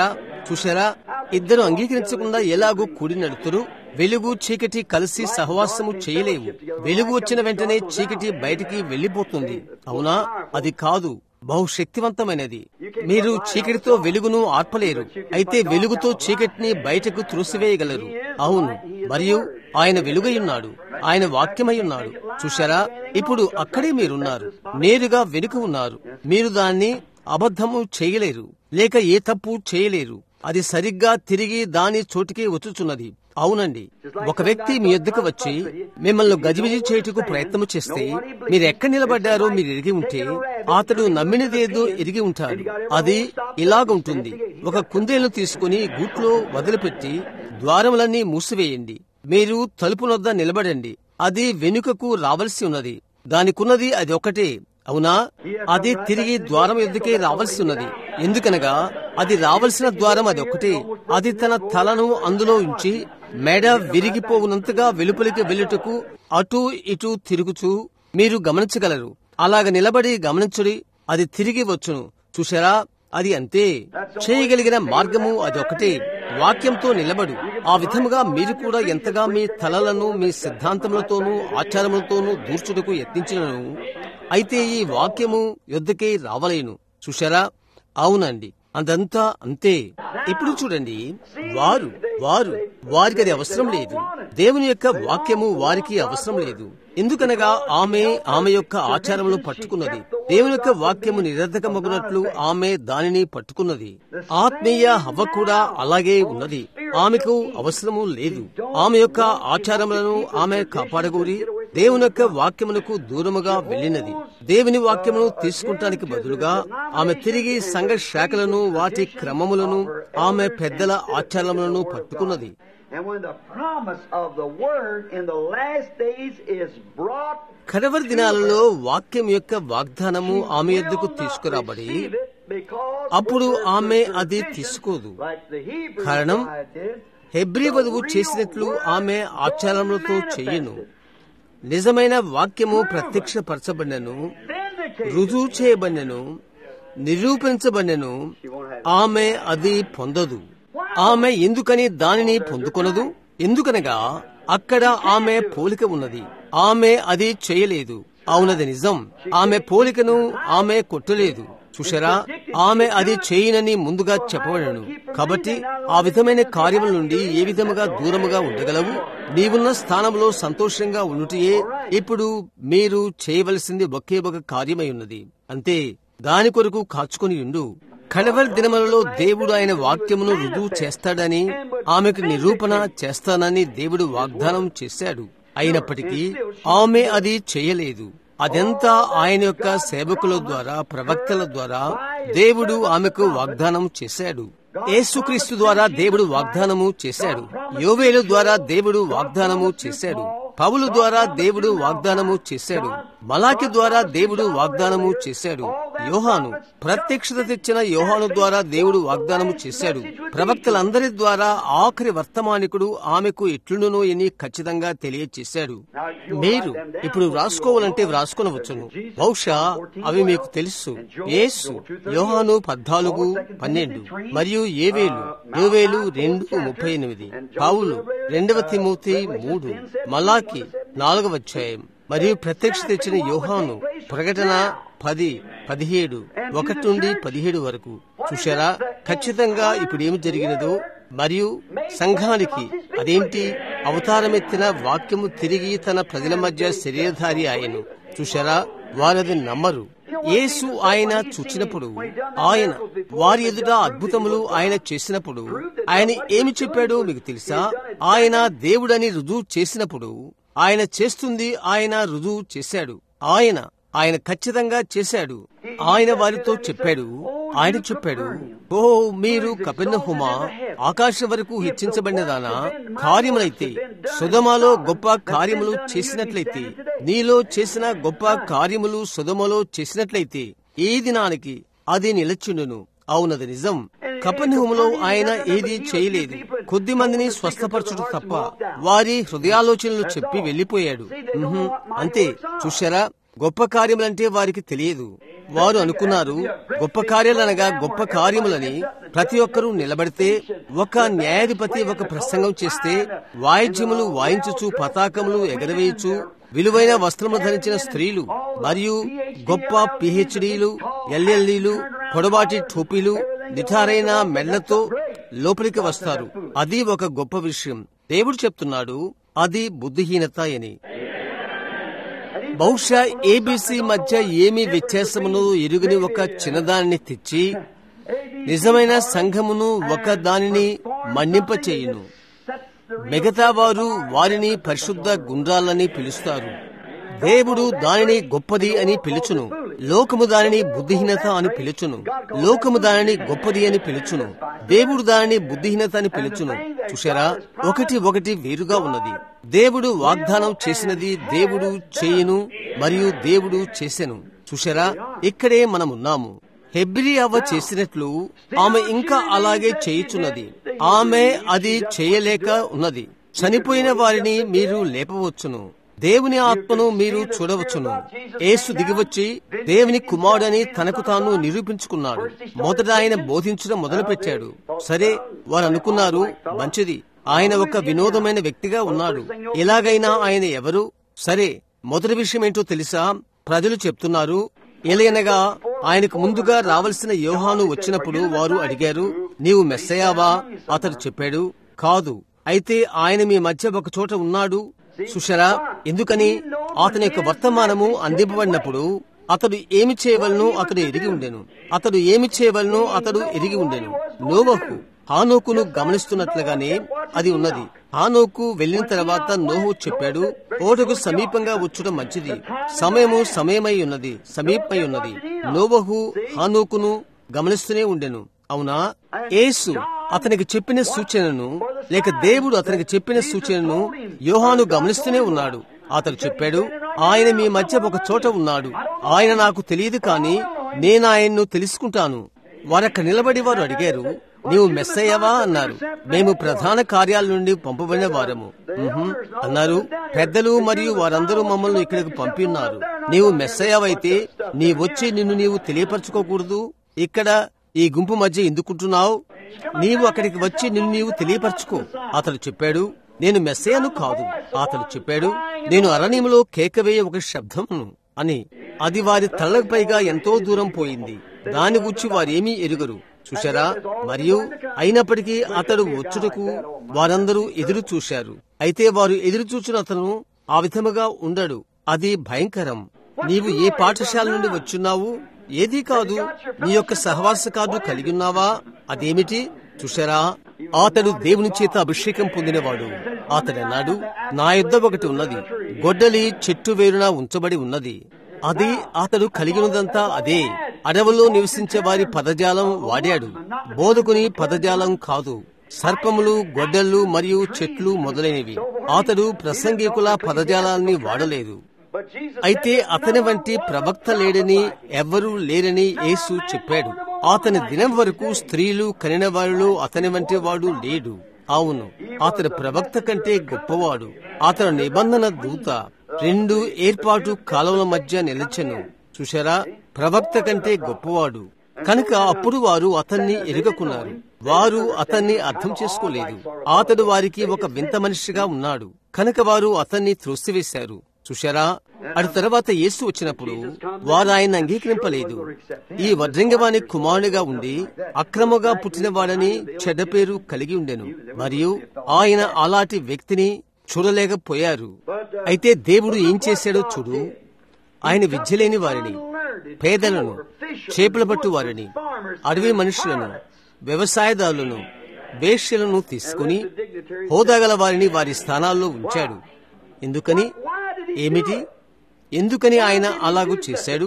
S1: చూశారా, ఇద్దరు అంగీకరించకుండా ఎలాగో కూడి నడుతురు. వెలుగు చీకటి కలిసి సహవాసము చేయలేవు. వెలుగు వచ్చిన వెంటనే చీకటి బయటికి వెళ్లిపోతుంది. అవునా? అది కాదు, బహుశక్తివంతమైనది. మీరు చీకటితో వెలుగును ఆర్పలేరు, అయితే వెలుగుతో చీకటిని బయటకు త్రోసివేయగలరు. అవును, మరియు ఆయన వెలుగై ఉన్నాడు, ఆయన వాక్యమై ఉన్నాడు. చూశారా, ఇప్పుడు అక్కడే మీరున్నారు, నేరుగా వెనుక ఉన్నారు. మీరు దాన్ని అబద్ధము చేయలేరు, లేక ఏ తప్పు చేయలేరు. అది సరిగ్గా తిరిగి దాని చోటికి వచ్చుచున్నది. అవునండి, ఒక వ్యక్తి మీ యొద్దకు వచ్చి మిమ్మల్ని గజిబిజి చేయుటకు ప్రయత్నము చేస్తే మీరు ఎక్కడ నిలబడ్డారో మీరు ఎరిగి ఉంటే అతడు నమ్మినదేదో ఎరిగి ఉంటాడు. అది ఇలాగుంటుంది. ఒక కుందేలు తీసుకుని గూట్లో వదిలిపెట్టి ద్వారములన్నీ మూసివేయండి. మీరు తలుపు వద్ద నిలబడండి. అది వెనుకకు రావలసి ఉన్నది. దానికున్నది అది ఒకటే. అవునా? అది తిరిగి ద్వారం ఎద్దుకే రావాల్సి ఉన్నది. ఎందుకనగా అది రావలసిన ద్వారం అది ఒక్కటే. అది తన తలను అందులో ఉంచి మెడ విరిగిపోవునంతగా వెలుపలికి వెళ్ళుటకు అటూ ఇటూ తిరుగుచూ మీరు గమనించగలరు. అలాగ నిలబడి గమనించుడి, అది తిరిగి వచ్చును. చూశారా, అది అంతే. చేయగలిగిన మార్గము అది ఒకటే. వాక్యంతో నిలబడు. ఆ విధముగా మీరు కూడా ఎంతగా మీ తలలను మీ సిద్ధాంతములతోనూ ఆచారములతోనూ దూర్చుటకు యత్నించినను, అయితే ఈ వాక్యము యొద్దకే రావలేను. చూశారా? అవునండి, అదంతా అంతే. ఇప్పుడు చూడండి, వారు వారు వారికి అది అవసరం లేదు. దేవుని యొక్క వాక్యము వారికి అవసరం లేదు. ఎందుకనగా ఆమె ఆమె యొక్క ఆచారములు పట్టుకున్నది. దేవుని యొక్క వాక్యము నిరర్ధకమగునట్లు ఆమె దానిని పట్టుకున్నది. ఆత్మీయ హవ్వ కూడా అలాగే ఉన్నది. ఆమెకు అవసరము లేదు. ఆమె యొక్క ఆచారములను ఆమె కాపాడగోరి దేవుని యొక్క వాక్యమునకు దూరముగా వెళ్ళినది. దేవుని వాక్యమును తీసుకుంటానికి బదులుగా ఆమె తిరిగి సంఘ శాఖలను, వాటి క్రమములను, ఆమె పెద్దల ఆచారములను పట్టుకున్నది. కడవరి దినాలలో వాక్యం యొక్క వాగ్దానము ఆమె యొద్దకు తీసుకురాబడి అప్పుడు ఆమె అది తీసుకోదు. కారణం, హెబ్రీ వధువు చేసినట్లు ఆమె ఆచారములతో చెయ్యను. నిజమైన వాక్యము ప్రత్యక్షపరచబడినను, రుజువు చేయబడినను, నిరూపించబడినను, ఆమె అది పొందదు. ఆమె ఎందుకని దానిని పొందుకొనదు? ఎందుకనగా అక్కడ ఆమె పోలిక ఉన్నది. ఆమె అది చేయలేదు. అవునది నిజం. ఆమె పోలికను ఆమె కొట్టలేదు. చూశారా, ఆమె అది చేయనని ముందుగా చెప్పబడను. కాబట్టి ఆ విధమైన కార్యముల నుండి ఏ విధముగా దూరముగా ఉండగలవు? నీవున్న స్థానంలో సంతోషంగా ఉండుటయే ఇప్పుడు మీరు చేయవలసింది ఒకే ఒక కార్యమై ఉన్నది. అంతే. దాని కొరకు కాచుకొని ఉండు. కడవరి దినములలో దేవుడు ఆయన వాక్యమును రుజువు చేస్తాడని, ఆమెకు నిరూపణ చేస్తానని దేవుడు వాగ్దానం చేశాడు. అయినప్పటికీ ఆమె అది చేయలేదు. అదంతా ఆయన యొక్క సేవకుల ద్వారా, ప్రవక్తల ద్వారా దేవుడు ఆమెకు వాగ్దానం చేశాడు. యేసుక్రీస్తు ద్వారా దేవుడు వాగ్దానము చేశాడు. యోవేలు ద్వారా దేవుడు వాగ్దానము చేశాడు. పౌలు ద్వారా దేవుడు వాగ్దానము చేశాడు. మలాకి ద్వారా దేవుడు వాగ్దానము చేశాడు. యోహాను, ప్రత్యక్షత తెచ్చిన యోహాను ద్వారా దేవుడు వాగ్దానము చేశాడు. ప్రవక్తలందరి ద్వారా ఆఖరి వర్తమానికుడు ఆమెకు ఎట్లుండునో అని ఖచ్చితంగా తెలియచేశాడు. మీరు ఇప్పుడు వ్రాసుకోవాలంటే వ్రాసుకొనవచ్చును. బహుశా అవి మీకు తెలుసు. యేసు, యోహాను పద్నాలుగు పన్నెండు మరియు ఏవేలు యోవేలు రెండు ముప్పై ఎనిమిది, పౌలు రెండవ తిమోతి మూడు, మలాకి నాలుగవ అధ్యాయం మరియు ప్రత్యక్ష తెచ్చిన యోహాను ప్రకటన పది పదిహేడు ఒకటి నుండి పదిహేడు వరకు. చూశారా ఖచ్చితంగా ఇప్పుడు ఏమి జరిగినదో? మరియు సంఘానికి అదేంటి? అవతారమెత్తిన వాక్యము తిరిగి తన ప్రజల మధ్య శరీరధారి ఆయను. చూశారా, వారది నమ్మరు. యేసు ఆయన చూచినప్పుడు, ఆయన వారి ఎదుట అద్భుతములు ఆయన చేసినప్పుడు ఆయన ఏమి చెప్పాడో మీకు తెలుసా? ఆయన దేవుడని రుజువు చేసినప్పుడు ఆయన చేస్తుంది ఆయన రుజువు చేశాడు. ఆయన ఆయన ఖచ్చితంగా చేశాడు. ఆయన వారితో చెప్పాడు, ఆయన చెప్పాడు, ఓ మీరు కపెర్నహూమా, ఆకాశం వరకు హెచ్చించబడినదానా, కార్యములైతే సొదొమలో గొప్ప కార్యములు చేసినట్లయితే, నీలో చేసిన గొప్ప కార్యములు సొదొమలో చేసినట్లయితే ఈ దినానికి అది నిలచుండును. అవునది నిజం. కపెర్నహూములో ఆయన ఏదీ చేయలేదు. కొద్ది మందిని స్వస్థపరచుట తప్ప వారి హృదయాలోచనలు చెప్పి వెళ్లిపోయాడు. అంతే. చూశారా, గొప్ప కార్యములంటే వారికి తెలియదు. వారు అనుకున్నారు గొప్ప కార్యాలనగా గొప్ప కార్యములని. ప్రతి ఒక్కరూ నిలబడితే, ఒక న్యాయాధిపతి ఒక ప్రసంగం చేస్తే, వాయిద్యములు వాయించుచు, పతాకములు ఎగరవేయచ్చు, విలువైన వస్త్రములు ధరించిన స్త్రీలు మరియు గొప్ప పిహెచ్డీలు, ఎల్ఎల్డీలు, పొడవాటి టోపీలు, నిఠారైన మెళ్లతో లోపలికి వస్తారు. అది ఒక గొప్ప విషయం. దేవుడు చెప్తున్నాడు అది బుద్ధిహీనత అని. బహుశా ఏబీసీ మధ్య ఏమీ వ్యత్యాసమును ఎరుగని ఒక చిన్నదానిని తెచ్చి నిజమైన సంఘమును ఒక దానిని మన్నింపచేయును. మిగతా వారు వారిని పరిశుద్ధ గుండ్రాలని పిలుస్తారు. దేవుడు దానిని గొప్పది అని పిలుచును. లోకము దానిని బుద్ధిహీనత అని పిలుచును. లోకము దానిని గొప్పది అని పిలుచును. దేవుడు దానిని బుద్ధిహీనత అని పిలుచును. చూశారా, ఒకటి ఒకటి వేరుగా ఉన్నది. దేవుడు వాగ్దానం చేసినది దేవుడు చేయును మరియు దేవుడు చేసెను. చూశారా, ఇక్కడే మనమున్నాము. హెబ్రీ అవ్వ చేసినట్లు ఆమె ఇంకా అలాగే చేయుచున్నది. ఆమె అది చేయలేక ఉన్నది. చనిపోయిన వారిని మీరు లేపవచ్చును. దేవుని ఆత్మను మీరు చూడవచ్చును. యేసు దిగివచ్చి దేవుని కుమారుడని తనకు తాను నిరూపించుకున్నాడు. మొదట ఆయన బోధించడం మొదలుపెట్టాడు. సరే, వారు అనుకున్నారు మంచిది, ఆయన ఒక వినోదమైన వ్యక్తిగా ఉన్నాడు, ఎలాగైనా ఆయన ఎవరు? సరే, మొదటి విషయం ఏంటో తెలుసా? ప్రజలు చెప్తున్నారు, ఎలయనగా ఆయనకు ముందుగా రావలసిన యోహాను వచ్చినప్పుడు వారు అడిగారు, నీవు మెస్సయావా? అతడు చెప్పాడు, కాదు. అయితే ఆయన మీ మధ్య ఒక చోట ఉన్నాడు. సుషరా, ఎందుకని? అతని యొక్క వర్తమానము అందింపబడినప్పుడు అతడు ఏమి చేయవలనో అతడు ఎరిగి ఉండెను. అతడు ఏమి చేయవలనో అతడు ఎరిగి ఉండెను. నోవహు హానోకును గమనిస్తున్నట్లుగానే అది ఉన్నది. హానోకు వెళ్లిన తర్వాత నోహు చెప్పాడు, ఓటకు సమీపంగా వచ్చుట మంచిది, సమయము సమయమై ఉన్నది, సమీపమై ఉన్నది. నోవహు హానోకును గమనిస్తూనే ఉండెను. అవునా? యేసు అతనికి చెప్పిన సూచనను, లేక దేవుడు అతనికి చెప్పిన సూచనను యోహాను గమనిస్తూనే ఉన్నాడు. అతడు చెప్పాడు, ఆయన మీ మధ్య ఒక చోట ఉన్నాడు. ఆయన నాకు తెలియదు, కానీ నేను ఆయన్ను తెలుసుకుంటాను. వారక్కడ నిలబడి వారు అడిగారు, నీవు మెస్సయ్యవా అన్నారు. మేము ప్రధాన కార్యాల నుండి పంపబడిన వారము అన్నారు. పెద్దలు మరియు వారందరూ మమ్మల్ని ఇక్కడికి పంపి ఉన్నారు. నీవు మెస్సయ్యవైతే నీ వచ్చి నిన్ను నీవు తెలియపరచుకోకూడదు. ఇక్కడ ఈ గుంపు మధ్య ఎందుకుంటున్నావు? నీవు అక్కడికి వచ్చి నిన్ను నీవు తెలియపరచుకో. అతడు చెప్పాడు, నేను మెస్సయ్యను కాదు. అతడు చెప్పాడు, నేను అరణ్యములో కేకవేయ ఒక శబ్దమును అని. అది వారి తలకు పైగా ఎంతో దూరం పోయింది. దాని గురించి వారేమీ ఎరుగరు. చూశారా? మరియు అయినప్పటికీ అతడు వచ్చుటకు వారందరూ ఎదురు చూశారు. అయితే వారు ఎదురు చూచిన అతను ఆ విధముగా ఉండడు. అది భయంకరం. నీవు ఏ పాఠశాల నుండి వచ్చున్నావు? ఏదీ కాదు. నీ యొక్క సహవాస కార్డు కలిగి ఉన్నావా? అదేమిటి? చూశారా? అతడు దేవుని చేత అభిషేకం పొందినవాడు. అతడన్నాడు, నా యుద్ధ ఒకటి ఉన్నది, గొడ్డలి చెట్టు వేరున ఉంచబడి ఉన్నది. అది అతడు కలిగినదంతా అదే. అడవుల్లో నివసించే వారి పదజాలం వాడాడు, బోధకుని పదజాలం కాదు. సర్పములు, గొడ్డళ్ళు మరియు చెట్లు మొదలైనవి. అతడు ప్రసంగికుల పదజాలాన్ని వాడలేదు. అయితే అతని వంటి ప్రవక్త లేడని, ఎవ్వరూ లేరని యేసు చెప్పాడు. అతని దినం వరకు స్త్రీలు కనిన వారిలో అతని వంటి వాడు లేడు. అవును, అతడు ప్రవక్త కంటే గొప్పవాడు. అతడు నిబంధన దూత. రెండు ఏర్పాటు కాలువల మధ్య నిలిచెను. చూశారా? ప్రవక్త కంటే గొప్పవాడు. కనుక అప్పుడు వారు అతన్ని ఎరుగకున్నారు. వారు అతన్ని అర్థం చేసుకోలేదు. అతడు వారికి ఒక వింత మనిషిగా ఉన్నాడు. కనుక వారు అతన్ని త్రోసివేశారు. చూశారా? అటు తర్వాత యేసు వచ్చినప్పుడు వారు ఆయన అంగీకరింపలేదు. ఈ వడ్రంగవాని కుమారునిగా ఉండి అక్రమగా పుట్టినవాడని చెడ్డ పేరు కలిగి ఉండెను, మరియు ఆయన అలాంటి వ్యక్తిని చూడలేకపోయారు. అయితే దేవుడు ఏం చేశాడో చూడు. ఆయన విద్యలేని వారిని, పేదలను, చేపల పట్టు వారిని, అడవి మనుషులను, వ్యవసాయదారులను, వేశ్యలను తీసుకుని హోదాగల వారిని వారి స్థానాల్లో ఉంచాడు. ఎందుకని? ఏమిటి? ఎందుకని ఆయన అలాగూ చేశాడు?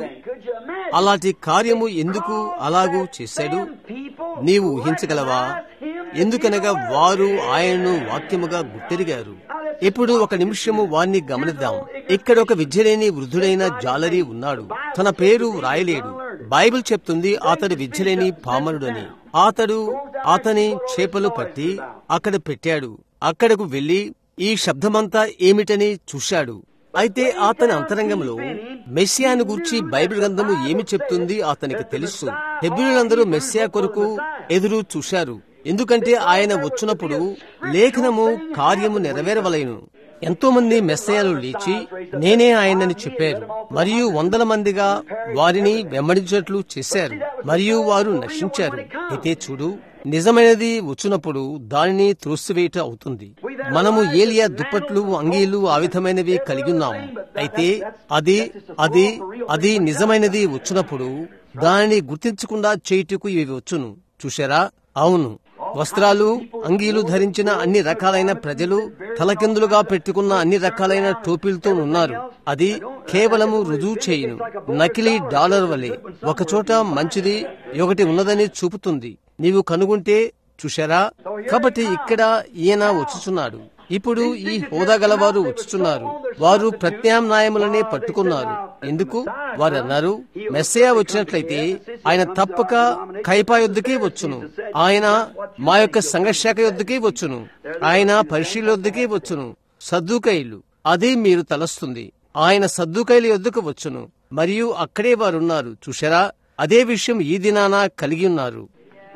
S1: అలాంటి కార్యము ఎందుకు అలాగూ చేశాడు? నీవు ఊహించగలవా? ఎందుకనగా వారు ఆయనను వాక్యముగా గుర్తెరిగారు. ఇప్పుడు ఒక నిమిషము వారిని గమనిద్దాం. ఇక్కడ ఒక విద్యలేని వృద్ధుడైన జాలరీ ఉన్నాడు. తన పేరు రాయలేడు. బైబిల్ చెప్తుంది అతడు విద్యలేని పామరుడని. అతడు అతని చేపలు పట్టి అక్కడ పెట్టాడు. అక్కడకు వెళ్లి ఈ శబ్దమంతా ఏమిటని చూశాడు. అయితే అతని అంతరంగంలో మెస్సియాను గురించి బైబిల్ గ్రంథము ఏమి చెప్తుంది అతనికి తెలుసు. హెబ్రీయులందరూ మెస్సియా కొరకు ఎదురు చూశారు, ఎందుకంటే ఆయన వచ్చినప్పుడు లేఖనము కార్యము నెరవేరవలెను. ఎంతో మంది మెస్సయ్యలు లేచి నేనే ఆయనని చెప్పారు, మరియు వందల మందిగా వారిని వెంబడించేట్లు చేశారు, మరియు వారు నశించారు. అయితే చూడు, నిజమైనది వచ్చినప్పుడు దానిని త్రోసివేయట అవుతుంది. మనము ఏలియా దుప్పట్లు, అంగీలు ఆ విధమైనవి కలిగి ఉన్నాము. అయితే అది అది అది నిజమైనది వచ్చినప్పుడు దానిని గుర్తించకుండా చేయుటకు ఇవి వచ్చును. చూశారా? అవును, వస్త్రాలు, అంగీలు ధరించిన అన్ని రకాలైన ప్రజలు తలకిందులుగా పెట్టుకున్న అన్ని రకాలైన టోపీలతో ఉన్నారు. అది కేవలము రుజువు చేయును. నకిలీ డాలర్ వలె ఒకచోట మంచిది ఒకటి ఉన్నదని చూపుతుంది. నీవు కనుగొంటే. చూశారా? కాబట్టి ఇక్కడ ఈయన వచ్చుచున్నాడు. ఇప్పుడు ఈ హోదా గలవారు వచ్చుచున్నారు. వారు ప్రత్యామ్నాయములనే పట్టుకున్నారు. ఎందుకు? వారు అన్నారు, మెస్సయ్య వచ్చినట్లయితే ఆయన తప్పక కైపా యొద్దకే వచ్చును, ఆయన మా యొక్క సంఘశాఖ యొద్దకే వచ్చును, ఆయన పరిశీల యొద్దకే వచ్చును. సద్దూకైలు, అది మీరు తలస్తుంది. ఆయన సద్దూకైల యొద్దకు వచ్చును, మరియు అక్కడే వారున్నారు. చూశారా? అదే విషయం ఈ దినాన కలిగి ఉన్నారు.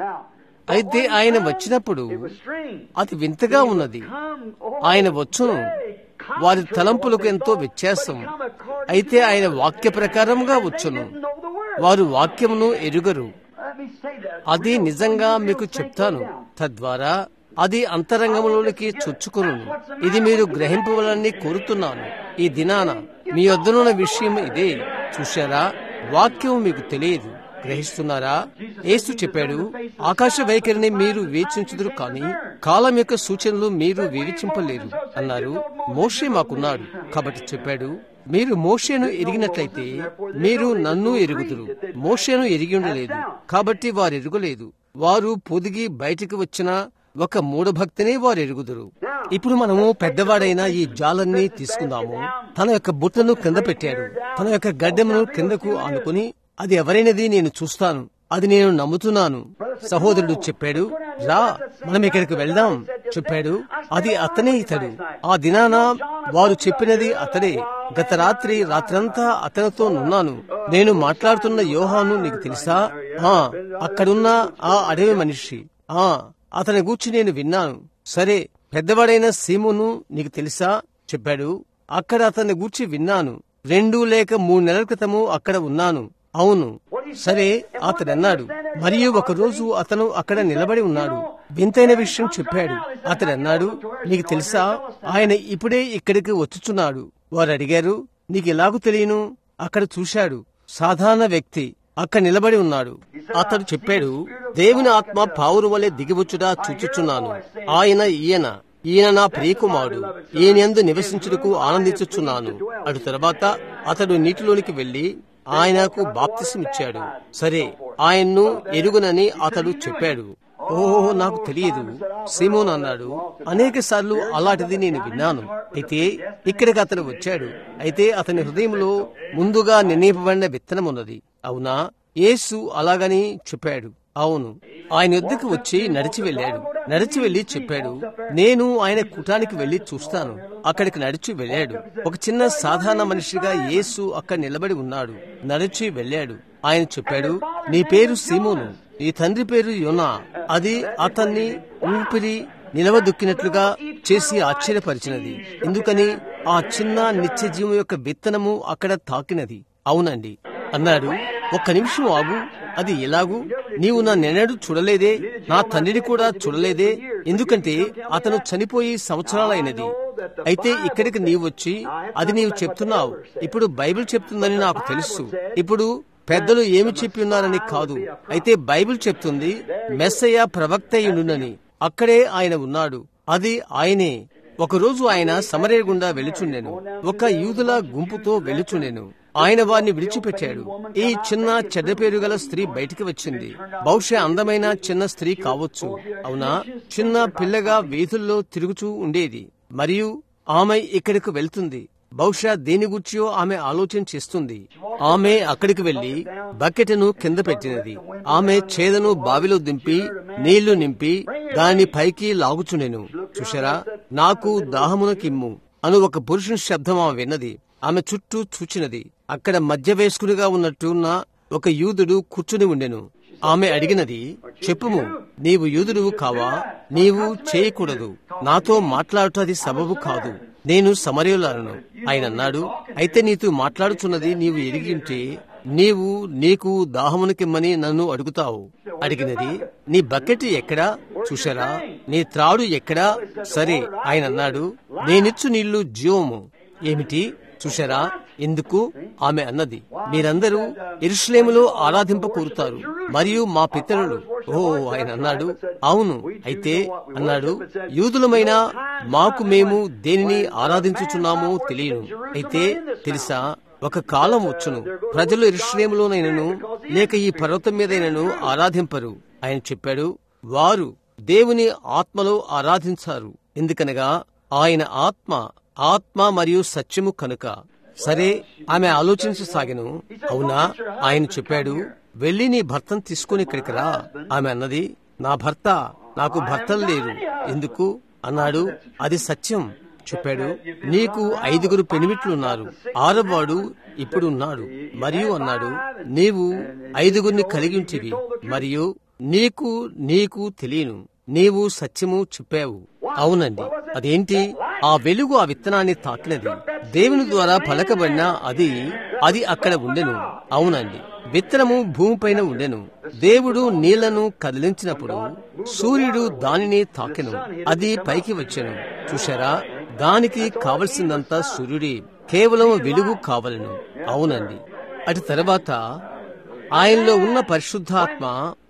S1: అయితే ఆయన వచ్చినప్పుడు అది వింతగా ఉన్నది. ఆయన వచ్చును, వారి తలంపులకు ఎంతో వ్యత్యాసం. అయితే ఆయన వాక్య ప్రకారంగా వచ్చును, వారు వాక్యమును ఎరుగరు. అది నిజంగా మీకు చెప్తాను, తద్వారా అది అంతరంగంలోనికి చొచ్చుకును. ఇది మీరు గ్రహింపవాలని కోరుతున్నాను. ఈ దినాన మీ వద్దనున్న విషయం ఇదే. చూశారా? వాక్యం మీకు తెలియదు. గ్రహిస్తున్నారా? యేసు చెప్పాడు, ఆకాశ వైఖరిని మీరు వివేచించుదురు, కానీ కాలం యొక్క సూచనలు మీరు వివేచింపలేరు అన్నారు. మోషే మాకున్నాడు కాబట్టి చెప్పాడు, మీరు మోషేను ఎరిగినట్లయితే మీరు నన్ను ఎరుగుదురు. మోషేను ఎరిగి ఉండలేదు కాబట్టి వారు ఎరుగలేదు. వారు పొదిగి బయటికి వచ్చిన ఒక మూఢభక్తిని వారు ఎరుగుదురు. ఇప్పుడు మనము పెద్దవాడైన ఈ జాలన్ని తీసుకుందాము. తన యొక్క బుట్టను కింద పెట్టాడు, తన యొక్క గడ్డెమును కిందకు ఆనుకుని, అది ఎవరైనది నేను చూస్తాను, అది నేను నమ్ముతున్నాను. సహోదరుడు చెప్పాడు, రా మనం ఇక్కడికి వెళ్దాం చెప్పాడు. అది అతనే ఇతడు. ఆ దినాన వారు చెప్పినది అతడే. గత రాత్రి రాత్రంతా అతనితో నున్నాను. నేను మాట్లాడుతున్న యోహాను నీకు తెలుసా? ఆ అక్కడున్న ఆ అడవి మనిషి, ఆ అతని గూర్చి నేను విన్నాను. సరే, పెద్దవాడైన సీమోను నీకు తెలుసా? చెప్పాడు. అక్కడ అతని గూర్చి విన్నాను. రెండు లేక మూడు నెలల క్రితము అక్కడ ఉన్నాను. అవును. సరే, అతడన్నాడు. మరియు ఒకరోజు అతను అక్కడ నిలబడి ఉన్నాడు. వింతైన విషయం చెప్పాడు. అతడన్నాడు, నీకు తెలుసా, ఆయన ఇప్పుడే ఇక్కడికి వచ్చుచున్నాడు. వారు అడిగారు, నీకు ఎలాగూ తెలియను? అక్కడ చూశాడు, సాధారణ వ్యక్తి అక్కడ నిలబడి ఉన్నాడు. అతడు చెప్పాడు, దేవుని ఆత్మ పావురు వలె దిగివచ్చుట చూచుచున్నాను. ఆయన ఈయన ఈయన నా ప్రియకుమారుడు, ఈయనందు నివసించుటకు ఆనందించుచున్నాను. అటు తర్వాత అతడు నీటిలోనికి వెళ్లి ఆయనకు బాప్తిసమిచ్చాడు. సరే, ఆయన్ను ఎరుగునని అతడు చెప్పాడు. ఓహో, నాకు తెలియదు, సీమోన్ అన్నాడు. అనేక సార్లు అలాంటిది నేను విన్నాను. అయితే ఇక్కడికి అతను వచ్చాడు. అయితే అతని హృదయంలో ముందుగా నిర్ణయింపబడిన విత్తనం ఉన్నది. అవునా? యేసు అలాగని చెప్పాడు. అవును. ఆయన యొద్దకు వచ్చి నడిచి వెళ్ళాడు. నడిచి వెళ్లి చెప్పాడు, నేను ఆయన కూటానికి వెళ్లి చూస్తాను. అక్కడికి నడిచి వెళ్ళాడు. ఒక చిన్న సాధారణ మనిషిగా యేసు అక్కడ నిలబడి ఉన్నాడు. నడిచి వెళ్ళాడు. ఆయన చెప్పాడు, నీ పేరు సీమోను, నీ తండ్రి పేరు యోనా. అది అతన్ని ఊపిరి నిలవదొక్కినట్లుగా చేసి ఆశ్చర్యపరిచినది. ఎందుకని? ఆ చిన్న నిత్య జీవం యొక్క విత్తనము అక్కడ తాకినది. అవునండి అన్నాడు. ఒక్క నిమిషం ఆగు, అది ఎలాగూ? నీవు నా నెనడు చూడలేదే, నా తండ్రిని కూడా చూడలేదే, ఎందుకంటే అతను చనిపోయి సంవత్సరాలైనది. అయితే ఇక్కడికి నీవు వచ్చి అది నీవు చెప్తున్నావు. ఇప్పుడు బైబిల్ చెప్తుందని నాకు తెలుసు. ఇప్పుడు పెద్దలు ఏమి చెప్పి ఉన్నారని కాదు, అయితే బైబిల్ చెప్తుంది మెస్సయ్య ప్రవక్త అయ్యుండునని. అక్కడే ఆయన ఉన్నాడు. అది ఆయనే. ఒకరోజు ఆయన సమరయ గుండా వెలుచుండెను. ఒక యూదుల గుంపుతో వెలుచుండెను. ఆయన వారిని విడిచిపెట్టాడు. ఈ చిన్న చెడ్డ పేరు గల స్త్రీ బయటికి వచ్చింది. బహుశా అందమైన చిన్న స్త్రీ కావచ్చు. అవునా? చిన్న పిల్లగా వీధుల్లో తిరుగుతూ ఉండేది. మరియు ఆమె ఇక్కడికి వెళ్తుంది. బహుశా దేని గుర్చియో ఆమె ఆలోచన చేస్తుంది. ఆమె అక్కడికి వెళ్లి బకెట్ను కింద పెట్టినది. ఆమె చేదను బావిలో దింపి నీళ్లు నింపి దాని పైకి లాగుచుండెను. చూశారా? నాకు దాహమునకిమ్ము అను ఒక పురుషుని శబ్దం ఆమె విన్నది. ఆమె చుట్టూ చూచినది. అక్కడ మధ్య వేసుకునిగా ఉన్నట్టున్న ఒక యూదుడు కూర్చుని ఉండెను. ఆమె అడిగినది, చెప్పుము, నీవు యూదుడువు కావా? నీవు చేయకూడదు. నాతో మాట్లాడుట సబబు కాదు. నేను సమరయులను. ఆయన అన్నాడు, అయితే నీతో మాట్లాడుచున్నది నీవు ఎరిగి ఉంటే నీవు నీకు దాహమునకిమ్మని నన్ను అడుగుతావు. అడిగినది, నీ బకెట్ ఎక్కడా? చూశారా? నీ త్రాడు ఎక్కడా? సరే, ఆయన అన్నాడు, నేనిచ్చు నీళ్లు జీవము. ఏమిటి? చూశారా? ఎందుకు? ఆమె అన్నది, మీరందరూ యెరూషలేములో ఆరాధింప కోరుతారు, మరియు మా పితరులు. ఓ, ఆయన అన్నాడు, అవును. అయితే అన్నాడు, యూదులమైన మాకు మేము దేనిని ఆరాధించుచున్నామో తెలియను. అయితే తెలుసా, ఒక కాలం వచ్చును, ప్రజలు యెరూషలేములోనైనను లేక ఈ పర్వతం మీదైనను ఆరాధింపరు. ఆయన చెప్పాడు, వారు దేవుని ఆత్మలో ఆరాధించారు. ఎందుకనగా ఆయన ఆత్మ ఆత్మ మరియు సత్యము కనుక. సరే, ఆమె ఆలోచించసాగెను. అవునా? ఆయన చెప్పాడు, వెళ్లి నీ భర్తను తీసుకుని ఇక్కడికి రా. ఆమె అన్నది, నా భర్త, నాకు భర్తలు లేరు. ఎందుకు? అన్నాడు, అది సత్యం. చెప్పాడు, నీకు ఐదుగురు పెనిమిట్లున్నారు, ఆరవవాడు ఇప్పుడు ఉన్నాడు. మరియు అన్నాడు, నీవు ఐదుగురిని కలిగి ఉంటివి, మరియు నీకు నీకు తెలియను. నీవు సత్యము చెప్పావు. అవునండి. అదేంటి? ఆ వెలుగు ఆ విత్తనాన్ని తాకినది. దేవుని ద్వారా పలకబడిన అది అది అక్కడ ఉండెను. అవునండి. విత్తనము భూమిపైన ఉండెను. దేవుడు నీళ్లను కదిలించినప్పుడు సూర్యుడు దానిని తాకెను. అది పైకి వచ్చెను. చూశారా? దానికి కావలసిందంతా సూర్యుడే. కేవలం వెలుగు కావలను. అవునండి. అటు తర్వాత ఆయనలో ఉన్న పరిశుద్ధాత్మ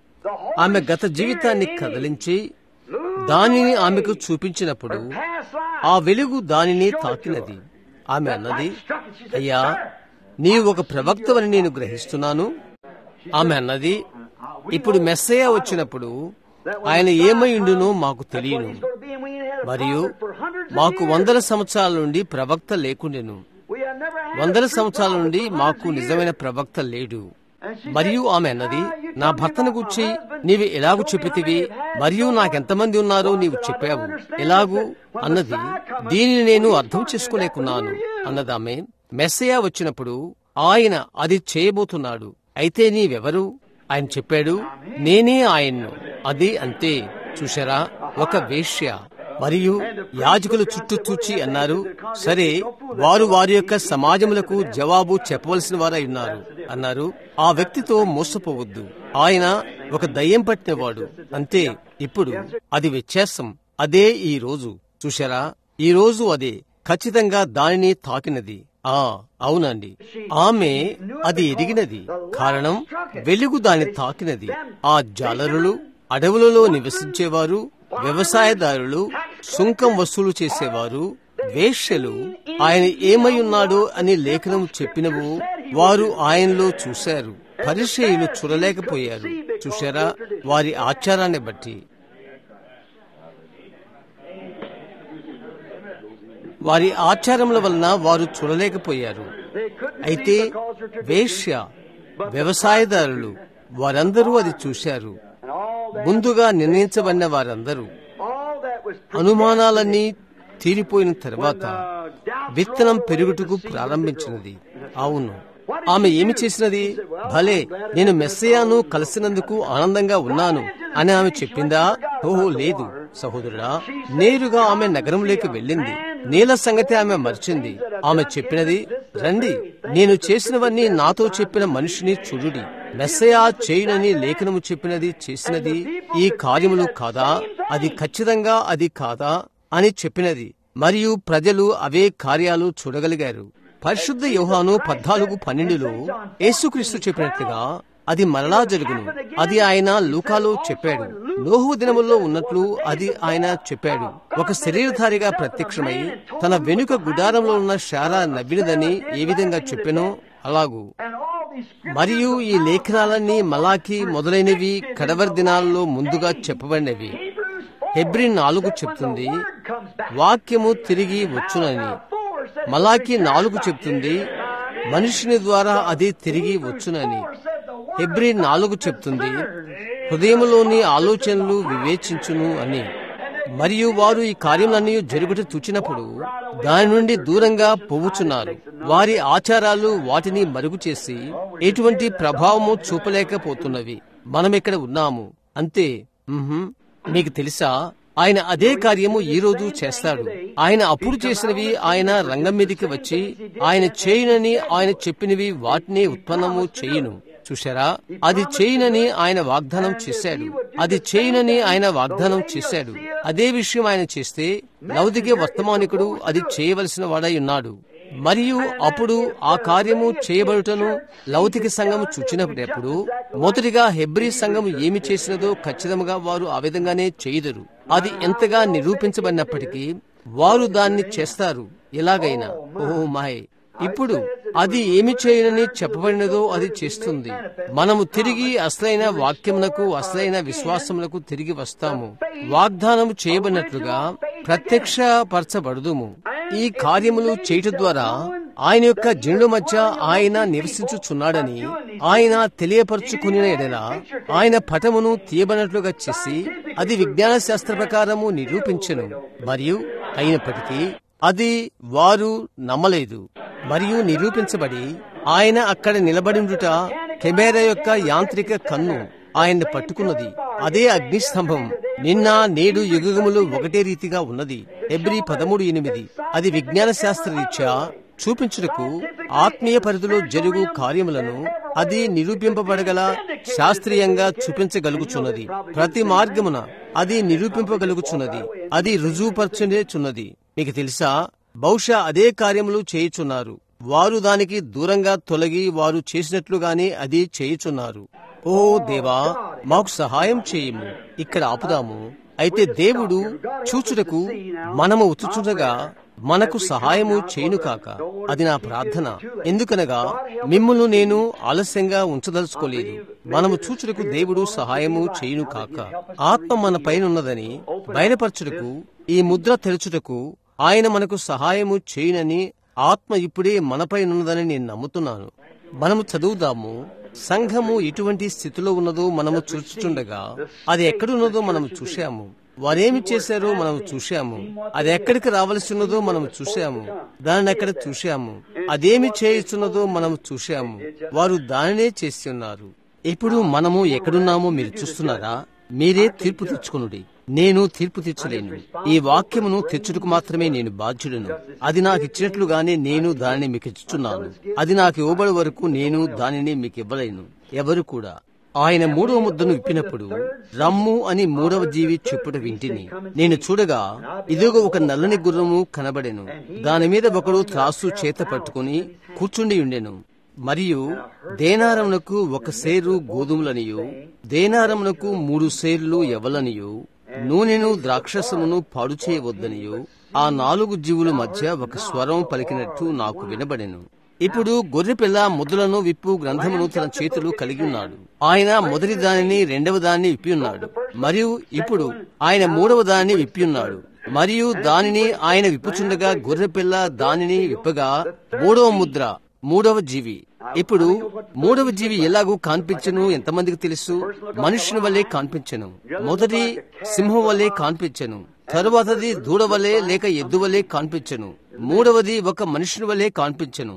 S1: ఆమె గత జీవితాన్ని కదిలించి దానిని ఆమెకు చూపించినప్పుడు ఆ వెలుగు దానిని తాకినది. ఆమె అన్నది, అయ్యా, నీవు ఒక ప్రవక్తవని నేను గ్రహిస్తున్నాను. ఆమె అన్నది, ఇప్పుడు మెస్సయ్య వచ్చినప్పుడు ఆయన ఏమైండునో మాకు తెలియను, మరియు మాకు వందల సంవత్సరాల నుండి ప్రవక్త లేకుండెను. వందల సంవత్సరాల నుండి మాకు నిజమైన ప్రవక్త లేడు. మరియు ఆమె అన్నది, నా భర్తను గూర్చి నీవు ఎలాగూ చెప్పితివి, మరియు నాకెంతమంది ఉన్నారో నీవు చెప్పావు. ఎలాగూ అన్నది, దీనిని నేను అర్థం చేసుకోలేకున్నాను అన్నదామె. మెస్సయ్య వచ్చినప్పుడు ఆయన అది చేయబోతున్నాడు. అయితే నీవెవరు? ఆయన చెప్పాడు, నేనే ఆయన్ను. అది అంతే. చూశారా? ఒక వేశ్య. మరియు యాజకులు చుట్టూ చూచి అన్నారు, సరే, వారు వారి యొక్క సమాజములకు జవాబు చెప్పవలసిన వారై ఉన్నారు అన్నారు. ఆ వ్యక్తితో మోసపోవద్దు. ఆయన ఒక దయ్యం పట్టినవాడు. అంతే. ఇప్పుడు అది వ్యత్యాసం. అదే ఈ రోజు. చూశారా? ఈ రోజు అదే ఖచ్చితంగా దానిని తాకినది. ఆ అవునండి. ఆమె అది ఎదిగినది. కారణం, వెలుగు దాన్ని తాకినది. ఆ జాలరులు, అడవులలో నివసించేవారు, వ్యవసాయదారులు, సుంకం వసూలు చేసేవారు, వేశ్యలు ఆయన ఏమై ఉన్నాడో అని లేఖనం చెప్పినవు వారు ఆయనలో చూశారు. పరిసయ్యులు చూడలేకపోయారు. చూశారా? వారి ఆచారాన్ని బట్టి, వారి ఆచారముల వలన వారు చూడలేకపోయారు. అయితే వేశ్య, వ్యవసాయదారులు వారందరూ అది చూశారు. ముందుగా నిర్ణయించబడిన వారందరూ. అనుమానాలన్నీ తీరిపోయిన తర్వాత విత్తనం పెరుగుటకు ప్రారంభించినది. అవును. ఆమె ఏమి చేసినది? భలే, నేను మెస్సయ్యను కలిసినందుకు ఆనందంగా ఉన్నాను అని ఆమె చెప్పిందా? ఓహో, లేదు సహోదరుడా. నేరుగా ఆమె నగరంలోకి వెళ్ళింది. నీళ్ళ సంగతి ఆమె మర్చింది. ఆమె చెప్పినది, రండి, నేను చేసినవన్నీ నాతో చెప్పిన మనిషిని చూడుడి. మెస్సయ్య చేయునని లేఖనము చెప్పినది చేసినది ఈ కార్యములు కాదా? అది ఖచ్చితంగా అది కాదా అని చెప్పినది. మరియు ప్రజలు అవే కార్యాలు చూడగలిగారు. పరిశుద్ధ యోహాను పద్నాలుగు పన్నెండులో యేసుక్రీస్తు చెప్పినట్లుగా అది మరలా జరుగును. అది ఆయన లూకాలో చెప్పాడు. నోహు దినముల్లో ఉన్నట్లు అది ఆయన చెప్పాడు. ఒక శరీరధారిగా ప్రత్యక్షమై తన వెనుక గుడారంలో ఉన్న శారా నవ్వినదని ఏ విధంగా చెప్పెనో అలాగూ. మరియు ఈ లేఖనాలన్నీ మలాకి మొదలైనవి కడవరి దినాల్లో ముందుగా చెప్పబడినవి. హెబ్రీ నాలుగు చెప్తుంది వాక్యము తిరిగి వచ్చునని. మలాకి నాలుగు చెప్తుంది మనుషుని ద్వారా అది తిరిగి వచ్చునని. హెబ్రీ నాలుగు చెప్తుంది హృదయములోని ఆలోచనలు వివేచించును అని. మరియు వారు ఈ కార్యములన్నీ జరుగుట చూచినప్పుడు దాని నుండి దూరంగా పోవుచున్నారు. వారి ఆచారాలు వాటిని మరుగు చేసి ఎటువంటి ప్రభావము చూపలేకపోతున్నవి. మనం ఇక్కడ ఉన్నాము అంతే. మీకు తెలుసా, ఆయన అదే కార్యము ఈ రోజు చేస్తాడు. ఆయన అప్పుడు చేసినవి ఆయన రంగం మీదకి వచ్చి ఆయన చేయునని ఆయన చెప్పినవి వాటిని ఉత్పన్నము చేయును. చూశారా, అది చేయునని ఆయన వాగ్దానం చేశాడు. అది చేయునని ఆయన వాగ్దానం చేశాడు. అదే విషయం ఆయన చేస్తే లౌకిక వర్తమానికుడు అది చేయవలసిన వాడై ఉన్నాడు. మరియు అప్పుడు ఆ కార్యము చేయబడుటను లౌకిక సంఘము చూచినప్పుడు మొదటిగా హెబ్రీ సంఘము ఏమి చేసినదో ఖచ్చితంగా వారు ఆ విధంగానే చేయుదురు. అది ఎంతగా నిరూపించబడినప్పటికీ వారు దాన్ని చేస్తారు ఎలాగైనా. ఓ మాయ్, ఇప్పుడు అది ఏమి చేయనని చెప్పబడినదో అది చేస్తుంది. మనము తిరిగి అసలైన వాక్యమునకు, అసలైన విశ్వాసములకు తిరిగి వస్తాము. వాగ్దానము చేయబడినట్లుగా ప్రత్యక్షపరచబడుదుము. ఈ కార్యములు చేయటం ద్వారా ఆయన యొక్క జనుల మధ్య ఆయన నివసించుచున్నాడని ఆయన తెలియపరచుకుని ఎడల ఆయన పటమును తీయబడినట్లుగా చేసి అది విజ్ఞాన శాస్త్ర ప్రకారము నిరూపించెను. మరియు అయినప్పటికీ అది వారు నమ్మలేదు. మరియు నిరూపించబడి ఆయన అక్కడ నిలబడిండుట కెమెరా యొక్క యాంత్రిక కన్ను ఆయన్ని పట్టుకున్నది. అదే అగ్నిస్తంభం నిన్న నేడు యుగములు ఒకటే రీతిగా ఉన్నది. హెబ్రీ పదమూడు ఎనిమిది. అది విజ్ఞాన శాస్త్ర రీత్యా చూపించుటకు ఆత్మీయ పరిధిలో జరుగు కార్యములను అది నిరూపింపబడగల శాస్త్రీయంగా చూపించగలుగుచున్నది. ప్రతి మార్గమున అది నిరూపింపగలుగుచున్నది. అది రుజువుపరచుచున్నది. మీకు తెలుసా, బహుశా అదే కార్యములు చేయుచున్నారు. వారు దానికి దూరంగా తొలగి వారు చేసినట్లుగానే అది చేయుచున్నారు. ఓ దేవా, మాకు సహాయం చేయము. ఇక్కడ ఆపుదాము. అయితే దేవుడు చూచుటకు మనము ఉచుచుండగా మనకు సహాయము చేయును కాక. అది నా ప్రార్థన. ఎందుకనగా మిమ్మును నేను ఆలస్యంగా ఉంచదలుచుకోలేదు. మనము చూచుటకు దేవుడు సహాయము చేయును కాక. ఆత్మ మన పైన ఉన్నదని బయలుపరచుటకు, ఈ ముద్ర తెరచుటకు ఆయన మనకు సహాయము చేయునని ఆత్మ ఇప్పుడే మనపై ఉన్నదని నేను నమ్ముతున్నాను. మనము చదువుదాము. సంఘము ఎటువంటి స్థితిలో ఉన్నదో మనము చూచుచుండగా అది ఎక్కడున్నదో మనము చూశాము. వారేమి చేశారో మనము చూశాము. అది ఎక్కడికి రావలసి ఉన్నదో మనము చూశాము. దానిని ఎక్కడ చూశాము. అదేమి చేయుచున్నదో మనము చూశాము. వారు దానినే చేసి ఉన్నారు. ఇప్పుడు మనము ఎక్కడున్నామో మీరు చూస్తున్నారా? మీరే తీర్పు తెచ్చుకొనుడి. నేను తీర్పు తెచ్చలేను. ఈ వాక్యమును తెచ్చుటకు మాత్రమే నేను బాధ్యుడను. అది నాకు ఇచ్చినట్లుగానే నేను దానిని మీకు ఇచ్చుచున్నాను. అది నాకు ఇవ్వబడి వరకు నేను దానిని మీకు ఇవ్వలేను. ఎవరు కూడా. ఆయన మూడవ ముద్దను విప్పినప్పుడు రమ్ము అని మూడవ జీవి చెప్పుట వింటిని. నేను చూడగా ఇదిగో ఒక నల్లని గుర్రము కనబడెను. దాని మీద ఒకడు త్రాసు చేత పట్టుకుని కూర్చుండి ఉండెను. మరియు దేనారమునకు ఒక సేరు గోధుమలనియు దేనారమునకు మూడు సేర్లు ఎవలనియు నూనెను ద్రాక్షసమును పాడు చేయవద్దనియు ఆ నాలుగు జీవుల మధ్య ఒక స్వరం పలికినట్టు నాకు వినబడెను. ఇప్పుడు గొర్రెపిల్ల ముద్దులను విప్పు గ్రంథమును తన చేతులు కలిగి ఉన్నాడు. ఆయన మొదటి దానిని రెండవ దాన్ని విప్పి ఉన్నాడు. మరియు ఇప్పుడు ఆయన మూడవ దాన్ని విప్పి ఉన్నాడు. మరియు దానిని ఆయన విప్పుచుండగా గొర్రెపిల్ల దానిని విప్పగా మూడవ ముద్ర, మూడవ జీవి. ఇప్పుడు మూడవ జీవి ఎలాగూ కాన్పించను ఎంతమందికి తెలుసు? మనుష్యుని వల్లే కాన్పించను. మొదటి సింహం వల్లే కాన్పించను. తరువాతది దూడ వలె లేక ఎద్దు వలె కాన్పించను. మూడవది ఒక మనుషుని వలె కాన్పించను.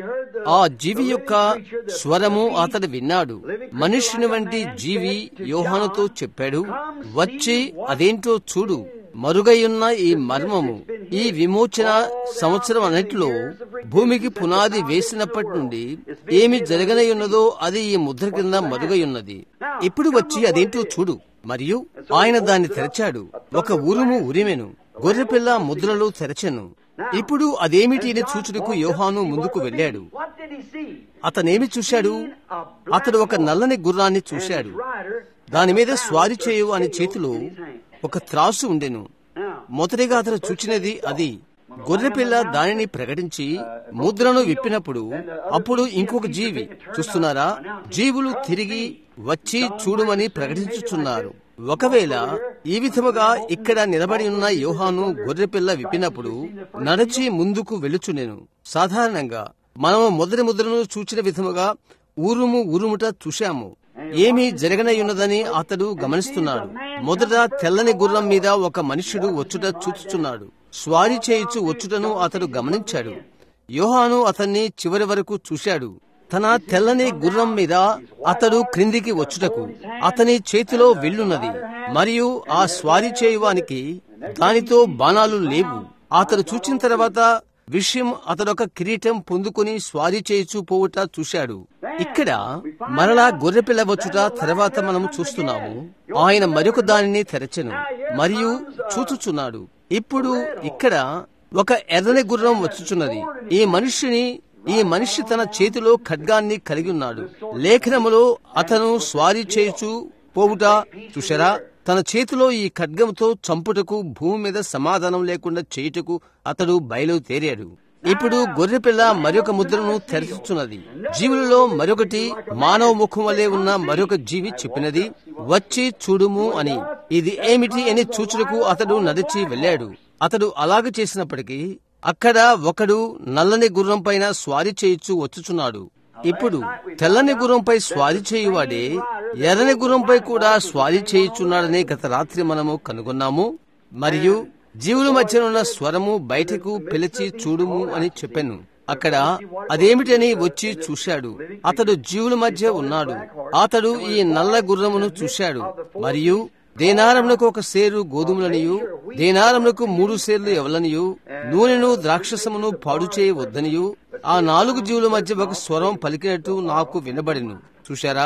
S1: ఆ జీవి యొక్క స్వరము అతడు విన్నాడు. మనుష్యుని వంటి జీవి యోహానుతో చెప్పాడు, వచ్చి అదేంటో చూడు. మరుగైయున్న ఈ మర్మము ఈ విమోచన సంవత్సరం అన్నిటిలో భూమికి పునాది వేసినప్పటి నుండి ఏమి జరగనయున్నదో అది ఈ ముద్ర కింద మరుగయున్నది. ఇప్పుడు వచ్చి అదేంటో చూడు. మరియు ఆయన దాన్ని తెరచాడు. ఒక ఉరుము ఉరిమెను. గొర్రెపిల్ల ముద్రలు తెరచెను. ఇప్పుడు అదేమిటిని చూచుటకు యోహాను ముందుకు వెళ్ళాడు. అతనేమి చూశాడు? అతడు ఒక నల్లని గుర్రాన్ని చూశాడు. దాని మీద స్వారీ చేయు అని చేతిలో ఒక త్రాసు ఉండెను. మొదటిగా అతను చూచినది అది. గొర్రెపిల్ల దానిని ప్రకటించి ముద్రను విప్పినప్పుడు అప్పుడు ఇంకొక జీవి, చూస్తున్నారా, జీవులు తిరిగి వచ్చి చూడమని ప్రకటించుచున్నారు. ఒకవేళ ఈ విధముగా ఇక్కడ నిలబడి ఉన్న యోహాను గొర్రెపిల్ల విప్పినప్పుడు నడిచి ముందుకు వెళుచునేను. సాధారణంగా మనము మొదటి ముద్రను చూచిన విధముగా ఊరుము ఊరుముట చూశాము. ఏమీ జరగనయున్నదని అతడు గమనిస్తున్నాడు. మొదట తెల్లని గుర్రం మీద ఒక మనుష్యుడు వచ్చుట చూచుచున్నాడు. స్వారీ చేయుచు వచ్చుటను అతడు గమనించాడు. యోహాను అతన్ని చివరి వరకు చూశాడు. తన తెల్లని గుర్రం మీద అతడు క్రిందికి వచ్చుటకు అతని చేతిలో విల్లున్నది, మరియు ఆ స్వారీ చేయువానికి దానితో బాణాలు లేవు. అతడు చూచిన తర్వాత విషయం అతడొక కిరీటం పొందుకుని స్వారీ చేయుచూ పోవుట చూశాడు. ఇక్కడ మరలా గొర్రెపిల్ల వచ్చుట తర్వాత మనము చూస్తున్నాము. ఆయన మరొక దానిని తెరచెను మరియు చూచుచున్నాడు. ఇప్పుడు ఇక్కడ ఒక ఎర్రని గుర్రం వచ్చుచున్నది. ఈ మనిషిని ఈ మనిషి తన చేతిలో ఖడ్గాన్ని కలిగి ఉన్నాడు. లేఖనములో అతను స్వారీ చేయుచూ పోవుట చూశారా? తన చేతిలో ఈ ఖడ్గంతో చంపుటకు, భూమి మీద సమాధానం లేకుండా చేయుటకు అతడు బయలుదేరాడు. ఇప్పుడు గొర్రెపిల్ల మరొక ముద్రను తెరచుచున్నది. జీవులలో మరొకటి మానవ ముఖం వలె ఉన్న మరొక జీవి చెప్పినది, వచ్చి చూడుము అని. ఇది ఏమిటి అని చూచుటకు అతడు నడిచి వెళ్ళాడు. అతడు అలాగ చేసినప్పటికీ అక్కడ ఒకడు నల్లని గుర్రం పైన స్వారీ చేయుచు వచ్చుచున్నాడు. ఇప్పుడు తెల్లని గుర్రంపై స్వారీ చేయువాడే ఎర్రని గుర్రంపై కూడా స్వారీ చేయుచున్నాడని గత రాత్రి మనము కనుగొన్నాము. మరియు జీవుల మధ్యనున్న స్వరము బయటకు పిలిచి చూడుము అని చెప్పాను. అక్కడ అదేమిటని వచ్చి చూశాడు. అతడు జీవుల మధ్య ఉన్నాడు. అతడు ఈ నల్ల గుర్రమును చూశాడు. మరియు దేనారమునకు ఒక సేరు గోధుమలనియు, దేనారమునకు మూడు సేర్లు ఎవలనియు, నూనెను ద్రాక్షసమును పాడు చేయవద్దనియు ఆ నాలుగు జీవుల మధ్య ఒక స్వరం పలికినట్టు నాకు వినబడిను. చూశారా?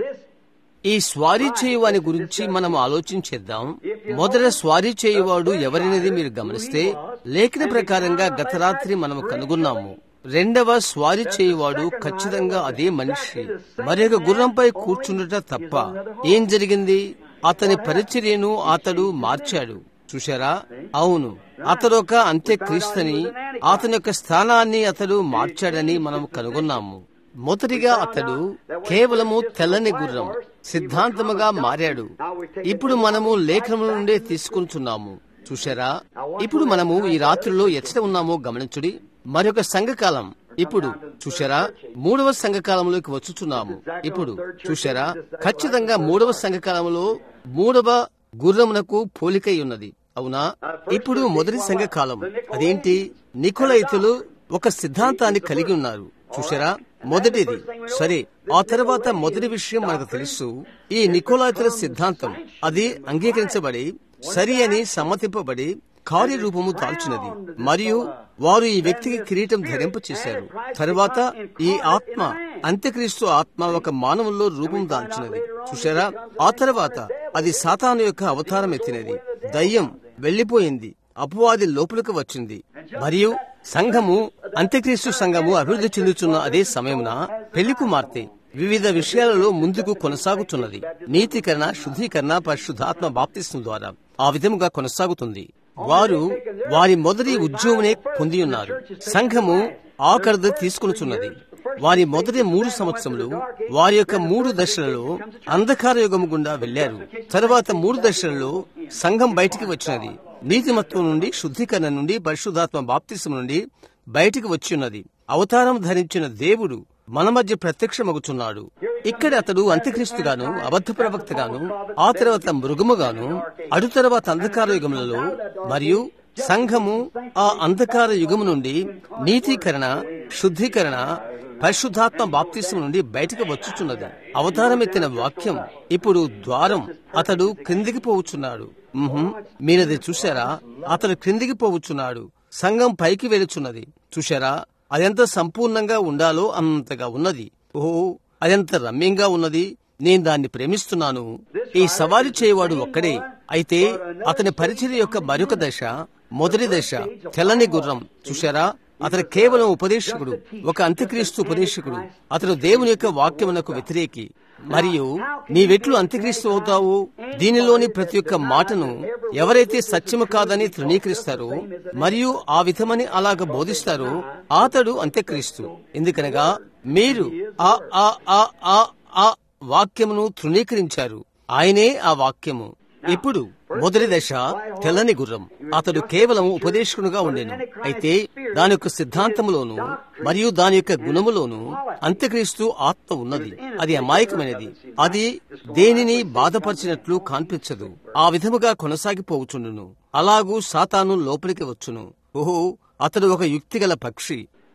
S1: ఈ స్వారీ చేయువాని గురించి మనం ఆలోచించేద్దాం. మొదట స్వారీ చేయువాడు ఎవరినది మీరు గమనిస్తే లేఖన ప్రకారంగా గత రాత్రి మనము కనుగొన్నాము. రెండవ స్వారీ చేయువాడు ఖచ్చితంగా అదే మనిషి, మరొక గుర్రంపై కూర్చుండుట తప్ప. ఏం జరిగింది? అతని పరిచర్యను అతడు మార్చాడు. చూశారా? అవును, అతడు ఒక అంత్యక్రీస్తుని, అతని యొక్క స్థానాన్ని అతడు మార్చాడని మనం కనుగొన్నాము. మొదటిగా అతడు కేవలము తెల్లని గుర్రం సిద్ధాంతముగా మారాడు. ఇప్పుడు మనము లేఖనముల నుండే తీసుకుంటున్నాము. చూశారా? ఇప్పుడు మనము ఈ రాత్రిలో ఎచ్చట ఉన్నామో గమనించుడి. మరొక సంఘకాలం ఇప్పుడు చూశారా? మూడవ సంఘకాలంలోకి వచ్చుచున్నాము. ఇప్పుడు చూశారా? ఖచ్చితంగా మూడవ సంఘకాలంలో మూడవ గుర్రమునకు పోలికై ఉన్నది. అవునా? ఇప్పుడు మొదటి సంఘకాలం అదేంటి? నికోలైతులు ఒక సిద్ధాంతాన్ని కలిగి ఉన్నారు. చూశారా? మొదటిది సరే. ఆ తర్వాత మొదటి విషయం మనకు తెలుసు. ఈ నికోలైతుల సిద్ధాంతం అది అంగీకరించబడి సరి అని సమ్మతింపబడి కార్యరూపము దాల్చినది. మరియు వారు ఈ వ్యక్తికి కిరీటం ధరింప చేశారు. తరువాత ఈ ఆత్మ, అంత్యక్రీస్తు ఆత్మ ఒక మానవుల్లో రూపం దాల్చినది. చూశారా? ఆ తర్వాత అది సాతాను యొక్క అవతారం ఎత్తినది. దయ్యం వెళ్లిపోయింది. అపవాది లోపలికి వచ్చింది. మరియు సంఘము, అంత్యక్రీస్తు సంఘము అభివృద్ధి చెందుతున్న అదే సమయమున పెళ్లి కుమార్తె వివిధ విషయాలలో ముందుకు కొనసాగుతున్నది. నీతికరణ, శుద్ధీకరణ, పరిశుద్ధాత్మ బాప్తిస్మం ద్వారా ఆ విధముగా కొనసాగుతుంది. వారు వారి మొదటి ఉద్యోగమే పొంది ఉన్నారు. సంఘము ఆఖరిది తీసుకునిచున్నది. వారి మొదటి మూడు సంవత్సరములు వారి యొక్క మూడు దశలలో అంధకార యుగము గుండా వెళ్లారు. తరువాత మూడు దశలలో సంఘం బయటికి వచ్చినది. నీతిమత్వం నుండి, శుద్ధీకరణ నుండి, పరిశుద్ధాత్మ బాప్తిస్మం నుండి బయటికి వచ్చి ఉన్నది. అవతారం ధరించిన దేవుడు మన మధ్య ప్రత్యక్షమగుచున్నాడు. ఇక్కడ అతడు అంత్యక్రీస్తుగాను, అబద్ధ ప్రవక్తగాను, ఆ తర్వాత మృగముగాను, అటు తర్వాత అంధకార యుగములలో, మరియు సంఘము ఆ అంధకార యుగము నుండి నీతీకరణ, శుద్ధీకరణ, పరిశుద్ధాత్మ బాప్తిస్మం నుండి బయటకు వచ్చుచున్నది. అవతారం ఎత్తిన వాక్యం ఇప్పుడు ద్వారం. అతడు క్రిందికి పోవచ్చున్నాడు. మీరది చూశారా? అతడు క్రిందికి పోవచ్చున్నాడు. సంఘం పైకి వెళుచున్నది. చూశారా? అదెంత సంపూర్ణంగా ఉండాలో అంతగా ఉన్నది. ఓహో, అదెంత రమ్యంగా ఉన్నది. నేను దాన్ని ప్రేమిస్తున్నాను. ఈ సవారీ చేయవాడు ఒక్కడే. అయితే అతని పరిచర్య యొక్క మరొక దశ, మొదటి దశ తెల్లని గుర్రం. చూశారా? అతడు కేవలం ఉపదేశకుడు, ఒక అంత్యక్రీస్తు ఉపదేశకుడు. అతడు దేవుని యొక్క వాక్యమునకు వ్యతిరేకి. మరియు నీవెట్లు అంత్యక్రీస్తు అవుతావు? దీనిలోని ప్రతి ఒక్క మాటను ఎవరైతే సత్యము కాదని తృణీకరిస్తారో మరియు ఆ విధమని అలాగ బోధిస్తారో అతడు అంత్యక్రీస్తు. ఎందుకనగా మీరు ఆ ఆ ఆ ఆ ఆ వాక్యమును తృణీకరించారు. ఆయనే ఆ వాక్యము. ఇప్పుడు మొదటి దశ తెల్లని గుర్రం. అతడు కేవలం ఉపదేశకుడుగా ఉండేను. అయితే దాని యొక్క సిద్ధాంతములోను మరియు దాని యొక్క గుణములోను అంత్యక్రీస్తు ఆత్మ ఉన్నది. అది అమాయకమైనది. అది దేనిని బాధపరిచినట్లు కనిపించదు. ఆ విధముగా కొనసాగిపోవచ్చును. అలాగూ సాతాను లోపలికి వచ్చును. ఓహో, అతడు ఒక యుక్తిగల పక్షి.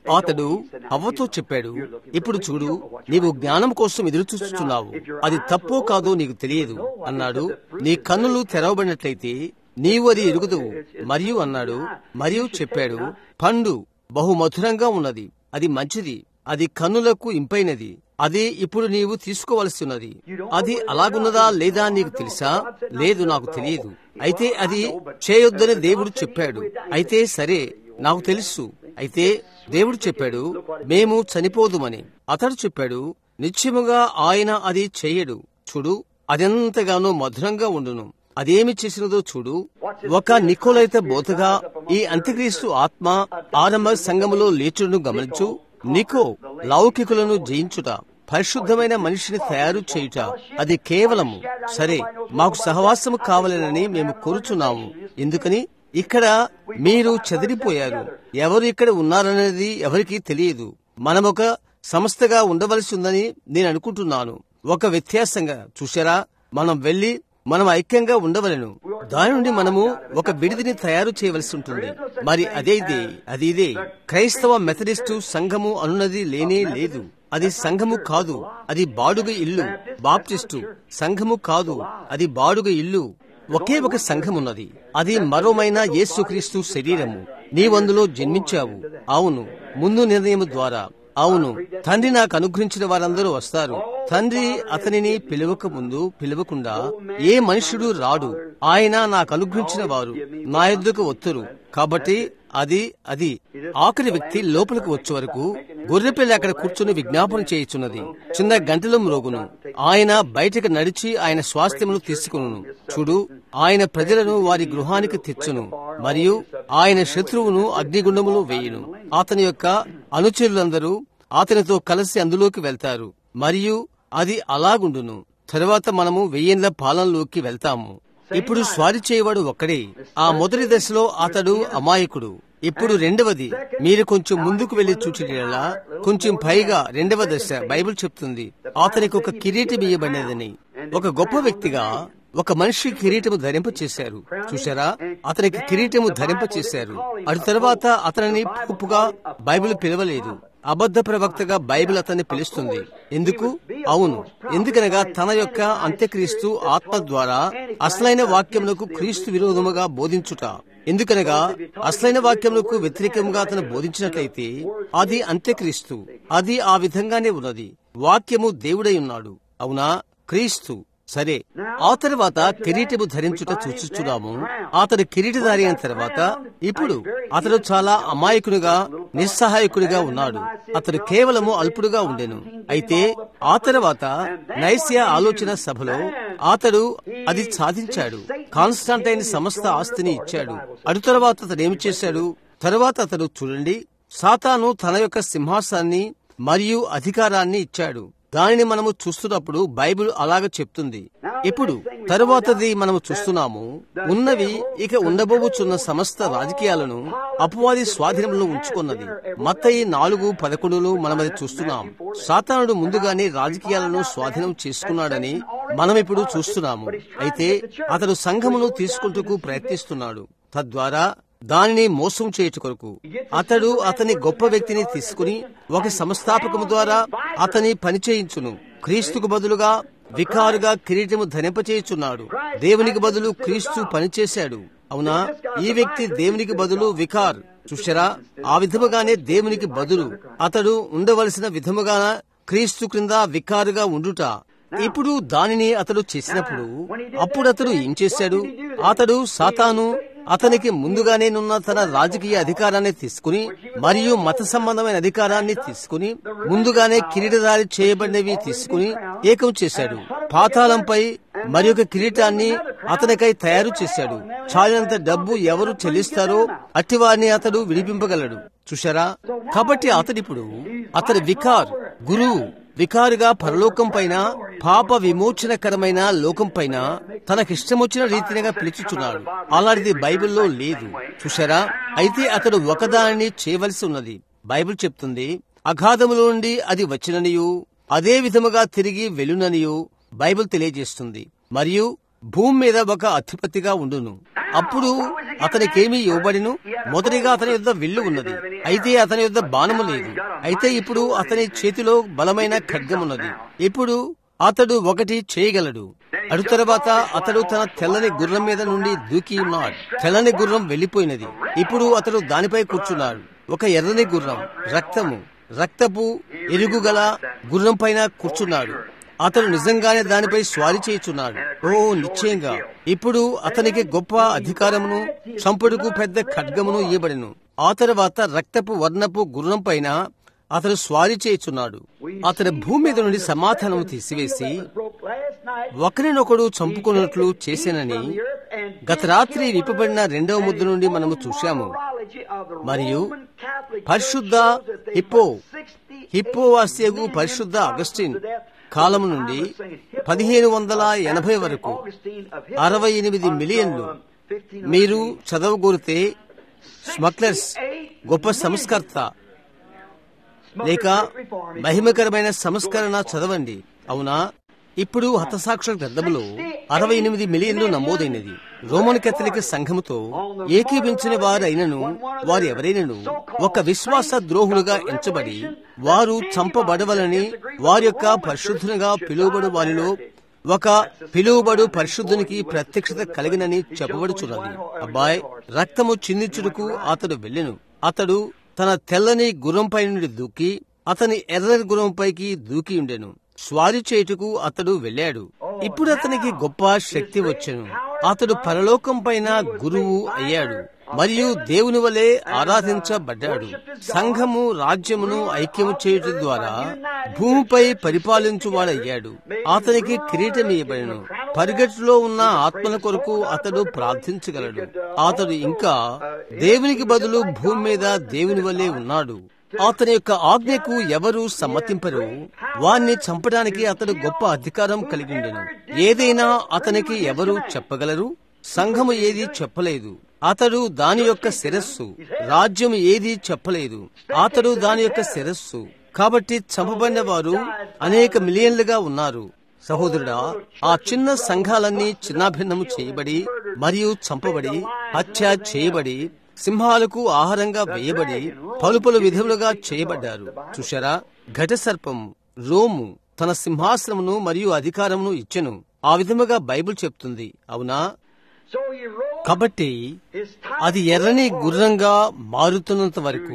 S1: అతడు అవ్వతో చెప్పాడు, ఇప్పుడు చూడు, నీవు జ్ఞానం కోసం ఎదురు చూస్తున్నావు, అది తప్పో కాదో నీకు తెలియదు అన్నాడు. నీ కన్నులు తెరవబడినట్లయితే నీవు అది ఎరుగుదువు. మరియు అన్నాడు, మరియు చెప్పాడు, పండు బహు మధురంగా ఉన్నది, అది మంచిది, అది కన్నులకు ఇంపైనది, అది ఇప్పుడు నీవు తీసుకోవలసి ఉన్నది. అది అలాగున్నదా లేదా నీకు తెలుసా? లేదు, నాకు తెలియదు. అయితే అది చేయొద్దని దేవుడు చెప్పాడు. అయితే సరే, నాకు తెలుసు. అయితే దేవుడు చెప్పాడు, మేము చనిపోదుమని. అతడు చెప్పాడు, నిశ్చయముగా ఆయన అది చెయ్యడు. చూడు, అదెంతగానో మధురంగా ఉండును. అదేమి చేసినదో చూడు. ఒక నికోలైత బోధగా ఈ అంత్యక్రీస్తు ఆత్మ ఆరంభ సంఘములో లేచును గమనించు. నికో లౌకికులను జయించుట, పరిశుద్ధమైన మనిషిని తయారు చేయుట, అది కేవలము సరే మాకు సహవాసము కావాలని మేము కోరుచున్నాము. ఎందుకని ఇక్కడ మీరు చెదిరిపోయారు. ఎవరు ఇక్కడ ఉన్నారనేది ఎవరికీ తెలియదు. మనమొక సంస్థగా ఉండవలసి ఉందని నేను అనుకుంటున్నాను. ఒక వ్యత్యాసంగా చూశారా, మనం వెళ్లి మనం ఐక్యంగా ఉండవలను. దాని నుండి మనము ఒక విడిదిని తయారు చేయవలసి ఉంటుంది. మరి అదేదే అది ఇదే క్రైస్తవ మెథడిస్టు సంఘము అనున్నది లేనే లేదు. అది సంఘము కాదు, అది బాడుగ ఇల్లు. బాప్టిస్టు సంఘము కాదు, అది బాడుగ ఇల్లు. ఒకే ఒక సంఘమున్నది, అది మరోమైన యేసుక్రీస్తు శరీరము. నీవందులో జన్మించావు. అవును, ముందు నిర్ణయం ద్వారా. అవును, తండ్రి నాకు అనుగ్రహించిన వారందరూ వస్తారు. తండ్రి అతనిని పిలవక ముందు పిలవకుండా ఏ మనుషుడు రాడు. ఆయన నాకు అనుగ్రహించిన వారు నా యొద్దకు వత్తరు. కాబట్టి అది అది ఆఖరి వ్యక్తి లోపలికి వచ్చే వరకు గొర్రెపిల్ల అక్కడ కూర్చుని విజ్ఞాపన చేయుచున్నది. చిన్న గంటలు మ్రోగును. ఆయన బయటకు నడిచి ఆయన స్వాస్థ్యమును తీసుకును. చూడు, ఆయన ప్రజలను వారి గృహానికి తెచ్చును, మరియు ఆయన శత్రువును అగ్నిగుండములో వేయును. అతని యొక్క అనుచరులందరూ అతనితో కలిసి అందులోకి వెళ్తారు, మరియు అది అలాగుండును. తరువాత మనము వెయ్యేండ్ల పాలనలోకి వెళ్తాము. ఇప్పుడు స్వారీ చేయవాడు ఒక్కడే. ఆ మొదటి దశలో అతడు అమాయకుడు. ఇప్పుడు రెండవది, మీరు కొంచెం ముందుకు వెళ్లి చూచినలా కొంచెం పైగా రెండవ దశ బైబిల్ చెప్తుంది, అతనికి ఒక కిరీటం ఇయ్యబడినదని. ఒక గొప్ప వ్యక్తిగా ఒక మనిషి కిరీటము ధరింప చేశారు. చూశారా, అతనికి కిరీటము ధరింప చేశారు. అటు తర్వాత అతనిని పూపుగా బైబిల్ పిలవలేదు. అబద్ధ ప్రవక్తగా బైబిల్ అతన్ని పిలుస్తుంది. ఎందుకు? అవును, ఎందుకనగా తన యొక్క అంత్యక్రీస్తు ఆత్మ ద్వారా అసలైన వాక్యములకు క్రీస్తు విరోధముగా బోధించుట. ఎందుకనగా అసలైన వాక్యములకు వ్యతిరేకంగా అతను బోధించినట్లయితే అది అంత్యక్రీస్తు. అది ఆ విధంగానే ఉన్నది. వాక్యము దేవుడై ఉన్నాడు. అవునా? క్రీస్తు. సరే, ఆ తర్వాత కిరీటము ధరించుట చూచుచున్నాము. అతడు కిరీటధారి అయిన తర్వాత ఇప్పుడు అతడు చాలా అమాయకునిగా నిస్సహాయకుడిగా ఉన్నాడు. అతడు కేవలము అల్పుడుగా ఉండెను. అయితే ఆ తర్వాత నైసియా ఆలోచన సభలో అతడు అది సాధించాడు. కాన్స్టాంటైన్ సమస్త ఆస్తిని ఇచ్చాడు. అటు తర్వాత అతడు ఏమి చేశాడు? తరువాత అతడు చూడండి, సాతాను తన యొక్క సింహాసాన్ని మరియు అధికారాన్ని ఇచ్చాడు. దానిని మనము చూస్తున్నప్పుడు బైబిల్ అలాగ చెప్తుంది. ఇప్పుడు తరువాతది మనము చూస్తున్నాము, ఉన్నవి ఇక ఉండబోచున్న సమస్త రాజకీయాలను అపవాది స్వాధీనంలో ఉంచుకున్నది. మత్తయి నాలుగు పదకొండులో మనమది చూస్తున్నాం. సాతానుడు ముందుగానే రాజకీయాలను స్వాధీనం చేసుకున్నాడని మనం ఇప్పుడు చూస్తున్నాము. అయితే అతడు సంఘమును తీసుకుంటూ ప్రయత్నిస్తున్నాడు, తద్వారా దానిని మోసం చేయుట కొరకు. అతడు అతని గొప్ప వ్యక్తిని తీసుకుని ఒక సంస్థాపకము ద్వారా అతని పని చేయించును. క్రీస్తుకు బదులుగా వికారుగా కిరీటము ధరింపచేయుచున్నాడు. దేవునికి బదులు క్రీస్తు పనిచేశాడు. అవునా? ఈ వ్యక్తి దేవునికి బదులు వికార్. చూశారా? ఆ విధముగానే దేవునికి బదులు అతడు ఉండవలసిన విధముగా క్రీస్తు క్రింద వికారుగా ఉండుట. ఇప్పుడు దానిని అతడు చేసినప్పుడు అప్పుడు అతడు ఏం చేశాడు? అతడు సాతాను అతనికి ముందుగానేనున్న తన రాజకీయ అధికారాన్ని తీసుకుని మరియు మత సంబంధమైన అధికారాన్ని తీసుకుని ముందుగానే కిరీటధారి చేయబడినవి తీసుకుని ఏకం చేశాడు. పాతాళంపై మరి ఒక కిరీటాన్ని అతనికై తయారు చేశాడు. చాలినంత డబ్బు ఎవరు చెల్లిస్తారో అట్టివారిని అతడు విడిపింపగలడు. చూశారా? కాబట్టి అతడిప్పుడు అతడి వికార్ గురువు వికారుగా పరలోకం పైన పాప విమోచనకరమైన లోకం పైన తనకిష్టమొచ్చిన రీతిగా పిలుచుచున్నాడు. అలాంటిది బైబిల్లో లేదు. చూశారా? అయితే అతడు ఒకదానిని చేయవలసి ఉన్నది. బైబిల్ చెప్తుంది, అగాధములో నుండి అది వచ్చిననియు అదే విధముగా తిరిగి వెలుననియు బైబిల్ తెలియజేస్తుంది. మరియు భూమి మీద ఒక అధిపతిగా ఉండును. అప్పుడు అతనికేమీ ఇవ్వబడిను. మొదటిగా అతని యొద్ద విల్లు ఉన్నది, అయితే అతని యొద్ద బాణము లేదు. అయితే ఇప్పుడు అతని చేతిలో బలమైన ఖడ్గమున్నది. ఇప్పుడు అతడు ఒకటి చేయగలడు. అటు తర్వాత అతడు తన తెల్లని గుర్రం మీద నుండి దూకి ఉన్నాడు. తెల్లని గుర్రం వెళ్లిపోయినది. ఇప్పుడు అతడు దానిపై కూర్చున్నాడు. ఒక ఎర్రని గుర్రం, రక్తము రక్తపు ఎరుగుగల గుర్రం పైన కూర్చున్నాడు. అతడు నిజంగానే దానిపై స్వారీ చేయుచున్నాడు. ఓ నిశ్చయంగా ఇప్పుడు అతనికి గొప్ప అధికారమును, చంపుడుకు పెద్ద ఖడ్గమును ఇవ్వబడెను. ఆ తర్వాత రక్తపు వర్ణపు గుర్రం పైన అతడు స్వారీ చేయుచున్నాడు. అతడు భూమి మీద నుండి సమాధానము తీసివేసి ఒకరినొకడు చంపుకున్నట్లు చేసేనని గత రాత్రి విప్పబడిన రెండవ ముద్దు నుండి మనము చూశాము. మరియు పరిశుద్ధ హిప్పో హిప్పోవాస్యగు పరిశుద్ధ అగస్టిన్ కాలము నుండి పదిహేను వందల ఎనభై వరకు అరవై ఎనిమిది మిలియన్లు మీరు చదవగోరితే స్మగ్లర్స్ గొప్ప సంస్కర్త లేక మహిమకరమైన సంస్కరణ చదవండి. అవునా? ఇప్పుడు హతసాక్షుల గ్రంథములో అరవై ఎనిమిది మిలియన్లు నమోదైనది. రోమన్ కథలిక సంఘముతో ఏకీభించిన వారైనను వారు ఎవరైనను ఒక విశ్వాస ద్రోహులుగా ఎంచబడి వారు చంపబడవలని వారి యొక్క పరిశుద్ధునిగా పిలువబడు వారిలో ఒక పిలువబడు పరిశుద్ధునికి ప్రత్యక్షత కలిగినని చెప్పబడుచున్నది. అబ్బాయ్, రక్తము చిందించుటకు అతడు వెళ్ళెను. అతడు తన తెల్లని గుర్రంపై నుండి దూకి అతని ఎర్రని గుర్రంపైకి దూకి ఉండెను. స్వారీ చేయుటకు అతడు వెళ్ళాడు. ఇప్పుడు అతనికి గొప్ప శక్తి వచ్చెను. అతడు పరలోకం పైన గురువు అయ్యాడు మరియు దేవుని వలె ఆరాధించబడ్డాడు. సంఘము రాజ్యమును ఐక్యము చేయుట ద్వారా భూమిపై పరిపాలించువాడయ్యాడు. అతనికి కిరీటం ఇవ్వబడెను. పరిగెట్టులో ఉన్న ఆత్మల కొరకు అతడు ప్రార్థించగలడు. అతడు ఇంకా దేవునికి బదులు భూమి మీద దేవుని వలె ఉన్నాడు. అతని యొక్క ఆజ్ఞకు ఎవరు సమ్మతింపరు. వాణ్ణి చంపడానికి అతడు గొప్ప అధికారం కలిగి ఉండెను. ఏదైనా అతనికి ఎవరు చెప్పగలరు? సంఘము ఏది చెప్పలేదు. అతడు దాని యొక్క శిరస్సు. రాజ్యం ఏది చెప్పలేదు. అతడు దాని యొక్క శిరస్సు. కాబట్టి చంపబడిన వారు అనేక మిలియన్లుగా ఉన్నారు. సహోదరుడా, ఆ చిన్న సంఘాలన్నీ చిన్నాభిన్నము చేయబడి మరియు చంపబడి హత్య చేయబడి సింహాలకు ఆహారంగా వేయబడి పలు పలు విధములుగా చేయబడ్డారు. చూశారా? ఘట సర్పం రోము తన సింహాసనమును మరియు అధికారమును ఇచ్చెను. ఆ విధముగా బైబిల్ చెప్తుంది. అవునా? కాబట్టి అది ఎర్రని గుర్రంగా మారుతున్నంత వరకు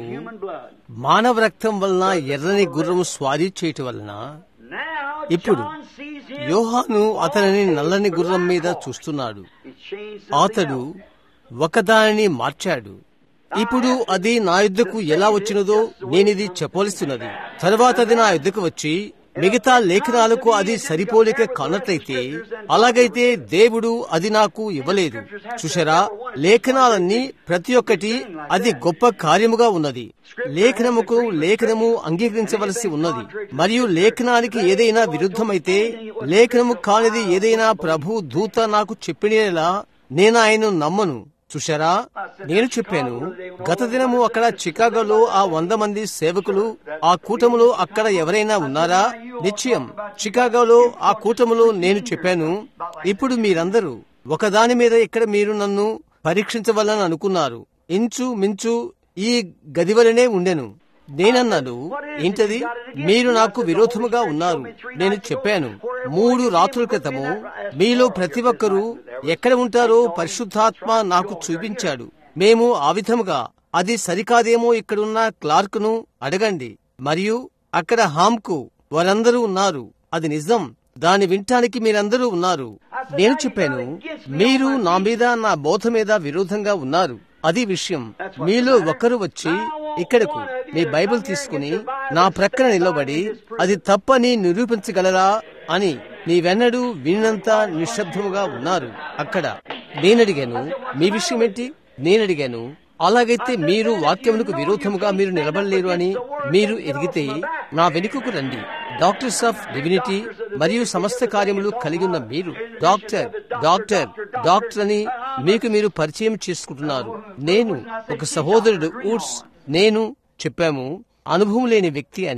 S1: మానవ రక్తం వలన ఎర్రని గుర్రం స్వారీ చేయటం వలన ఇప్పుడు యోహాను అతనిని నల్లని గుర్రం మీద చూస్తున్నాడు. అతడు ఒకదానిని మార్చాడు. ఇప్పుడు అది నా యుద్ధకు ఎలా వచ్చినదో నేనిది చెప్పవలసినది. తర్వాత అది నా యుద్ధకు వచ్చి మిగతా లేఖనాలకు అది సరిపోలిక కానట్లయితే, అలాగైతే దేవుడు అది నాకు ఇవ్వలేదు. చూశారా? లేఖనాలన్నీ ప్రతి ఒక్కటి అది గొప్ప కార్యముగా ఉన్నది. లేఖనముకు లేఖనము అంగీకరించవలసి ఉన్నది. మరియు లేఖనానికి ఏదైనా విరుద్ధమైతే, లేఖనము కానిది ఏదైనా ప్రభు దూత నాకు చెప్పినేలా నేను ఆయన్ను నమ్మను. చూశారా? నేను చెప్పాను గత దినము అక్కడ చికాగోలో ఆ వంద మంది సేవకులు ఆ కూటములో అక్కడ ఎవరైనా ఉన్నారా? నిశ్చయం. చికాగోలో ఆ కూటములో నేను చెప్పాను, ఇప్పుడు మీరందరూ ఒకదాని మీద ఇక్కడ మీరు నన్ను పరీక్షించవాలని అనుకున్నారు. ఇంచు మించు ఈ గది వలనే ఉండెను. నేనన్నాను, ఏంటది? మీరు నాకు విరోధముగా ఉన్నారు. నేను చెప్పాను, మూడు రాత్రుల క్రితము మీలో ప్రతి ఒక్కరూ ఎక్కడ ఉంటారో పరిశుద్ధాత్మ నాకు చూపించాడు. మేము ఆ విధముగా అది సరికాదేమో ఇక్కడున్న క్లార్క్ ను అడగండి, మరియు అక్కడ హామ్కు వారందరూ ఉన్నారు. అది నిజం. దాన్ని వినటానికి మీరందరూ ఉన్నారు. నేను చెప్పాను, మీరు నా మీద నా బోధ మీద విరోధంగా ఉన్నారు. అది విషయం. మీలో ఒకరు వచ్చి ఇక్కడకు మీ బైబిల్ తీసుకుని నా ప్రక్కన నిలబడి అది తప్పని నిరూపించగలరా అని నీవెన్నడూ వినంత నిశ్శబ్దముగా ఉన్నారు అక్కడ. నేనడిగాను, మీ విషయం ఏంటి? నేనడిగాను, అలాగైతే మీరు వాక్యమునకు విరోధముగా మీరు నిలబడలేరు అని మీరు ఎరిగితే నా వెనుకకు రండి. డాక్టర్స్ ఆఫ్ డివినిటీ మరియు సమస్త కార్యములు కలిగి ఉన్న మీరు డాక్టర్ డాక్టర్ డాక్టర్ అని మీకు మీరు పరిచయం చేసుకుంటున్నారు. నేను ఒక సహోదరుడు ఊడ్స్ నేను చెప్పాము అనుభవం లేని వ్యక్తి అని.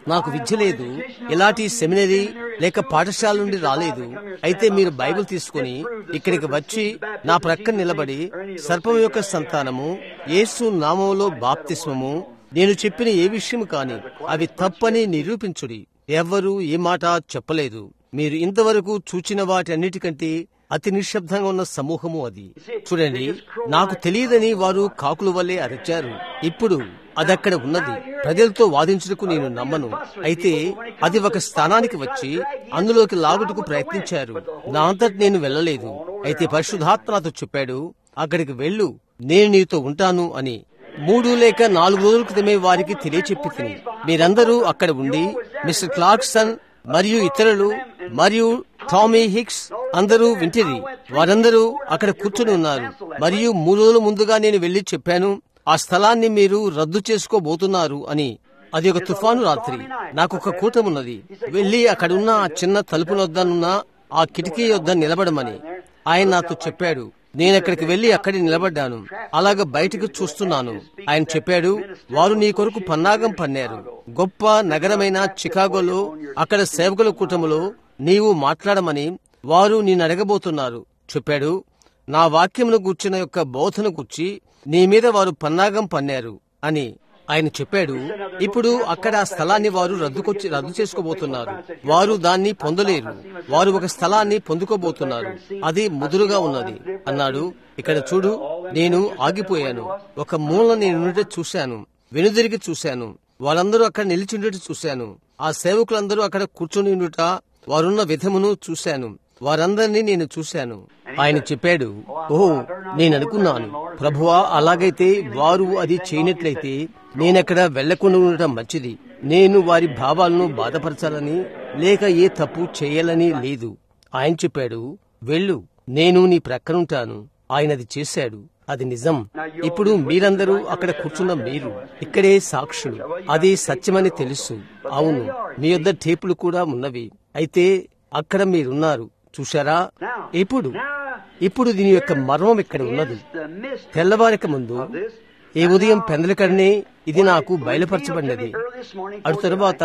S1: నాకు విద్య లేదు, ఎలాంటి సెమినరీ లేక పాఠశాల నుండి రాలేదు. అయితే మీరు బైబిల్ తీసుకుని ఇక్కడికి వచ్చి నా ప్రక్కన నిలబడి సర్పం యొక్క సంతానము, యేసు నామములో బాప్తిస్మము, నేను చెప్పిన ఏ విషయం కాని అవి తప్పని నిరూపించుడి. ఎవ్వరూ ఏ మాట చెప్పలేదు. మీరు ఇంతవరకు చూచిన వాటి అన్నిటికంటే అతి నిశ్శబ్దంగా ఉన్న సమూహము అది. చూడండి, నాకు తెలియదని వారు కాకుల వల్లే అరచారు. ఇప్పుడు అదక్కడ ఉన్నది. ప్రజలతో వాదించుటకు నేను నమ్మను. అయితే అది ఒక స్థానానికి వచ్చి అందులోకి లాగుటకు ప్రయత్నించారు. నా అంతటి నేను వెళ్ళలేదు. అయితే పరిశుద్ధాత్మ నాతో చెప్పాడు, అక్కడికి వెళ్ళు, నేను నీతో ఉంటాను అని. మూడు లేక నాలుగు రోజుల క్రితమే వారికి తెలియచెప్పి తిని మీరందరూ అక్కడ ఉండి మిస్టర్ క్లార్క్సన్ మరియు ఇతరులు మరియు టామీ హిక్స్ అందరూ వింటిరి. వారందరూ అక్కడ కూర్చుని ఉన్నారు. మరియు మూడు రోజుల ముందుగా నేను వెళ్లి చెప్పాను, ఆ స్థలాన్ని మీరు రద్దు చేసుకోబోతున్నారు అని. అది ఒక తుఫాను రాత్రి. నాకు ఒక కూటమున్నది. వెళ్లి అక్కడున్న ఆ చిన్న తలుపు వద్దనున్న ఆ కిటికీ వద్ద నిలబడమని ఆయన నాతో చెప్పాడు. నేనక్కడికి వెళ్లి అక్కడి నిలబడ్డాను. అలాగ బయటకు చూస్తున్నాను. ఆయన చెప్పాడు, వారు నీ కొరకు పన్నాగం పన్నారు. గొప్ప నగరమైన చికాగోలో అక్కడ సేవకుల కూటములో నీవు మాట్లాడమని వారు నేను అడగబోతున్నారు చెప్పాడు. నా వాక్యమును గూర్చిన యొక్క బోధన గూర్చి నీ మీద వారు పన్నాగం పన్నారు అని ఆయన చెప్పాడు. ఇప్పుడు అక్కడ ఆ స్థలాన్ని వారు రద్దుకొచ్చి రద్దు చేసుకోబోతున్నారు. వారు దాన్ని పొందలేరు. వారు ఒక స్థలాన్ని పొందుకోబోతున్నారు. అది ముదురుగా ఉన్నది అన్నాడు. ఇక్కడ చూడు, నేను ఆగిపోయాను. ఒక మూల నేను చూశాను, వెనుదిరిగి చూశాను. వాళ్ళందరూ అక్కడ నిలిచిండుట చూశాను. ఆ సేవకులందరూ అక్కడ కూర్చొని ఉండుట, వారున్న విధమును చూశాను. వారందరినీ నేను చూశాను. ఆయన చెప్పాడు, ఓహో, నేను అనుకున్నాను, ప్రభువా, అలాగైతే వారు అది చేయనట్లయితే నేనక్కడ వెళ్లకుండా ఉండటం మంచిది. నేను వారి భావాలను బాధపరచాలని లేక ఏ తప్పు చేయాలని లేదు. ఆయన చెప్పాడు, వెళ్ళు, నేను నీ ప్రక్కనుంటాను. ఆయన అది చేశాడు. అది నిజం. ఇప్పుడు మీరందరూ అక్కడ కూర్చున్న మీరు ఇక్కడే సాక్షులు. అది సత్యమని తెలుసు. అవును, మీ యొద్ద టేపులు కూడా ఉన్నవి. అయితే అక్కడ మీరున్నారు, చూశారా? ఇప్పుడు ఇప్పుడు దీని యొక్క మర్మం ఇక్కడ ఉన్నది. తెల్లవారిక ముందు ఏ ఉదయం పెందలకడనే ఇది నాకు బయలుపరచబడినది. అటు తరువాత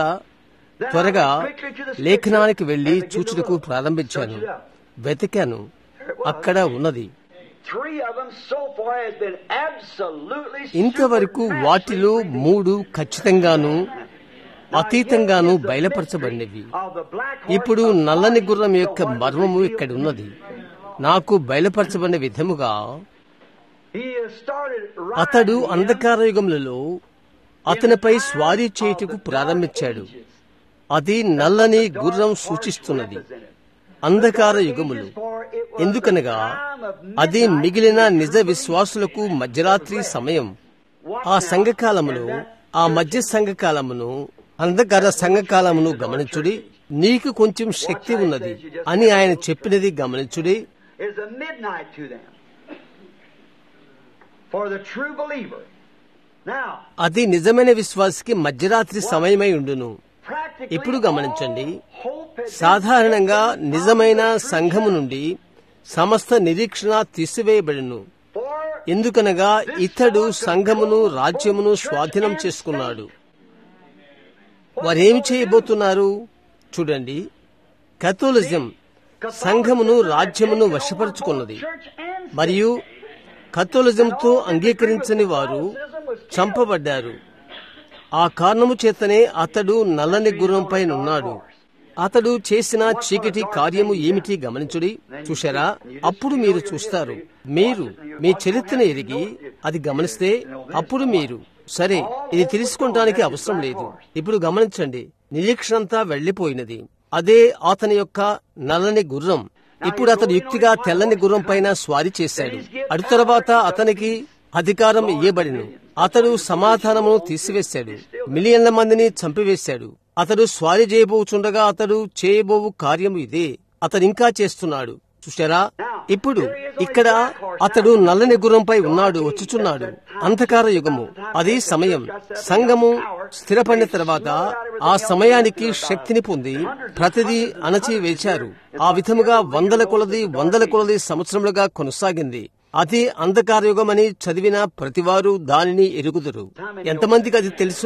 S1: త్వరగా లేఖనానికి వెళ్లి చూచుటకు ప్రారంభించాను. వెతికాను, అక్కడ ఉన్నది. ఇంతవరకు వాటిలో మూడు ఖచ్చితంగాను అతీతంగాను బయలుపరచబడినవి. ఇప్పుడు నల్లని గుర్రం యొక్క మర్మము ఇక్కడ ఉన్నది. నాకు బయలుపరచబడిన విధముగా అతడు అంధకార యుగములలో అతనిపై స్వారీ చేయుటకు ప్రారంభించాడు. అది నల్లని గుర్రం సూచిస్తున్నది అంధకార యుగములు. ఎందుకనగా అది మిగిలిన నిజ విశ్వాసులకు మధ్యరాత్రి సమయం. ఆ సంఘకాలమును, ఆ మధ్య సంఘకాలమును, అంధకార సంఘకాలమును గమనించుడి. నీకు కొంచెం శక్తి ఉన్నది అని ఆయన చెప్పినది గమనించుడి. అది నిజమైన విశ్వాసికి మధ్యరాత్రి సమయమై ఉండును. ఇప్పుడు గమనించండి, సాధారణంగా నిజమైన సంఘము నుండి సమస్త నిరీక్షణ తీసివేయబడును. ఎందుకనగా ఇతడు సంఘమును, రాజ్యమును స్వాధీనం చేసుకున్నాడు. వారేమి చేయబోతున్నారు చూడండి. కథోలిజం సంఘమును, రాజ్యమును వశపరుచుకున్నది. మరియు కథోలిజంతో అంగీకరించని వారు చంపబడ్డారు. ఆ కారణము చేతనే అతడు నల్లని గుర్రంపై ఉన్నాడు. అతడు చేసిన చీకటి కార్యము ఏమిటి గమనించుడి. చూశారా? అప్పుడు మీరు చూస్తారు. మీరు మీ చరిత్రను ఎరిగి అది గమనిస్తే అప్పుడు మీరు సరే, ఇది తెలుసుకోవడానికి అవసరం లేదు. ఇప్పుడు గమనించండి, నిరీక్షణంతా వెళ్లిపోయినది. అదే అతని యొక్క నల్లని గుర్రం. ఇప్పుడు అతడు యుక్తిగా తెల్లని గుర్రం పైన స్వారీ చేశాడు. అటు తర్వాత అతనికి అధికారం ఇయ్యబడిను. అతడు సమాధానమును తీసివేశాడు. మిలియన్ల మందిని చంపివేశాడు. అతడు స్వారీ చేయబోచుండగా అతడు చేయబోవు కార్యము ఇదే. అతడు ఇంకా చేస్తున్నాడు. చూశారా? ఇప్పుడు ఇక్కడ అతడు నల్లని గుర్రంపై ఉన్నాడు, వచ్చుచున్నాడు. అంధకార యుగము, అది సమయం. సంఘము స్థిరపడిన తర్వాత ఆ సమయానికి శక్తిని పొంది ప్రతిదీ అణచి వేశారు. ఆ విధముగా వందల కొలది వందల కొలది సంవత్సరములుగా కొనసాగింది. అది అంధకార యుగమని చదివిన ప్రతివారు దానిని ఎరుగుదురు. ఎంతమందికి అది తెలుసు?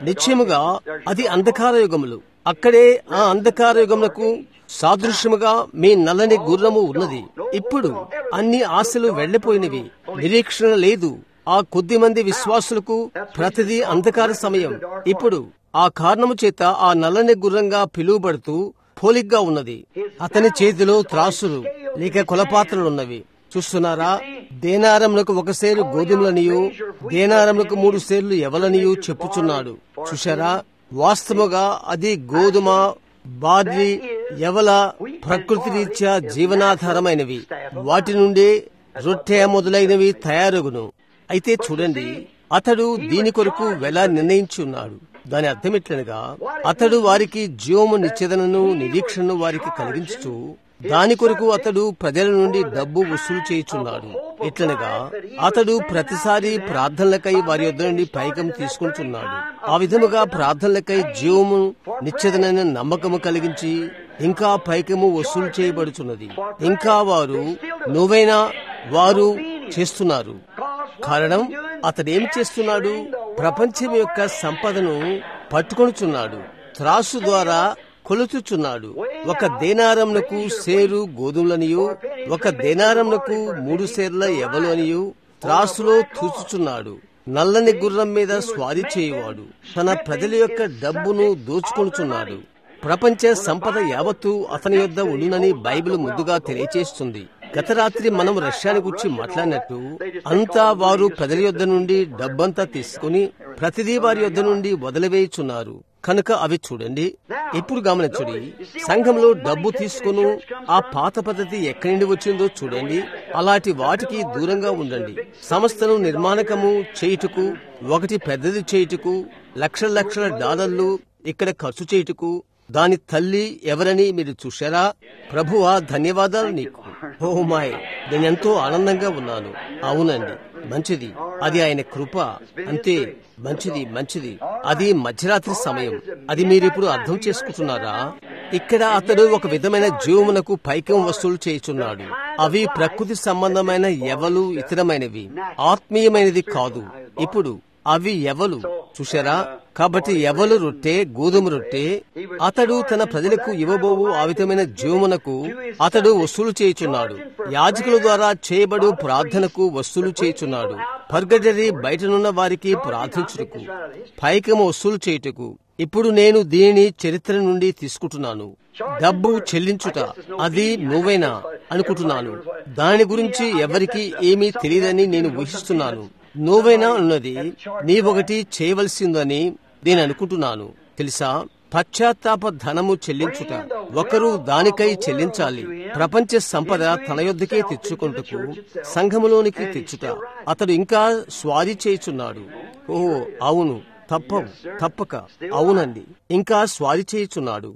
S1: నిశ్చయముగా అది అంధకార యుగములు. అక్కడే ఆ అంధకార యుగములకు సాదృశ్యముగా మీ నల్లని గుర్రము ఉన్నది. ఇప్పుడు అన్ని ఆశలు వెళ్లిపోయినవి, నిరీక్షణ లేదు. ఆ కొద్ది మంది విశ్వాసులకు ప్రతిదీ అంధకార సమయం. ఇప్పుడు ఆ కారణము చేత ఆ నల్లని గుర్రంగా పిలువబడుతూ పోలిగ్గా ఉన్నది. అతని చేతిలో త్రాసులు లేక కొలపాత్రలున్నవి. చూస్తున్నారా? దేనారములకు ఒక సేరు గోధుమలనియు దేనారములకు మూడు సేర్లు ఎవలనియు చెప్పుచున్నాడు. చూశారా? వాస్తవముగా అది గోధుమ, బార్లీ, ఎవల ప్రకృతి రీత్యా జీవనాధారమైనవి. వాటి నుండి రొట్టె మొదలైనవి తయారగును. అయితే చూడండి, అతడు దీని కొరకు వెల నిర్ణయించి ఉన్నాడు. దాని అర్థమెట్లనగా అతడు వారికి జీవము నిశ్చదనను నిరీక్షణను వారికి కలిగించుచు దాని కొరకు అతడు ప్రజల నుండి డబ్బు వసూలు చేయుచున్నాడు. ఎట్లనగా అతడు ప్రతిసారి ప్రార్థనలకై వారి యొద్ద నుండి పైకం తీసుకుంటున్నాడు. ఆ విధముగా ప్రార్థనలకై జీవము నిశ్చదనైన నమ్మకము కలిగించి ఇంకా పైకము వసూలు చేయబడుచున్నది. ఇంకా వారు నువ్వైనా వారు చేస్తున్నారు. కారణం అతడేం చేస్తున్నాడు? ప్రపంచం యొక్క సంపదను పట్టుకొనుచున్నాడు. త్రాసు ద్వారా కొలుచుచున్నాడు. ఒక దేనారంనకు సేరు గోధుమలనియు ఒక దేనారంనకు మూడు సేర్ల ఎవలు అనియు త్రాసులో తూచుచున్నాడు. నల్లని గుర్రం మీద స్వారీ చేయువాడు తన ప్రజల యొక్క డబ్బును దోచుకొనుచున్నాడు. ప్రపంచ సంపద యావత్తు అతని యొద్ద ఉండునని బైబిల్ ముందుగా తెలియచేస్తుంది. గత రాత్రి మనం రష్యాని గురించి మాట్లాడినట్టు అంతా వారు ప్రజల యొద్ద నుండి డబ్బంతా తీసుకుని ప్రతిదీ వారి యొద్ద నుండి వదిలివేయుచున్నారు. కనుక అవి చూడండి. ఇప్పుడు గమనించుడి, సంఘంలో డబ్బు తీసుకుని ఆ పాత పద్ధతి ఎక్కడి నుండి వచ్చిందో చూడండి. అలాంటి వాటికి దూరంగా ఉండండి. సంస్థను నిర్మాణకము చేయుటకు, ఒకటి పెద్దది చేయుటకు, లక్షల లక్షల డాలర్లు ఇక్కడ ఖర్చు చేయుటకు దాని తల్లి ఎవరని మీరు చూశారా? ప్రభువా, ధన్యవాదాలు నీకు. ఓ మాయ్, నేను ఎంతో ఆనందంగా ఉన్నాను. అవునండి, మంచిది. అది ఆయన కృప. అంతే, మంచిది మంచిది. అది మధ్యరాత్రి సమయం. అది మీరిప్పుడు అర్థం చేసుకుంటున్నారా? ఇక్కడ అతడు ఒక విధమైన జీవమునకు పైకం వసూలు చేయుచున్నాడు. అవి ప్రకృతి సంబంధమైన ఎవలు, ఇతరమైనవి, ఆత్మీయమైనది కాదు. ఇప్పుడు అవి ఎవలు చూశారా? కాబట్టి ఎవలు రొట్టె, గోధుమ రొట్టె అతడు తన ప్రజలకు ఇవ్వబోవు ఆ విధమైన జీవమునకు అతడు వసూలు చేయుచున్నాడు. యాజకుల ద్వారా చేయబడు ప్రార్థనకు వసూలు చేయుచున్నాడు. పర్గడరి బయటనున్న వారికి ప్రార్థించుటకు, పైకము వసూలు చేయుటకు. ఇప్పుడు నేను దీనిని చరిత్ర నుండి తీసుకుంటున్నాను. డబ్బు చెల్లించుట అది నువ్వేనా అనుకుంటున్నాను. దాని గురించి ఎవరికి ఏమీ తెలియదని నేను ఊహిస్తున్నాను. నువ్వైనా ఉన్నది నీవొకటి చేయవలసిందని నేను అనుకుంటున్నాను. తెలుసా? పశ్చాత్తాప ధనము చెల్లించుట. ఒకరు దానికై చెల్లించాలి. ప్రపంచ సంపద తన యొద్దకే తెచ్చుకొనుటకు, సంఘములోనికి తెచ్చుట. అతడు ఇంకా స్వారీ చేయుచున్నాడు. ఓ అవును, తప్పవు, తప్పక అవునండి, ఇంకా స్వారీ చేయుచున్నాడు.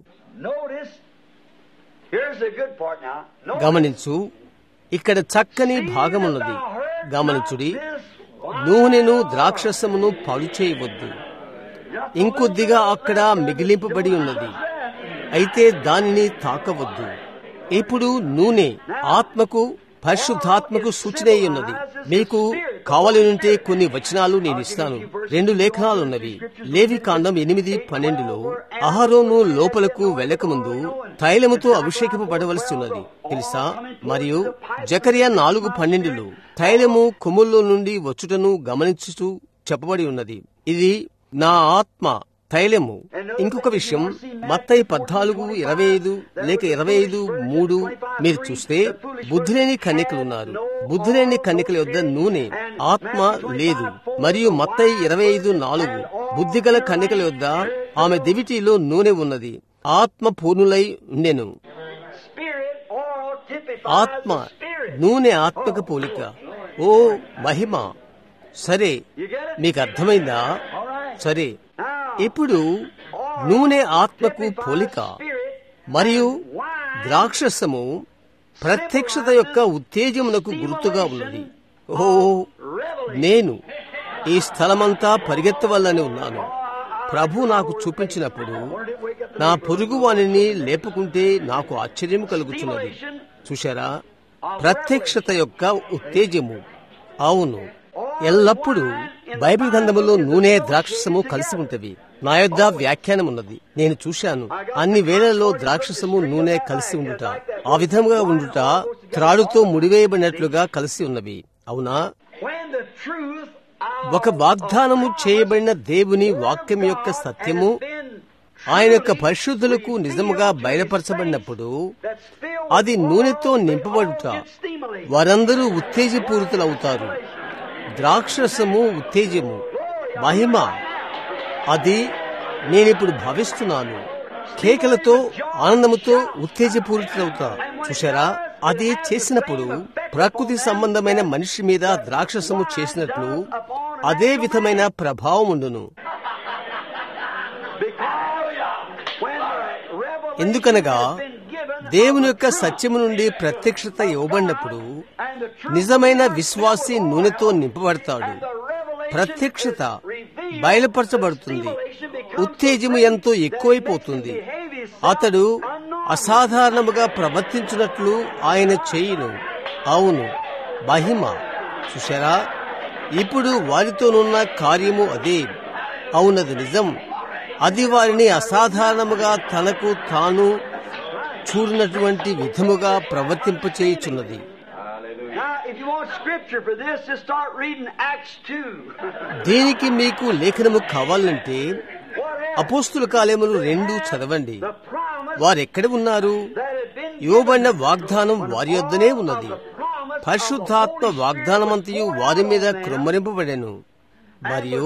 S1: గమనించు, ఇక్కడ చక్కని భాగమున్నది. గమనించుడి, నూనెను ద్రాక్షసమును పాడు చేయవద్దు. ఇంకొద్దిగా అక్కడ మిగిలింపబడి ఉన్నది, అయితే దానిని తాకవద్దు. ఇప్పుడు నూనె ఆత్మకు, పరిశుద్ధాత్మకు సూచన ఉన్నది. మీకు కావాలంటే కొన్ని వచనాలు నేను ఇస్తాను. రెండు లేఖనాలున్నవి. లేవి కాండం ఎనిమిది పన్నెండులో అహరోను లోపలకు వెళ్లకముందు తైలముతో అభిషేకింపబడవలసి ఉన్నది, తెలుసా? మరియు జకరియా నాలుగు పన్నెండులో తైలము కొమ్ముల్లో నుండి వచ్చుటను గమనించుతూ చెప్పబడి ఉన్నది. ఇది నా ఆత్మ తైలము. ఇంకొక విషయం, మత్తయి పద్నాలుగు ఇరవై ఐదు లేక ఇరవై ఐదు మూడు మీరు చూస్తే బుద్ధిలేని కన్యకలున్నారు. బుద్ధిలేని కన్యకల యొద్ద నూనె, ఆత్మ లేదు. మరియు మత్తయి ఇరవై ఐదు నాలుగు బుద్ధిగల కన్యకల యొద్ద ఆమె దివిటీలో నూనె ఉన్నది. ఆత్మ పూర్ణులై ఉండెను. ఆత్మ, నూనె ఆత్మక పోలిక. ఓ మహిమ! సరే, మీకు అర్థమైందా? సరే, ఇప్పుడు నూనె ఆత్మకు పోలిక మరియు ద్రాక్షసము ప్రత్యక్షత యొక్క ఉత్తేజమునకు గుర్తుగా ఉన్నది. ఓ, నేను ఈ స్థలమంతా పరిగెత్తవల్లని ఉన్నాను. ప్రభు నాకు చూపించినప్పుడు నా పొరుగు వానిని లేపుకుంటే నాకు ఆశ్చర్యం కలుగుతున్నది. చూశారా? ప్రత్యక్షత యొక్క ఉత్తేజము. అవును, ఎల్లప్పుడూ బైబిల్ గ్రంథములో నూనె ద్రాక్షసము కలిసి ఉంటవి. నా యొద్ద వ్యాఖ్యానం ఉన్నది, నేను చూశాను. అన్ని వేళల్లో ద్రాక్షసము నూనె కలిసి ఉండుట, ఆ విధముగా ఉండుట త్రాడుతో ముడివేయబడినట్లుగా కలిసి ఉన్నవి. అవునా? ఒక వాగ్దానము చేయబడిన దేవుని వాక్యం యొక్క సత్యము ఆయన యొక్క పరిశుద్ధులకు నిజముగా బయలుపరచబడినప్పుడు అది నూనెతో నింపబడుట, వారందరూ ఉత్తేజపూరితులవుతారు. ద్రాక్షరసము ఉత్తేజము, మహిమ, అది నేనిప్పుడు భావిస్తున్నాను. కేకలతో, ఆనందముతో ఉత్తేజపూరితులవుతా. చూశారా? అది చేసినప్పుడు ప్రకృతి సంబంధమైన మనిషి మీద ద్రాక్షసము చేసినట్లు అదే విధమైన ప్రభావం ఉండును. ఎందుకనగా దేవుని యొక్క సత్యము నుండి ప్రత్యక్షత ఇవ్వబడినప్పుడు నిజమైన విశ్వాసి నూనెతో నింపబడతాడు. ప్రత్యక్షత బయలుపరచబడుతుంది. ఉత్తేజము ఎంతో ఎక్కువైపోతుంది. అతడు అసాధారణముగా ప్రవర్తించినట్లు ఆయన చేయును. అవును, మహిమ. చూశారా? ఇప్పుడు వారితోనున్న కార్యము అదే. అవునది నిజం. అది వారిని అసాధారణముగా తనకు తాను చూడినటువంటి విధముగా ప్రవర్తింపచేయుచున్నది. దీనికి మీకు లేఖనము కావాలంటే అపోస్తుల కార్యములు రెండు చదవండి. వారెక్కడ ఉన్నారు? ఇవ్వబడిన వాగ్దానం వారి యొద్దనే ఉన్నది. పరిశుద్ధాత్మ వాగ్దానమంతయు వారి మీద కృమ్మరింపబడెను మరియు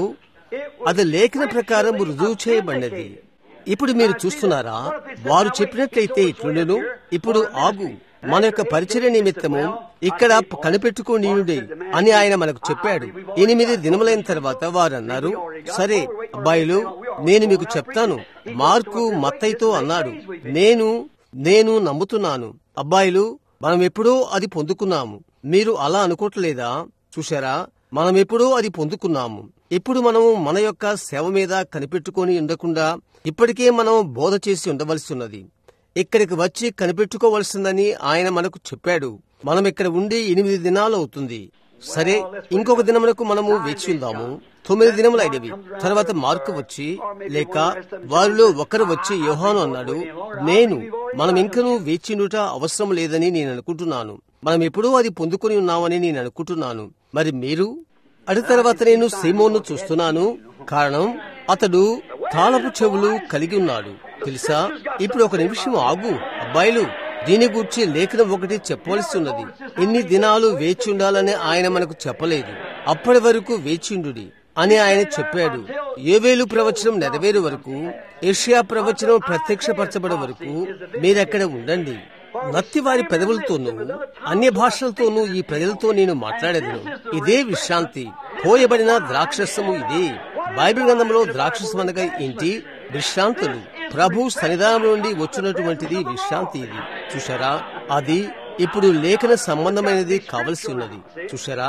S1: అది లేఖన ప్రకారం రుజువు చేయబడినది. ఇప్పుడు మీరు చూస్తున్నారా? వారు చెప్పినట్లయితే ఇట్లుండెను. ఇప్పుడు ఆగు, మన యొక్క పరిచర్య నిమిత్తము ఇక్కడ కనిపెట్టుకోనీయుడే అని ఆయన మనకు చెప్పాడు. ఎనిమిది దినములైన తర్వాత వారు అన్నారు, సరే అబ్బాయిలు, నేను మీకు చెప్తాను. మార్కు మత్తయితో అన్నాడు, నేను నేను నమ్ముతున్నాను. అబ్బాయిలు, మనం ఎప్పుడో అది పొందుకున్నాము. మీరు అలా అనుకోవట్లేదా? చూశారా? మనం ఎప్పుడో అది పొందుకున్నాము. ఇప్పుడు మనము మన యొక్క సేవ మీద కనిపెట్టుకొని ఉండకుండా ఇప్పటికే మనం బోధ చేసి ఉండవలసి ఉన్నది. ఇక్కడికి వచ్చి కనిపెట్టుకోవలసిందని ఆయన మనకు చెప్పాడు. మనం ఇక్కడ ఉండి ఎనిమిది దినాలు అవుతుంది. సరే, ఇంకొక దినములకు మనము వేచి ఉందాము. తొమ్మిది దినములు అయినవి. తర్వాత మార్కు వచ్చి, లేక వారిలో ఒకరు వచ్చి యోహాను అన్నాడు, నేను మనం ఇంకనూ వేచినుట అవసరం లేదని నేను అనుకుంటున్నాను. మనం ఎప్పుడూ అది పొందుకొని ఉన్నామని నేను అనుకుంటున్నాను. మరి మీరు? అటు తర్వాత నేను సీమోను చూస్తున్నాను. కారణం, అతడు తాళపు చెవులు కలిగి ఉన్నాడు. తెలుసా? ఇప్పుడు ఒక నిమిషం ఆగు అబ్బాయిలు, దీని గురించి లేఖనం ఒకటి చెప్పవలసి ఉన్నది. ఎన్ని దినాలు వేచి ఉండాలని ఆయన మనకు చెప్పలేదు. అప్పటి వరకు వేచిండుడి అని ఆయన చెప్పాడు. యోవేలు ప్రవచనం నెరవేరు వరకు, యెషయా ప్రవచనం ప్రత్యక్షపరచబడే వరకు మీరక్కడ ఉండండి. నత్తి వారి పెదవులతోనూ అన్య భాషలతోనూ ఈ ప్రజలతో నేను మాట్లాడేదను. ఇదే విశ్రాంతి. పోయబడిన ద్రాక్షసము ఇదే. బైబిల్ గ్రంథంలో ద్రాక్షసం అనగా ఏంటి? విశ్రాంతులు. ప్రభు సన్నిధానం నుండి వచ్చినటువంటిది విశ్రాంతి. ఇది చూశారా? అది ఇప్పుడు లేఖన సంబంధమైనది కావలసి ఉన్నది. చూశారా?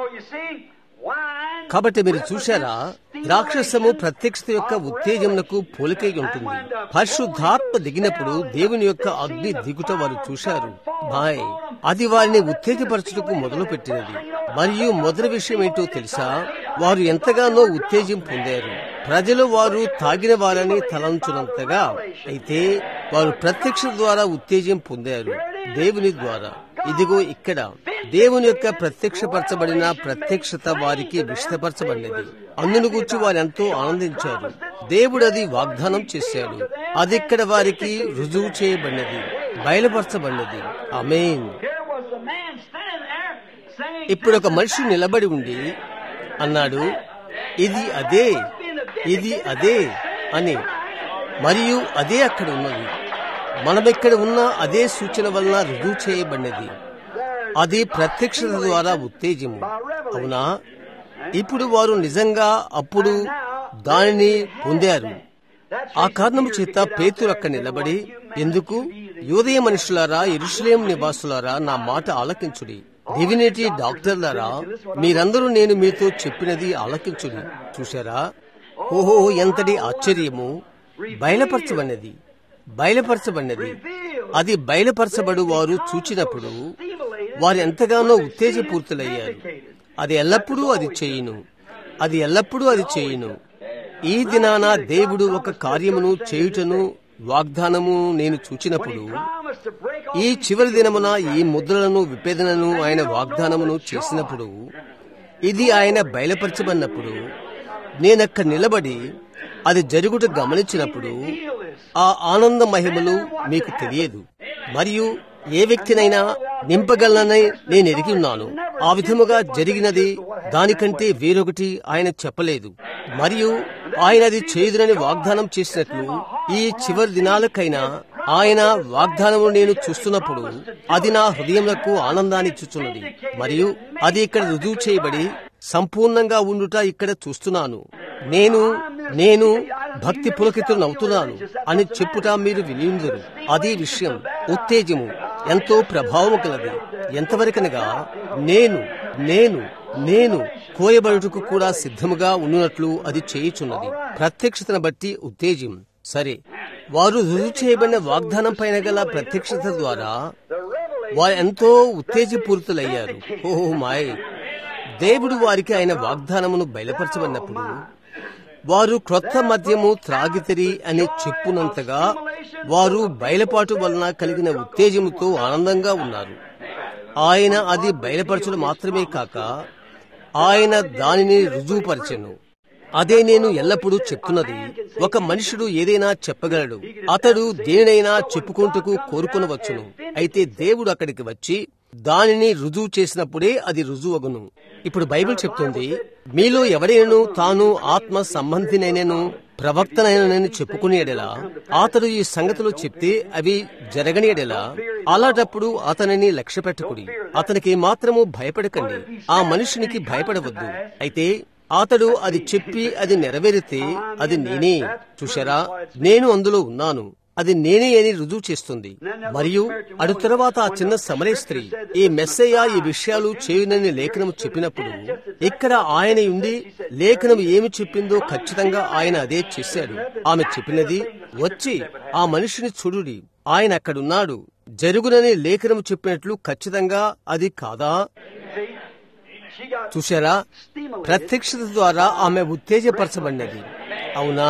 S1: కాబట్టి మీరు చూశారా? ద్రాక్షసము ప్రత్యక్షత యొక్క ఉత్తేజమునకు పోలికై ఉంటుంది. పరిశుద్ధాత్మ దిగినప్పుడు దేవుని యొక్క అగ్ని దిగుట వారు చూశారు. బాయ్, అది వారిని ఉత్తేజపరచుటకు మొదలు పెట్టినది. మరియు మొదటి విషయం ఏంటో తెలుసా? వారు ఎంతగానో ఉత్తేజం పొందారు. ప్రజలు వారు తాగిన వారని తలంచునంతగా. అయితే వారు ప్రత్యక్షత ద్వారా ఉత్తేజం పొందారు, దేవుని ద్వారా. ఇదిగో ఇక్కడ దేవుని యొక్క ప్రత్యక్షపరచబడిన ప్రత్యక్షత వారికి విశదపరచబడినది. అందును గురించి వారు ఎంతో ఆనందించారు. దేవుడు అది వాగ్దానం చేశాడు. అది ఇక్కడ వారికి రుజువు చేయబడినది, బయలుపరచబడినది. ఆమేన్. ఇప్పుడు ఒక మనిషి నిలబడి ఉండి అన్నాడు, ఇది అదే, ఇది అదే అని. మరియు అదే అక్కడ ఉన్నది. మనమిక్కడ ఉన్న అదే సూచన వలన రుజువు చేయబడినది. అది ప్రత్యక్షత ద్వారా ఉత్తేజము. అవునా? ఇప్పుడు వారు నిజంగా అప్పుడు దానిని పొందారు. ఆ కారణము చేత పేతురు అక్కడ నిలబడి, ఎందుకు? యూదయ మనుషులారా, యెరూషలేము నివాసులారా, నా మాట ఆలకించుడి. డివినిటీ డాక్టర్లారా, మీరందరూ నేను మీతో చెప్పినది ఆలకించుడి. చూశారా? ఓహో, ఎంతటి ఆశ్చర్యము! బయలుపరచబడినది, బయలుపరచబడినది. అది బయలుపరచబడు వారు చూచినప్పుడు వారు ఎంతగానో ఉత్తేజపూర్తులయ్యారు. అది ఎల్లప్పుడూ అది చేయును. అది ఎల్లప్పుడూ అది చేయును. ఈ దినాన దేవుడు ఒక కార్యమును చేయుటను వాగ్దానము నేను చూచినప్పుడు, ఈ చివరి దినమున ఈ ముద్రలను విభేదనను ఆయన వాగ్దానమును చేసినప్పుడు, ఇది ఆయన బయలుపరచబడినప్పుడు, నేనక్కడ నిలబడి అది జరుగుట గమనించినప్పుడు ఆ ఆనంద మహిమలు మీకు తెలియదు. మరియు ఏ వ్యక్తినైనా నింపగలనని నేను ఎరిగి ఉన్నాను. ఆ విధముగా జరిగినది దానికంటే వేరొకటి ఆయన చెప్పలేదు. మరియు ఆయన అది చేయుదునని వాగ్దానం చేసినట్లు ఈ చివరి దినాలకైనా ఆయన వాగ్దానము నేను చూస్తున్నప్పుడు అది నా హృదయములకు ఆనందాన్ని ఇచ్చుచున్నది. మరియు అది ఇక్కడ రుజువు చేయబడి సంపూర్ణంగా ఉండుట ఇక్కడ చూస్తున్నాను. నేను నేను భక్తి పులకితులనవుతున్నాను అని చెప్పుట మీరు వినియుందురు. అది విషయం. ఉత్తేజము ఎంతో ప్రభావము కలది. ఎంతవరకనగా నేను నేను నేను కోయబడుటకు కూడా సిద్ధముగా ఉన్నట్లు అది చేయుచున్నది. ప్రత్యక్షతను బట్టి ఉత్తేజం. సరే, వారు రుజువు చేయబడిన వాగ్దానం పైన గల ప్రత్యక్షత ద్వారా వారు ఎంతో ఉత్తేజపూరితులయ్యారు. ఓహో మాయ్! దేవుడు వారికి ఆయన వాగ్దానమును బయలుపరచబడినప్పుడు వారు క్రొత్త మద్యము త్రాగితిరి అని చెప్పునంతగా వారు బయలుపాటు వలన కలిగిన ఉత్తేజముతో ఆనందంగా ఉన్నారు. ఆయన అది బయలుపరచడం మాత్రమే కాక ఆయన దానిని రుజువుపరచెను. అదే నేను ఎల్లప్పుడూ చెప్తున్నది. ఒక మనుషుడు ఏదైనా చెప్పగలడు, అతడు దేనినైనా చెప్పుకుంటూ కోరుకొనవచ్చును. అయితే దేవుడు అక్కడికి వచ్చి దానిని రుజువు చేసినప్పుడే అది రుజువగును. ఇప్పుడు బైబిల్ చెప్తుంది, మీలో ఎవరైనాను తాను ఆత్మ సంబంధినైనను ప్రవక్తనైనని చెప్పుకునే ఎడలా అతడు ఈ సంగతులు చెప్తే అవి జరగని ఎడలా అలాంటప్పుడు అతనిని లక్ష్య పెట్టకుడి. అతనికి మాత్రము భయపడకండి. ఆ మనుషునికి భయపడవద్దు. అయితే అతడు అది చెప్పి అది నెరవేరితే అది నేనే. చూశారా, నేను అందులో ఉన్నాను, అది నేనే అని రుజువు చేస్తుంది. మరియు అటు తర్వాత ఆ చిన్న సమరయ స్త్రీ ఈ మెస్సయ్య ఈ విషయాలు చేయునని లేఖనము చెప్పినప్పుడు ఇక్కడ ఆయన ఉండి లేఖనం ఏమి చెప్పిందో ఖచ్చితంగా ఆయన అదే చేశాడు. ఆమె చెప్పినది, వచ్చి ఆ మనిషిని చూడుడి, ఆయన అక్కడున్నాడు, జరుగునని లేఖనము చెప్పినట్లు ఖచ్చితంగా అది కాదా? చూశారా, ప్రత్యక్షత ద్వారా ఆమె ఉత్తేజపరచబడినది. అవునా?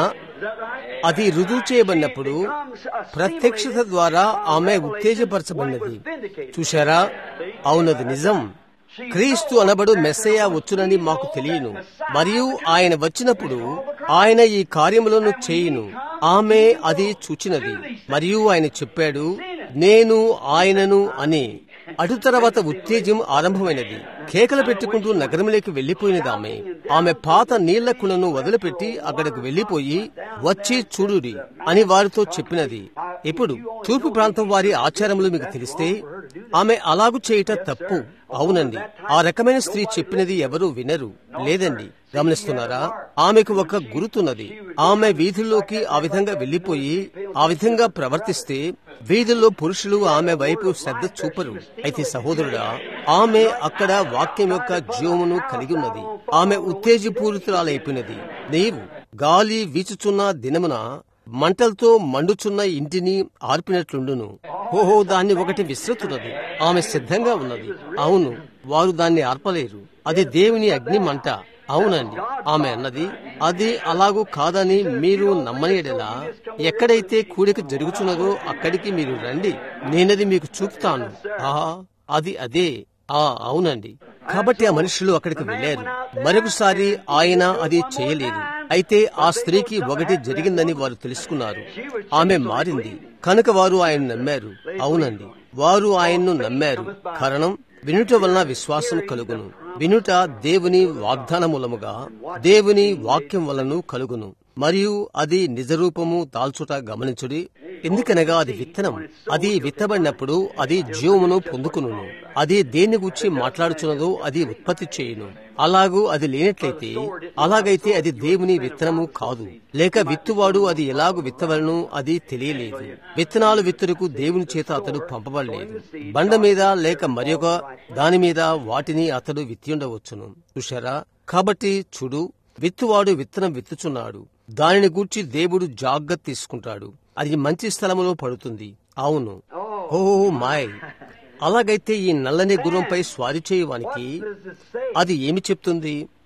S1: అది రుజువు చేయబడినప్పుడు ప్రత్యక్షత ద్వారా ఆమె ఉత్తేజపరచబడినది. చూశారా? అవునది నిజం. క్రీస్తు అనబడు మెస్సయ్య వచ్చునని మాకు తెలియను. మరియు ఆయన వచ్చినప్పుడు ఆయన ఈ కార్యములను చేయును. ఆమె అది చూచినది. మరియు ఆయన చెప్పాడు, నేను ఆయనను అని. అటు తర్వాత ఉత్తేజం ఆరంభమైనది. కేకలు పెట్టుకుంటూ నగరంలోకి వెళ్లిపోయినది ఆమె. ఆమె పాత నీళ్ల కుండను వదిలిపెట్టి అక్కడికి వెళ్లిపోయి వచ్చి చూడుడి అని వారితో చెప్పినది. ఇప్పుడు తూర్పు ప్రాంతం వారి ఆచారములు మీకు తెలిస్తే ఆమె అలాగు చేయట తప్పు. అవునండి, ఆ రకమైన స్త్రీ చెప్పినది ఎవరు వినరు. లేదండి, గమనిస్తున్నారా? ఆమెకు ఒక గుర్తున్నది. ఆమె వీధుల్లోకి ఆ విధంగా వెళ్లిపోయి ఆ విధంగా ప్రవర్తిస్తే వీధుల్లో పురుషులు ఆమె వైపు శ్రద్ధ చూపరు. అయితే సహోదరుడా, ఆమె అక్కడ వాక్యం యొక్క జీవమును కలిగి ఉన్నది. ఆమె ఉత్తేజపూరితురాలైపోయినది. నీవు గాలి వీచుచున్న దినమున మంటలతో మండుచున్న ఇంటిని ఆర్పినట్లుండును. ఓహో, దాన్ని ఒకటి విసురుతున్నది. ఆమె సిద్ధంగా ఉన్నది. అవును, వారు దాన్ని ఆర్పలేరు. అది దేవుని అగ్ని మంట. అవునండి, ఆమె అన్నది. అది అలాగూ కాదని మీరు నమ్మనేడలా ఎక్కడైతే కూడిక జరుగుతున్నదో అక్కడికి మీరు రండి, నేనది మీకు చూపుతాను. ఆ అది అదే. ఆ అవునండి. కాబట్టి ఆ మనుషులు అక్కడికి వెళ్లారు. మరొకసారి ఆయన అది చేయలేదు. అయితే ఆ స్త్రీకి ఒకటి జరిగిందని వారు తెలుసుకున్నారు. ఆమె మారింది కనుక వారు ఆయన నమ్మారు. అవునండి, వారు ఆయన్ను నమ్మారు. కారణం, వినుట వలన విశ్వాసం కలుగును. వినుట దేవుని వాగ్దానమూలముగా దేవుని వాక్యం వలన కలుగును. మరియు అది నిజరూపము దాల్చుట గమనించుడి. ఎందుకనగా అది విత్తనం. అది విత్తబడినప్పుడు అది జీవమును పొందుకును. అది దేన్ని గురించి మాట్లాడుచున్నదో అది ఉత్పత్తి చేయును. అలాగూ అది లేనట్లయితే, అలాగైతే అది దేవుని విత్తనము కాదు. లేక విత్తువాడు అది ఎలాగూ విత్తవలను అది తెలియలేదు. విత్తనాలు విత్తుటకు దేవుని చేత అతడు పంపబడలేదు. బండ మీద లేక మరియొక దాని మీద వాటిని అతడు విత్తి ఉండవచ్చును. చూశారా? కాబట్టి చూడు, విత్తువాడు విత్తనం విత్తుచున్నాడు. దానిని గూర్చి దేవుడు జాగ్రత్త తీసుకుంటాడు. అది మంచి స్థలములో పడుతుంది. అవును. ఓ మాయ్! అలాగైతే ఈ నల్లని గుర్రంపై స్వారీ చేయవానికి అది ఏమి చెప్తుంది?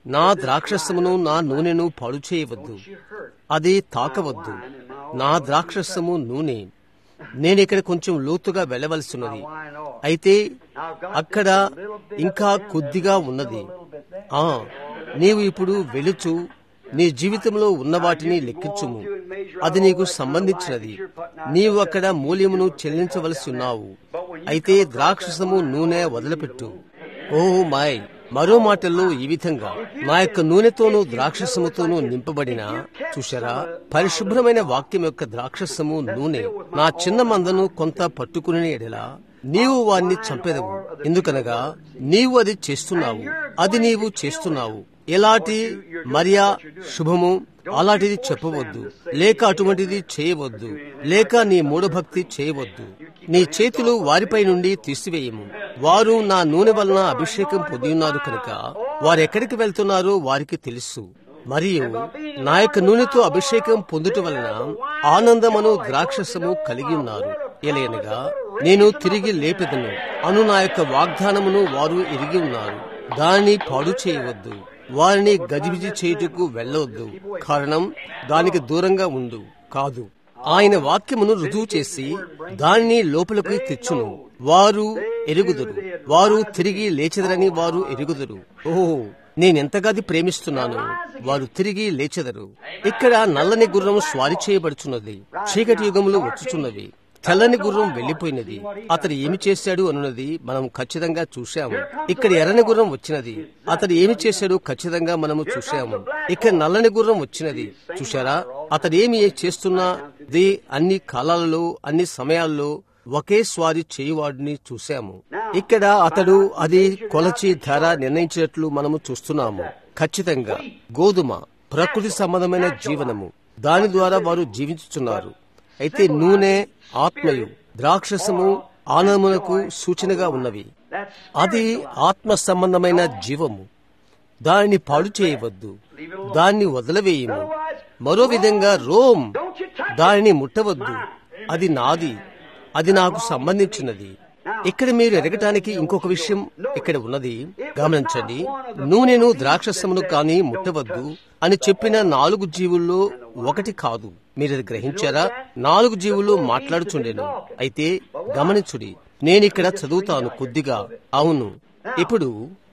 S1: నా ద్రాక్షసమును నా నూనెను పాడు చేయవద్దు, అది తాకవద్దు. నా ద్రాక్షసము నూనె. నేనిక్కడ కొంచెం లోతుగా వెళ్ళవలసినది, అయితే అక్కడ ఇంకా కొద్దిగా ఉన్నది. ఆ నీవు ఇప్పుడు వెలుచు నీ జీవితంలో ఉన్న వాటిని లెక్కించుము, అది నీకు సంబంధించినది. నీవు అక్కడ మూల్యమును చెల్లించవలసి ఉన్నావు. అయితే ద్రాక్షసము నూనె వదిలిపెట్టు. ఓ మాయ్, మరో మాటల్లో ఈ విధంగా నా యొక్క నూనెతోనూ ద్రాక్షసముతోనూ నింపబడిన, చూశారా, పరిశుభ్రమైన వాక్యం యొక్క ద్రాక్షసము నూనె నా చిన్న మందను కొంత పట్టుకుని ఎడలా నీవు వారిని చంపెదవు. ఎందుకనగా నీవు అది చేస్తున్నావు, అది నీవు చేస్తున్నావు. ఎలాంటి మరియా శుభము అలాంటిది చెప్పవద్దు, లేక అటువంటిది చేయవద్దు, లేక నీ మూఢభక్తి చేయవద్దు. నీ చేతులు వారిపై నుండి తీసివేయము. వారు నా నూనె వలన అభిషేకం పొంది ఉన్నారు కనుక వారెక్కడికి వెళ్తున్నారో వారికి తెలుసు. మరియు నా యొక్క నూనెతో అభిషేకం పొందుట వలన ఆనందమును ద్రాక్షసము కలిగి ఉన్నారు. ఎలయనగా నేను తిరిగి లేపెదను అను నా యొక్క వాగ్దానమును వారు ఎరిగి ఉన్నారు. దానిని పాడు చేయవద్దు, వారిని గజిబిజి చేయుటకు వెళ్ళవద్దు. కారణం దానికి దూరంగా ఉండు. కాదు, ఆయన వాక్యమును రుజువు చేసి దానిని లోపలికి తెచ్చును. వారు ఎరుగుదురు, వారు తిరిగి లేచెదరని వారు ఎరుగుదురు. ఓహో, నేనెంతగాది ప్రేమిస్తున్నాను. వారు తిరిగి లేచెదరు. ఇక్కడ నల్లని గుర్రం స్వారీ చేయబడుచున్నది. చీకటి యుగములు వచ్చుచున్నవి. తెల్లని గుర్రం వెళ్లిపోయినది. అతడు ఏమి చేశాడు అనున్నది మనం ఖచ్చితంగా చూశాము. ఇక్కడ ఎర్రని గుర్రం వచ్చినది. అతడు ఏమి చేశాడు ఖచ్చితంగా మనము చూశాము. ఇక్కడ నల్లని గుర్రం వచ్చినది. చూశారా, అతడు ఏమి చేస్తున్నది అన్ని కాలాలలో అన్ని సమయాల్లో ఒకే స్వారీ చేయువాడిని చూశాము. ఇక్కడ అతడు అది కొలచి ధర నిర్ణయించినట్లు మనము చూస్తున్నాము. ఖచ్చితంగా గోధుమ ప్రకృతి సంబంధమైన జీవనము, దాని ద్వారా వారు జీవించుచున్నారు. అయితే నూనె ఆత్మయు ద్రాక్షసము ఆనందమునకు సూచనగా ఉన్నవి. అది ఆత్మ సంబంధమైన జీవము. దానిని పాడు చేయవద్దు, దాన్ని వదిలివేయము. మరో విధంగా రోమ్, దానిని ముట్టవద్దు, అది నాది, అది నాకు సంబంధించినది. ఇక్కడ మీరు ఎరగటానికి ఇంకొక విషయం ఇక్కడ ఉన్నది. గమనించండి, నూనెను ద్రాక్షసమును కాని ముట్టవద్దు అని చెప్పిన నాలుగు జీవుల్లో ఒకటి కాదు. మీరది గ్రహించారా? నాలుగు జీవులు మాట్లాడుచుండెను. అయితే గమనించుడి, నేనిక్కడ చదువుతాను కొద్దిగా. అవును, ఇప్పుడు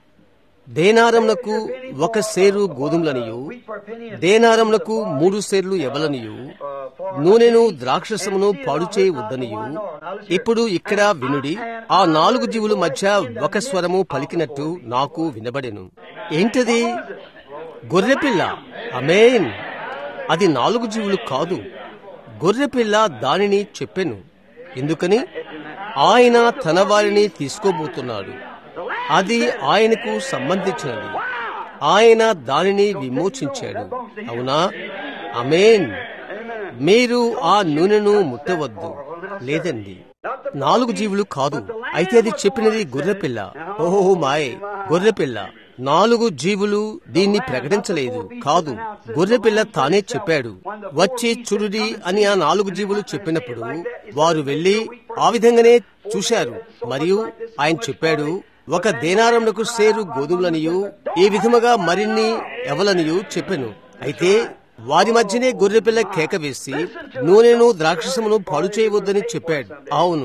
S1: దేనారమునకు ఒక సేరు గోధుమలనియు దేనారమునకు మూడు సేర్లు ఎవలనియు నూనెను ద్రాక్షసమును పాడు చేయవద్దనియు. ఇప్పుడు ఇక్కడ వినుడి, ఆ నాలుగు జీవుల మధ్య ఒక స్వరము పలికినట్టు నాకు వినబడెను. ఏంటది? గొర్రెపిల్ల. ఆమేన్. అది నాలుగు జీవులు కాదు, గొర్రెపిల్ల దానిని చెప్పెను. ఎందుకని? ఆయన తన వారిని తీసుకోబోతున్నాడు. అది ఆయనకు సంబంధించినది. ఆయన దానిని విమోచించాడు. అవునా? ఆమేన్. మీరు ఆ నూనెను ముట్టవద్దు. లేదండి, నాలుగు జీవులు కాదు. అయితే అది చెప్పినది గొర్రెపిల్ల. ఓహో మాయ్, గొర్రెపిల్ల. నాలుగు జీవులు దీన్ని ప్రకటించలేదు. కాదు, గొర్రెపిల్ల తానే చెప్పాడు. వచ్చి చూడుడి అని ఆ నాలుగు జీవులు చెప్పినప్పుడు వారు వెళ్లి ఆ విధంగానే చూశారు. మరియు ఆయన చెప్పాడు, ఒక దేనారమునకు సేరు గోధుమలనియు ఈ విధముగా మరిన్ని ఎవలనియు చెప్పెను. అయితే వారి మధ్యనే గొర్రెపిల్ల కేక వేసి నూనెను ద్రాక్షసమును పాడు చేయవద్దని చెప్పాడు. అవును.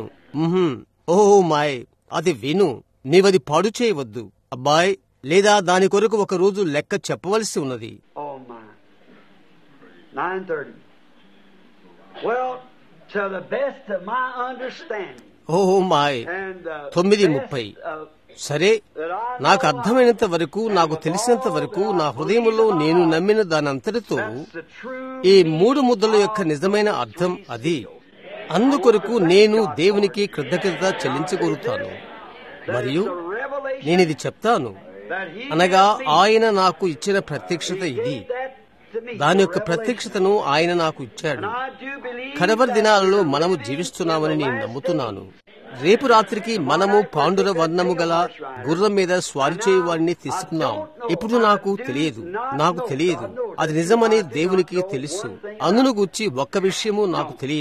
S1: ఓహో మాయ్, అది విను, నీవది పాడు చేయవద్దు అబ్బాయ్, లేదా దాని కొరకు ఒక రోజు లెక్క చెప్పవలసి ఉన్నది. ఓహో మాయ్, తొమ్మిది ముప్పై. సరే, నాకు అర్థమైనంత వరకు, నాకు తెలిసినంత వరకు, నా హృదయంలో నేను నమ్మిన దానంతటితో ఈ మూడు ముద్దల యొక్క నిజమైన అర్థం అది. అందుకొరకు నేను దేవునికి కృతజ్ఞత చెల్లించగలుగుతాను. మరియు నేనిది చెప్తాను, అనగా ఆయన నాకు ఇచ్చిన ప్రత్యక్షత ఇది. దాని యొక్క ప్రత్యక్షతను ఆయన నాకు ఇచ్చాడు. కడవరి దినాలలో మనము జీవిస్తున్నామని నేను నమ్ముతున్నాను. రేపు రాత్రికి మనము పాండుర వర్ణము గల గుర్రం మీద స్వారీ చేయు వారిని తీసుకున్నాం. ఇప్పుడు నాకు తెలియదు, నాకు తెలియదు అది నిజమని దేవునికి తెలుసు. అందును గూర్చి ఒక్క విషయము నాకు తెలియదు.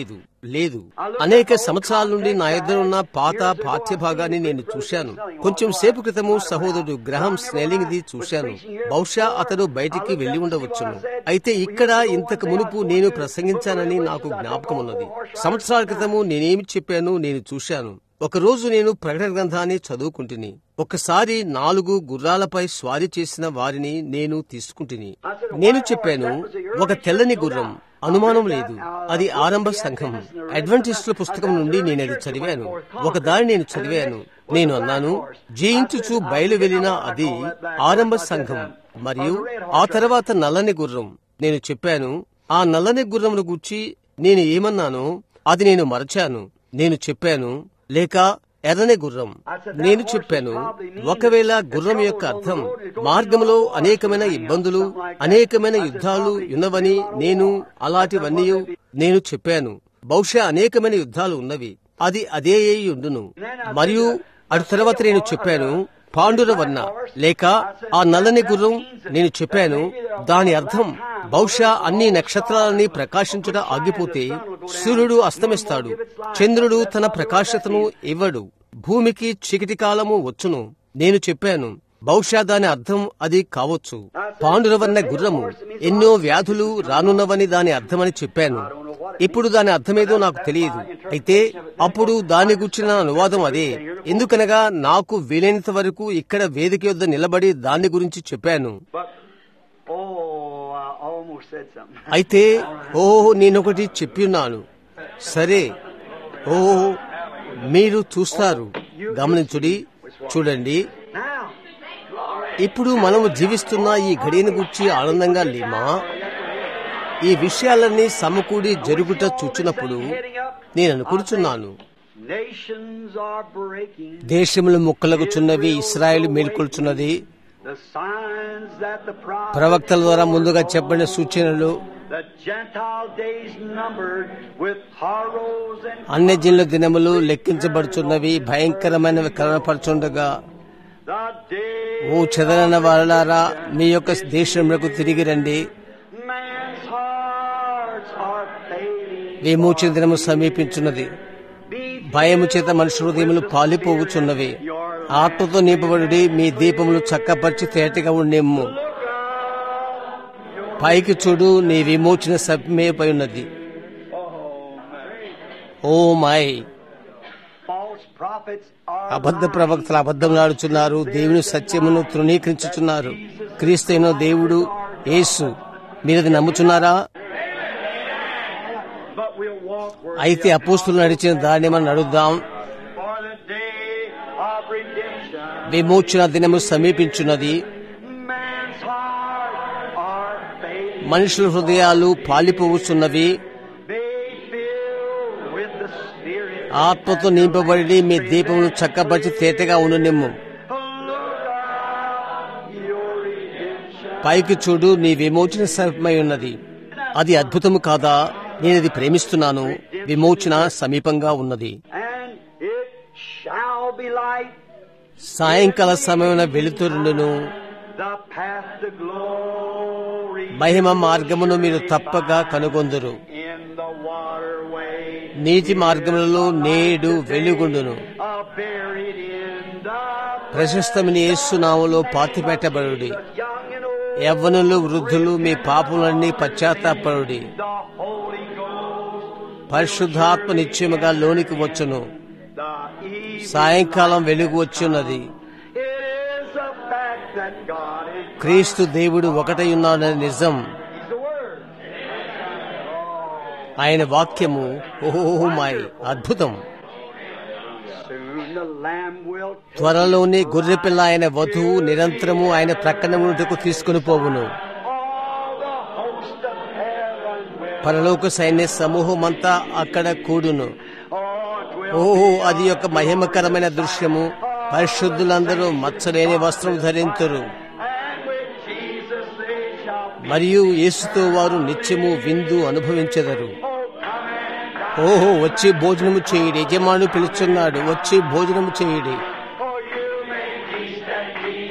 S1: లేదు. అనేక సంవత్సరాల నుండి నా ఎదురున్న పాత పాఠ్య భాగాన్ని నేను చూశాను. కొంచెం సేపు క్రితము సహోదరుడు గ్రహం స్నెల్లింగ్ ది చూశాను. బహుశా అతడు బయటికి వెళ్లి ఉండవచ్చును. అయితే ఇక్కడ ఇంతకు మునుపు నేను ప్రసంగించానని నాకు జ్ఞాపకం ఉన్నది. సంవత్సరాల క్రితము నేనేమి చెప్పాను నేను చూశాను. ఒకరోజు నేను ప్రకటన గ్రంథాన్ని చదువుకుంటుని ఒకసారి నాలుగు గుర్రాలపై స్వారీ చేసిన వారిని నేను తీసుకుంటుని. నేను చెప్పాను, ఒక తెల్లని గుర్రం, అనుమానం లేదు, అది ఆరంభ సంఘం. అడ్వెంటిస్టుల పుస్తకం నుండి నేను అది చదివాను. ఒక దాని నేను చదివాను. నేను అన్నాను, జయించుచు బయలు వెళ్లిన అది ఆరంభ సంఘం. మరియు ఆ తర్వాత నల్లని గుర్రం. నేను చెప్పాను, ఆ నల్లని గుర్రమును గూర్చి నేను ఏమన్నానో అది నేను మరచాను. నేను చెప్పాను, లేక ఎర్రని గుర్రం. నేను చెప్పాను, ఒకవేళ గుర్రం యొక్క అర్థం మార్గంలో అనేకమైన ఇబ్బందులు, అనేకమైన యుద్ధాలు ఉన్నవని నేను అలాంటివన్నీ నేను చెప్పాను. బహుశా అనేకమైన యుద్ధాలు ఉన్నవి. అది అదే అయి ఉండును. మరియు అటు తర్వాత నేను చెప్పాను, పాండురవర్ణ లేక ఆ నల్లని గుర్రం. నేను చెప్పాను, దాని అర్థం బహుశా అన్ని నక్షత్రాలని ప్రకాశించుట ఆగిపోతే సూర్యుడు అస్తమిస్తాడు, చంద్రుడు తన ప్రకాశతను ఇవ్వడు, భూమికి చీకటి కాలము వచ్చును. నేను చెప్పాను, బహుశా దాని అర్థం అది కావచ్చు. పాండురవర్ణ గుర్రము ఎన్నో వ్యాధులు రానున్నవని దాని అర్థమని చెప్పాను. ఇప్పుడు దాని అర్థమేదో నాకు తెలియదు. అయితే అప్పుడు దాని గుర్చిన అనువాదం అదే. ఎందుకనగా నాకు వీలైనంత వరకు ఇక్కడ వేదిక యొద్ద నిలబడి దాని గురించి చెప్పాను. అయితే ఓ నేనొకటి చెప్పిన్నాను. సరే, ఓ మీరు చూస్తారు. గమనించుడి, చూడండి. ఇప్పుడు మనము జీవిస్తున్న ఈ గడియను గురించి ఆనందంగా లేమా? ఈ విషయాలన్నీ సమకూడి జరుగుట చూచినప్పుడు నేను అనుకుంటున్నాను, దేశములు ముక్కలగుచున్నవి, ఇశ్రాయేలు మేల్కొల్చున్నది. ప్రవక్తల ద్వారా ముందుగా చెప్పిన సూచనలు, అన్యజనుల దినములు లెక్కించబడుచున్నవి, భయంకరమైనవి కనపడుచుండగా, ఓ చెదరన వారలారా, మీ యొక్క దేశములకు తిరిగి రండి. విమోచన దినము సమీపించున్నది. భయము చేత మనుషు హృదయములు పాలిపోవుచున్నవి. ఆత్మతో నింపబడి మీ దీపములు చక్కపరిచి తేటగా ఉండేము. పైకి చూడు, నీ విమోచన సమీపై ఉన్నది. ఓ మై, అబద్ధ ప్రవక్తలు అబద్ధంలాడుచున్నారు, దేవుని సత్యమును తృణీకరించుచున్నారు. క్రీస్తైన దేవుడు యేసు, మీరది నమ్ముచున్నారా? అయితే అపోస్తులు నడిచిన దాన్ని మనం నడుద్దాం. విమోచన దినము సమీపించున్నది. మనుషుల హృదయాలు పాలిపోవుచున్నవి. ఆత్మతో నింపబడి మీ దీపమును చక్కపరిచి తేటగా ఉండునిమ్ము. పైకి చూడు, నీ విమోచన సమీపమై ఉన్నది. అది అద్భుతము కాదా? నేనది ప్రేమిస్తున్నాను. విమోచన సమీపంగా ఉన్నది. సాయంకాల సమయమున వెలుతురును, మహిమ మార్గమును మీరు తప్పక కనుగొందురు. నీతి మార్గములలో నేడు వెలుగుండును. ప్రశస్తమైన యేసు నామములో పాతిపెట్టబడుడి. యవ్వనులు, వృద్ధులు మీ పాపములన్నీ పశ్చాత్తాపడుడి. పరిశుద్ధాత్మ నిశ్చయముగా లోనికి వచ్చును. సాయంకాలం వెలుగు వచ్చున్నది. క్రీస్తు దేవుడు ఒకటై ఉన్నాడని నిజం. ఆయన వాక్యము ఓహో మై అద్భుతం. త్వరలోనే గొర్రెపిల్ల ఆయన వధువు నిరంతరము ఆయన ప్రక్కన నుండి తీసుకుని పోవును. పరలోక సైన్య సమూహమంతా అక్కడ కూడును. ఓహో, అది ఒక మహిమకరమైన దృశ్యము. పరిశుద్ధులందరూ మచ్చలేని వస్త్రం ధరింతురు. మరియు యేసుతో వారు నిత్యము విందు అనుభవించెదరు. ఓహో, వచ్చి భోజనము చేయుడి. యజమానుడు పిలుచున్నాడు, వచ్చి భోజనము చేయుడి.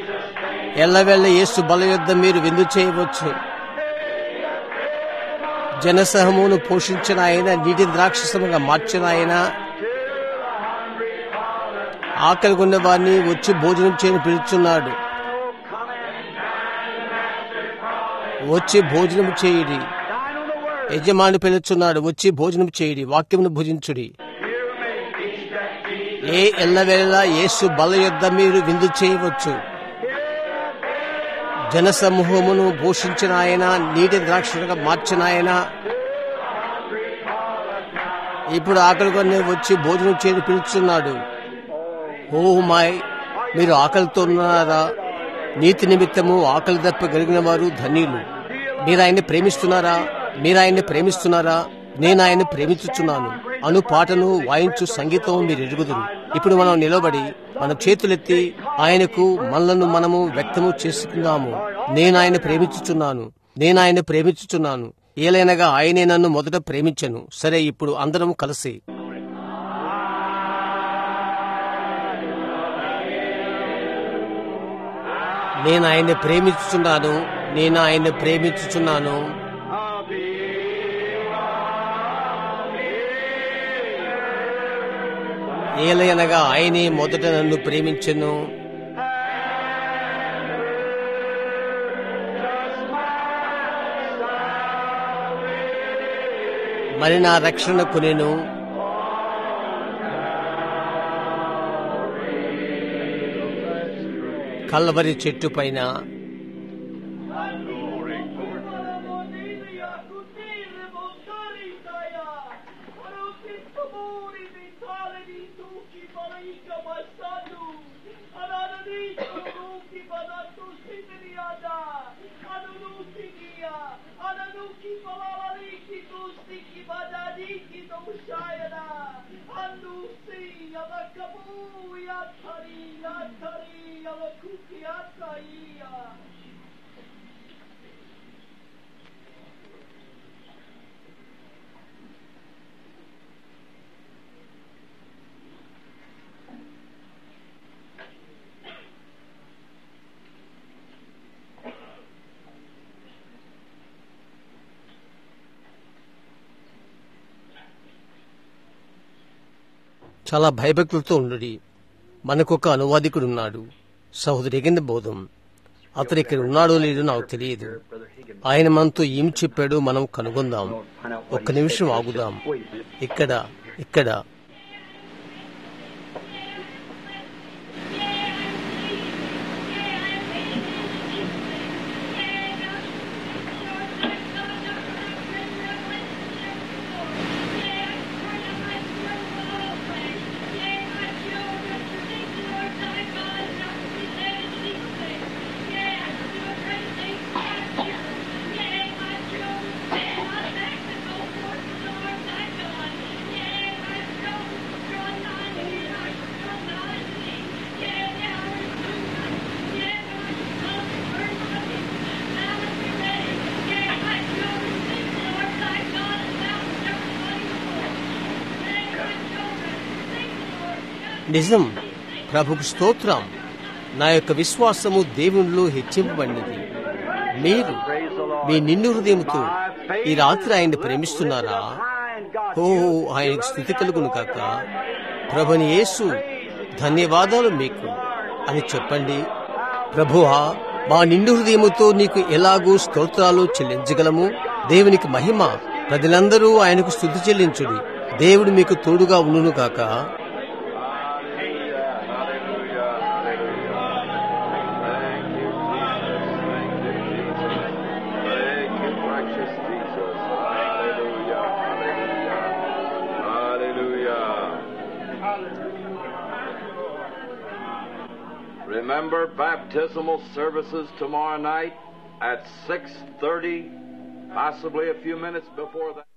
S1: ఎల్లవేళ యేసు బల యొద్ద మీరు విందు చేయవచ్చు. జనసహమును పోషించిన ఆయన, నీటి ద్రాక్షసముగా మార్చిన ఆయన, ఆకలి కొన్న వారిని వచ్చి భోజనం చేయని పిలుచున్నాడు. వచ్చి భోజనం చేయుడి. యజమాని పిలుచున్నాడు, వచ్చి భోజనం చేయుడి, వాక్యమును భుజించుడి. ఏ ఎల్లవేళలా యేసు బల యొద్ద మీరు విందు చేయవచ్చు. జనసమూహమును పోషించిన ఆయన, నీటి ద్రాక్షగా మార్చిన ఆయన ఇప్పుడు ఆకలి కొన్ని వచ్చి భోజనం చేయని పిలుచున్నాడు. ఓ మై, మీరు ఆకలితో ఉన్నారా? నీతి నిమిత్తము ఆకలి దప్ప కలిగిన వారు ధన్యులు. మీరు ఆయన్ని ప్రేమిస్తున్నారా? మీరు ఆయన్ని ప్రేమిస్తున్నారా? నేను ఆయన్ని ప్రేమించుచున్నాను అను పాటను వాయించు సంగీతం మీరు ఎరుగుదురు. ఇప్పుడు మనం నిలబడి మన చేతులెత్తి ఆయనకు మనలను మనము వ్యక్తము చేసుకుందాము. నేను ఆయన ప్రేమించుచున్నాను, నేను ఆయన ప్రేమించుచున్నాను. ఏలైనగా ఆయనే నన్ను మొదట ప్రేమించెను. సరే, ఇప్పుడు అందరం కలిసి నేను ఆయన్ని ప్రేమించుచున్నాను, నేను ఆయన్ని ప్రేమించుచున్నాను. ఏలయనగా ఆయనే మొదట నన్ను ప్రేమించెను. మరి నా రక్షణ కొనెను. కల్వరి చెట్టు పైన చాలా భయభక్తులతో ఉండు. మనకొక అనువాదికుడు ఉన్నాడు, సహోదరి కింద బోధం. అతను ఇక్కడ ఉన్నాడో లేదో నాకు తెలియదు. ఆయన మనతో ఏం చెప్పాడో మనం కనుగొందాం. ఒక్క నిమిషం ఆగుదాం. ఇక్కడ ఇక్కడ నిజం. ప్రభుకు స్తోత్రం. నా యొక్క విశ్వాసము దేవునిలో హెచ్చింపబడినది. మీరు మీ నిండు హృదయముతో ఈ రాత్రి ఆయన్ని ప్రేమిస్తున్నారా? ఓ, ఆయనకు స్తుతి కలుగును కాక. ప్రభుని యేసు, ధన్యవాదాలు మీకు అని చెప్పండి. ప్రభువా, మా నిండు హృదయముతో నీకు ఎలాగూ స్తోత్రాలు చెల్లించగలము. దేవునికి మహిమ. ప్రజలందరూ ఆయనకు స్తుతి చెల్లించుడి. దేవుడు మీకు తోడుగా ఉండును కాక.
S2: Remember baptismal services tomorrow night at six thirty, possibly a few minutes before that.